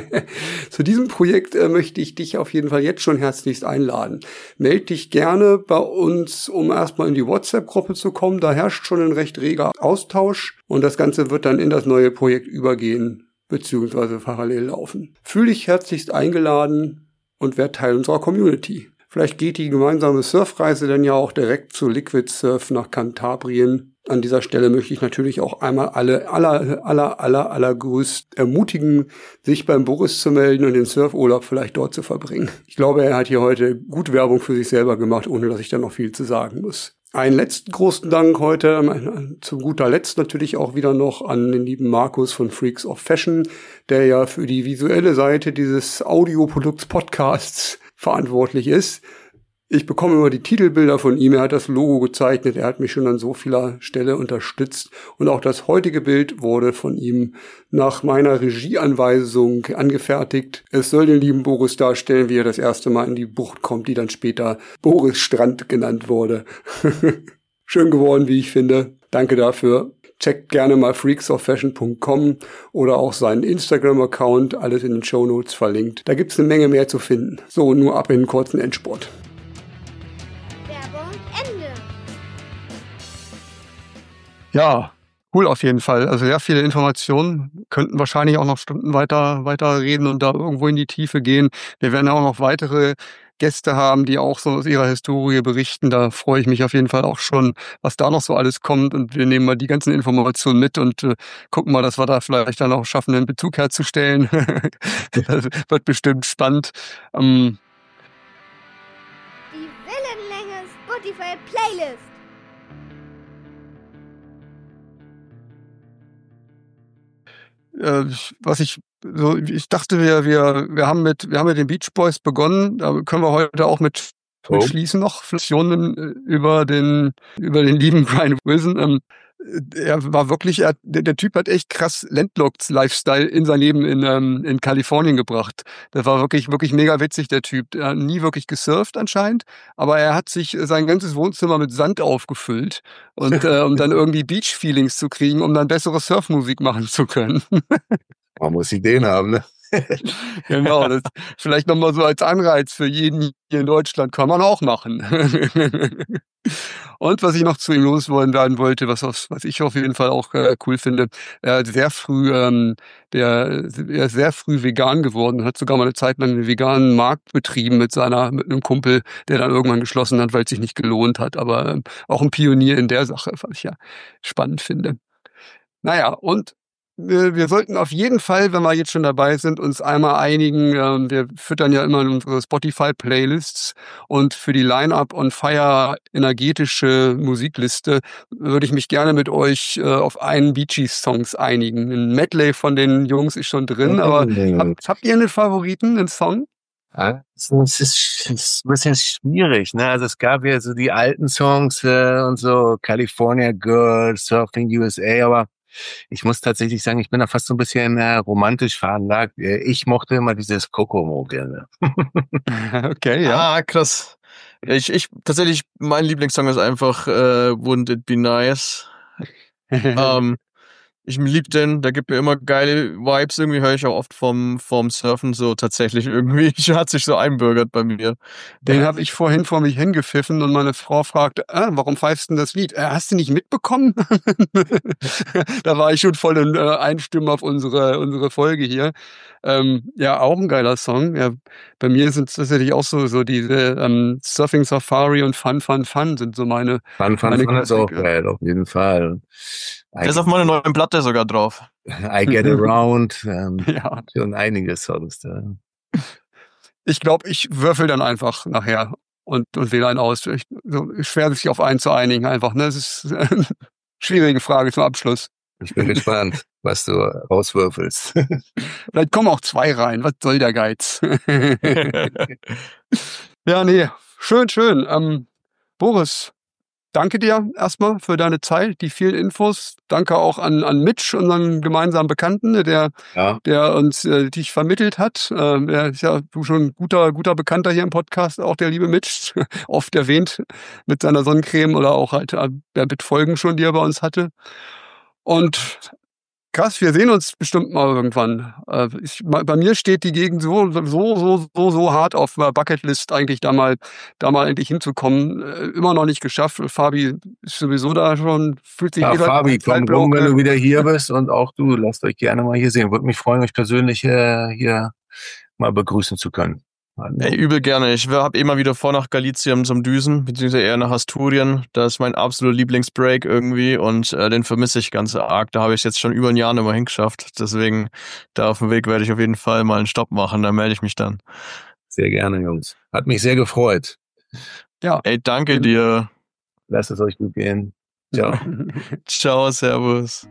Zu diesem Projekt äh, möchte ich dich auf jeden Fall jetzt schon herzlichst einladen. Meld dich gerne bei uns, um erstmal in die WhatsApp-Gruppe zu kommen. Da herrscht schon ein recht reger Austausch und das Ganze wird dann in das neue Projekt übergehen beziehungsweise parallel laufen. Fühl dich herzlichst eingeladen und werd Teil unserer Community. Vielleicht geht die gemeinsame Surfreise dann ja auch direkt zu Liquid Surf nach Kantabrien. An dieser Stelle möchte ich natürlich auch einmal alle aller, aller, aller, allergrößt ermutigen, sich beim Boris zu melden und den Surfurlaub vielleicht dort zu verbringen. Ich glaube, er hat hier heute gut Werbung für sich selber gemacht, ohne dass ich da noch viel zu sagen muss. Einen letzten großen Dank heute, zum guter Letzt natürlich auch wieder noch an den lieben Markus von Freaks of Fashion, der ja für die visuelle Seite dieses Audioprodukts Podcasts verantwortlich ist. Ich bekomme immer die Titelbilder von ihm, er hat das Logo gezeichnet, er hat mich schon an so vieler Stelle unterstützt und auch das heutige Bild wurde von ihm nach meiner Regieanweisung angefertigt. Es soll den lieben Boris darstellen, wie er das erste Mal in die Bucht kommt, die dann später Boris Strand genannt wurde. Schön geworden, wie ich finde. Danke dafür. Checkt gerne mal freaks of fashion punkt com oder auch seinen Instagram-Account, alles in den Shownotes verlinkt. Da gibt's eine Menge mehr zu finden. So, nur ab in den kurzen Endsport. Ende. Ja, cool auf jeden Fall. Also sehr viele Informationen. Könnten wahrscheinlich auch noch Stunden weiter, weiter reden und da irgendwo in die Tiefe gehen. Wir werden auch noch weitere Gäste haben, die auch so aus ihrer Historie berichten. Da freue ich mich auf jeden Fall auch schon, was da noch so alles kommt. Und wir nehmen mal die ganzen Informationen mit und äh, gucken mal, dass wir da vielleicht dann auch schaffen, einen Bezug herzustellen. Das wird bestimmt spannend. Ähm, Die Wellenlänge Spotify Playlist. äh, was ich so, ich dachte, wir, wir, wir haben mit, wir haben mit den Beach Boys begonnen. Da können wir heute auch mit, mit Oh. schließen noch Flexionen über den, über den lieben Brian Wilson. Ähm, er war wirklich, er, der, der Typ hat echt krass Landlocked-Lifestyle in sein Leben in, ähm, in Kalifornien gebracht. Das war wirklich, wirklich mega witzig, der Typ. Er hat nie wirklich gesurft anscheinend, aber er hat sich sein ganzes Wohnzimmer mit Sand aufgefüllt und äh, um dann irgendwie Beach-Feelings zu kriegen, um dann bessere Surfmusik machen zu können. Man muss Ideen haben, ne? Genau, das vielleicht nochmal so als Anreiz für jeden hier in Deutschland, kann man auch machen. Und was ich noch zu ihm loswerden wollte, was, was ich auf jeden Fall auch äh, cool finde, er hat sehr früh, ähm, der, er ist sehr früh vegan geworden, hat sogar mal eine Zeit lang einen veganen Markt betrieben mit seiner, mit einem Kumpel, der dann irgendwann geschlossen hat, weil es sich nicht gelohnt hat, aber ähm, auch ein Pionier in der Sache, was ich ja spannend finde. Naja, und wir, wir sollten auf jeden Fall, wenn wir jetzt schon dabei sind, uns einmal einigen. Ähm, wir füttern ja immer unsere Spotify-Playlists und für die Line-Up on Fire energetische Musikliste würde ich mich gerne mit euch äh, auf einen Bee Gees-Songs einigen. Ein Medley von den Jungs ist schon drin, aber habt, habt ihr einen Favoriten, einen Song? Also, es ist, es ist ein bisschen schwierig, ne? Also es gab ja so die alten Songs äh, und so California Girl, Surfing U S A, aber ich muss tatsächlich sagen, ich bin da fast so ein bisschen äh, romantisch veranlagt. Äh, Ich mochte immer dieses Kokomo gerne. Okay, ja. Ah, krass. Ja, ich, ich, tatsächlich, mein Lieblingssong ist einfach äh, Wouldn't It Be Nice. ähm, Ich lieb den, der gibt mir immer geile Vibes, irgendwie höre ich auch oft vom, vom Surfen so tatsächlich irgendwie. Hat sich so einbürgert bei mir. Den habe ich vorhin vor mich hingepfiffen und meine Frau fragte, ah, warum pfeifst du denn das Lied? Äh, hast du nicht mitbekommen? Da war ich schon voll in äh, Einstimmen auf unsere, unsere Folge hier. Ähm, ja, auch ein geiler Song. Ja, bei mir sind es tatsächlich auch so, so diese ähm, Surfing Safari und Fun, Fun, Fun sind so meine. Fun, Fun, meine Fun ist auch Klassiker. geil, auf jeden Fall. Der ist auf meiner neuen Platte sogar drauf. I Get Around, ähm, Ja. schon einige Songs da. Ich glaube, ich würfel dann einfach nachher und, und wähle einen aus. Ich, so, schwer sich auf einen zu einigen einfach. Ne? Das ist eine schwierige Frage zum Abschluss. Ich bin gespannt, was du rauswürfelst. Vielleicht kommen auch zwei rein. Was soll der Geiz? Ja, nee, schön, schön. Ähm, Boris, danke dir erstmal für deine Zeit, die vielen Infos. Danke auch an, an Mitch, unseren gemeinsamen Bekannten, der, Ja, der uns äh, dich vermittelt hat. Ähm, er ist ja du schon ein guter, guter Bekannter hier im Podcast, auch der liebe Mitch, oft erwähnt mit seiner Sonnencreme oder auch halt äh, mit Folgen schon, die er bei uns hatte. Und krass, wir sehen uns bestimmt mal irgendwann. Äh, ich, bei mir steht die Gegend so, so, so, so, so hart auf meiner Bucketlist, eigentlich da mal, da mal endlich hinzukommen. Äh, immer noch nicht geschafft. Fabi ist sowieso da schon, fühlt sich ja eh Fabi, komm Zeitblock, rum, wenn äh, du wieder hier bist und auch du, lasst euch gerne mal hier sehen. Würde mich freuen, euch persönlich äh, hier mal begrüßen zu können. Ey, übel gerne. Ich habe immer wieder vor nach Galizien zum Düsen, beziehungsweise eher nach Asturien. Das ist mein absoluter Lieblingsbreak irgendwie und äh, den vermisse ich ganz arg. Da habe ich jetzt schon über ein Jahr nicht mehr hingeschafft. Deswegen, da auf dem Weg werde ich auf jeden Fall mal einen Stopp machen. Da melde ich mich dann. Sehr gerne, Jungs. Hat mich sehr gefreut. ja. Ey, danke dir. Lasst es euch gut gehen. Ciao. Ciao, servus.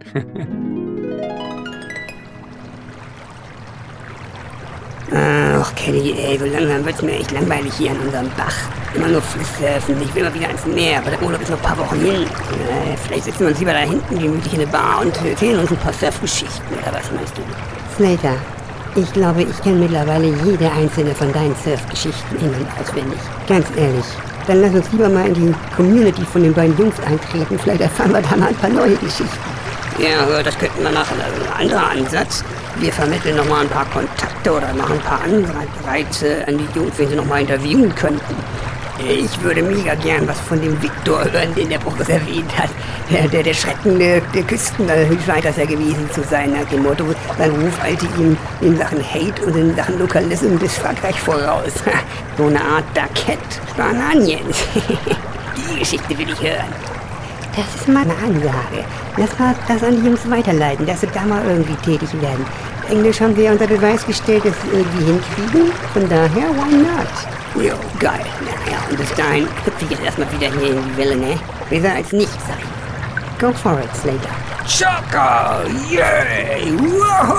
Ach, Kelly, ey, so langsam wird's mir echt langweilig hier an unserem Bach. Immer nur Flusssurfen. Ich will mal wieder ans Meer, aber der Urlaub ist noch ein paar Wochen hin. Äh, vielleicht sitzen wir uns lieber da hinten gemütlich in der Bar und erzählen uns ein paar Surfgeschichten, oder was meinst du? Slater, ich glaube, ich kenne mittlerweile jede einzelne von deinen Surfgeschichten in- und auswendig. Ganz ehrlich. Dann lass uns lieber mal in die Community von den beiden Jungs eintreten. Vielleicht erfahren wir da mal ein paar neue Geschichten. Ja, das könnten wir machen. Also ein anderer Ansatz. Wir vermitteln nochmal ein paar Kontakte oder machen ein paar Anreize an die Jungs, wenn sie nochmal interviewen könnten. Ich würde mega gern was von dem Viktor hören, den der Boris erwähnt hat. Der, der, der Schrecken der, der Küsten, da scheint das ja gewesen zu sein, nach dem Motto, sein Ruf eilte ihm in Sachen Hate und in Sachen Lokalism bis Frankreich voraus. So eine Art Duckett. Spananiens. Die Geschichte will ich hören. Das ist mal eine Ansage. Lass mal das an die Jungs weiterleiten, dass sie da mal irgendwie tätig werden. Englisch haben wir unter Beweis gestellt, dass sie irgendwie hinkriegen. Von daher, why not? Jo, geil. Naja, und bis dahin hüpfe ich jetzt erstmal wieder hier in die Welle, ne? Besser als nichts sein. Go for it, Slater. Choco! Yay! Woohoo!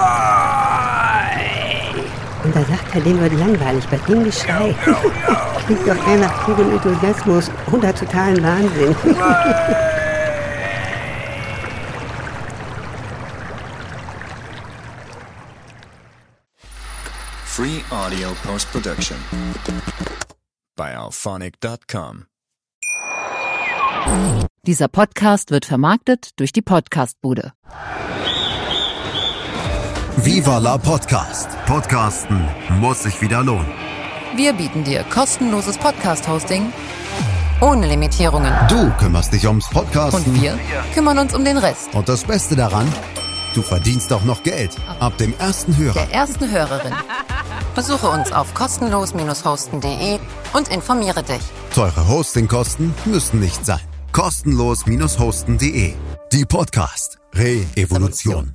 Und da sagt er, dem wird langweilig bei dem Geschrei. Klingt doch eher nach purem Enthusiasmus oder totalen Wahnsinn. Free Audio Post-Production bei auphonic Punkt com. Dieser Podcast wird vermarktet durch die Podcastbude. Viva la Podcast. Podcasten muss sich wieder lohnen. Wir bieten dir kostenloses Podcast-Hosting ohne Limitierungen. Du kümmerst dich ums Podcasten. Und wir kümmern uns um den Rest. Und das Beste daran, du verdienst auch noch Geld. Ab dem ersten Hörer. Der ersten Hörerin. Besuche uns auf kostenlos hosten punkt de und informiere dich. Teure Hostingkosten müssen nicht sein. kostenlos hosten punkt de. Die Podcast Re-Evolution.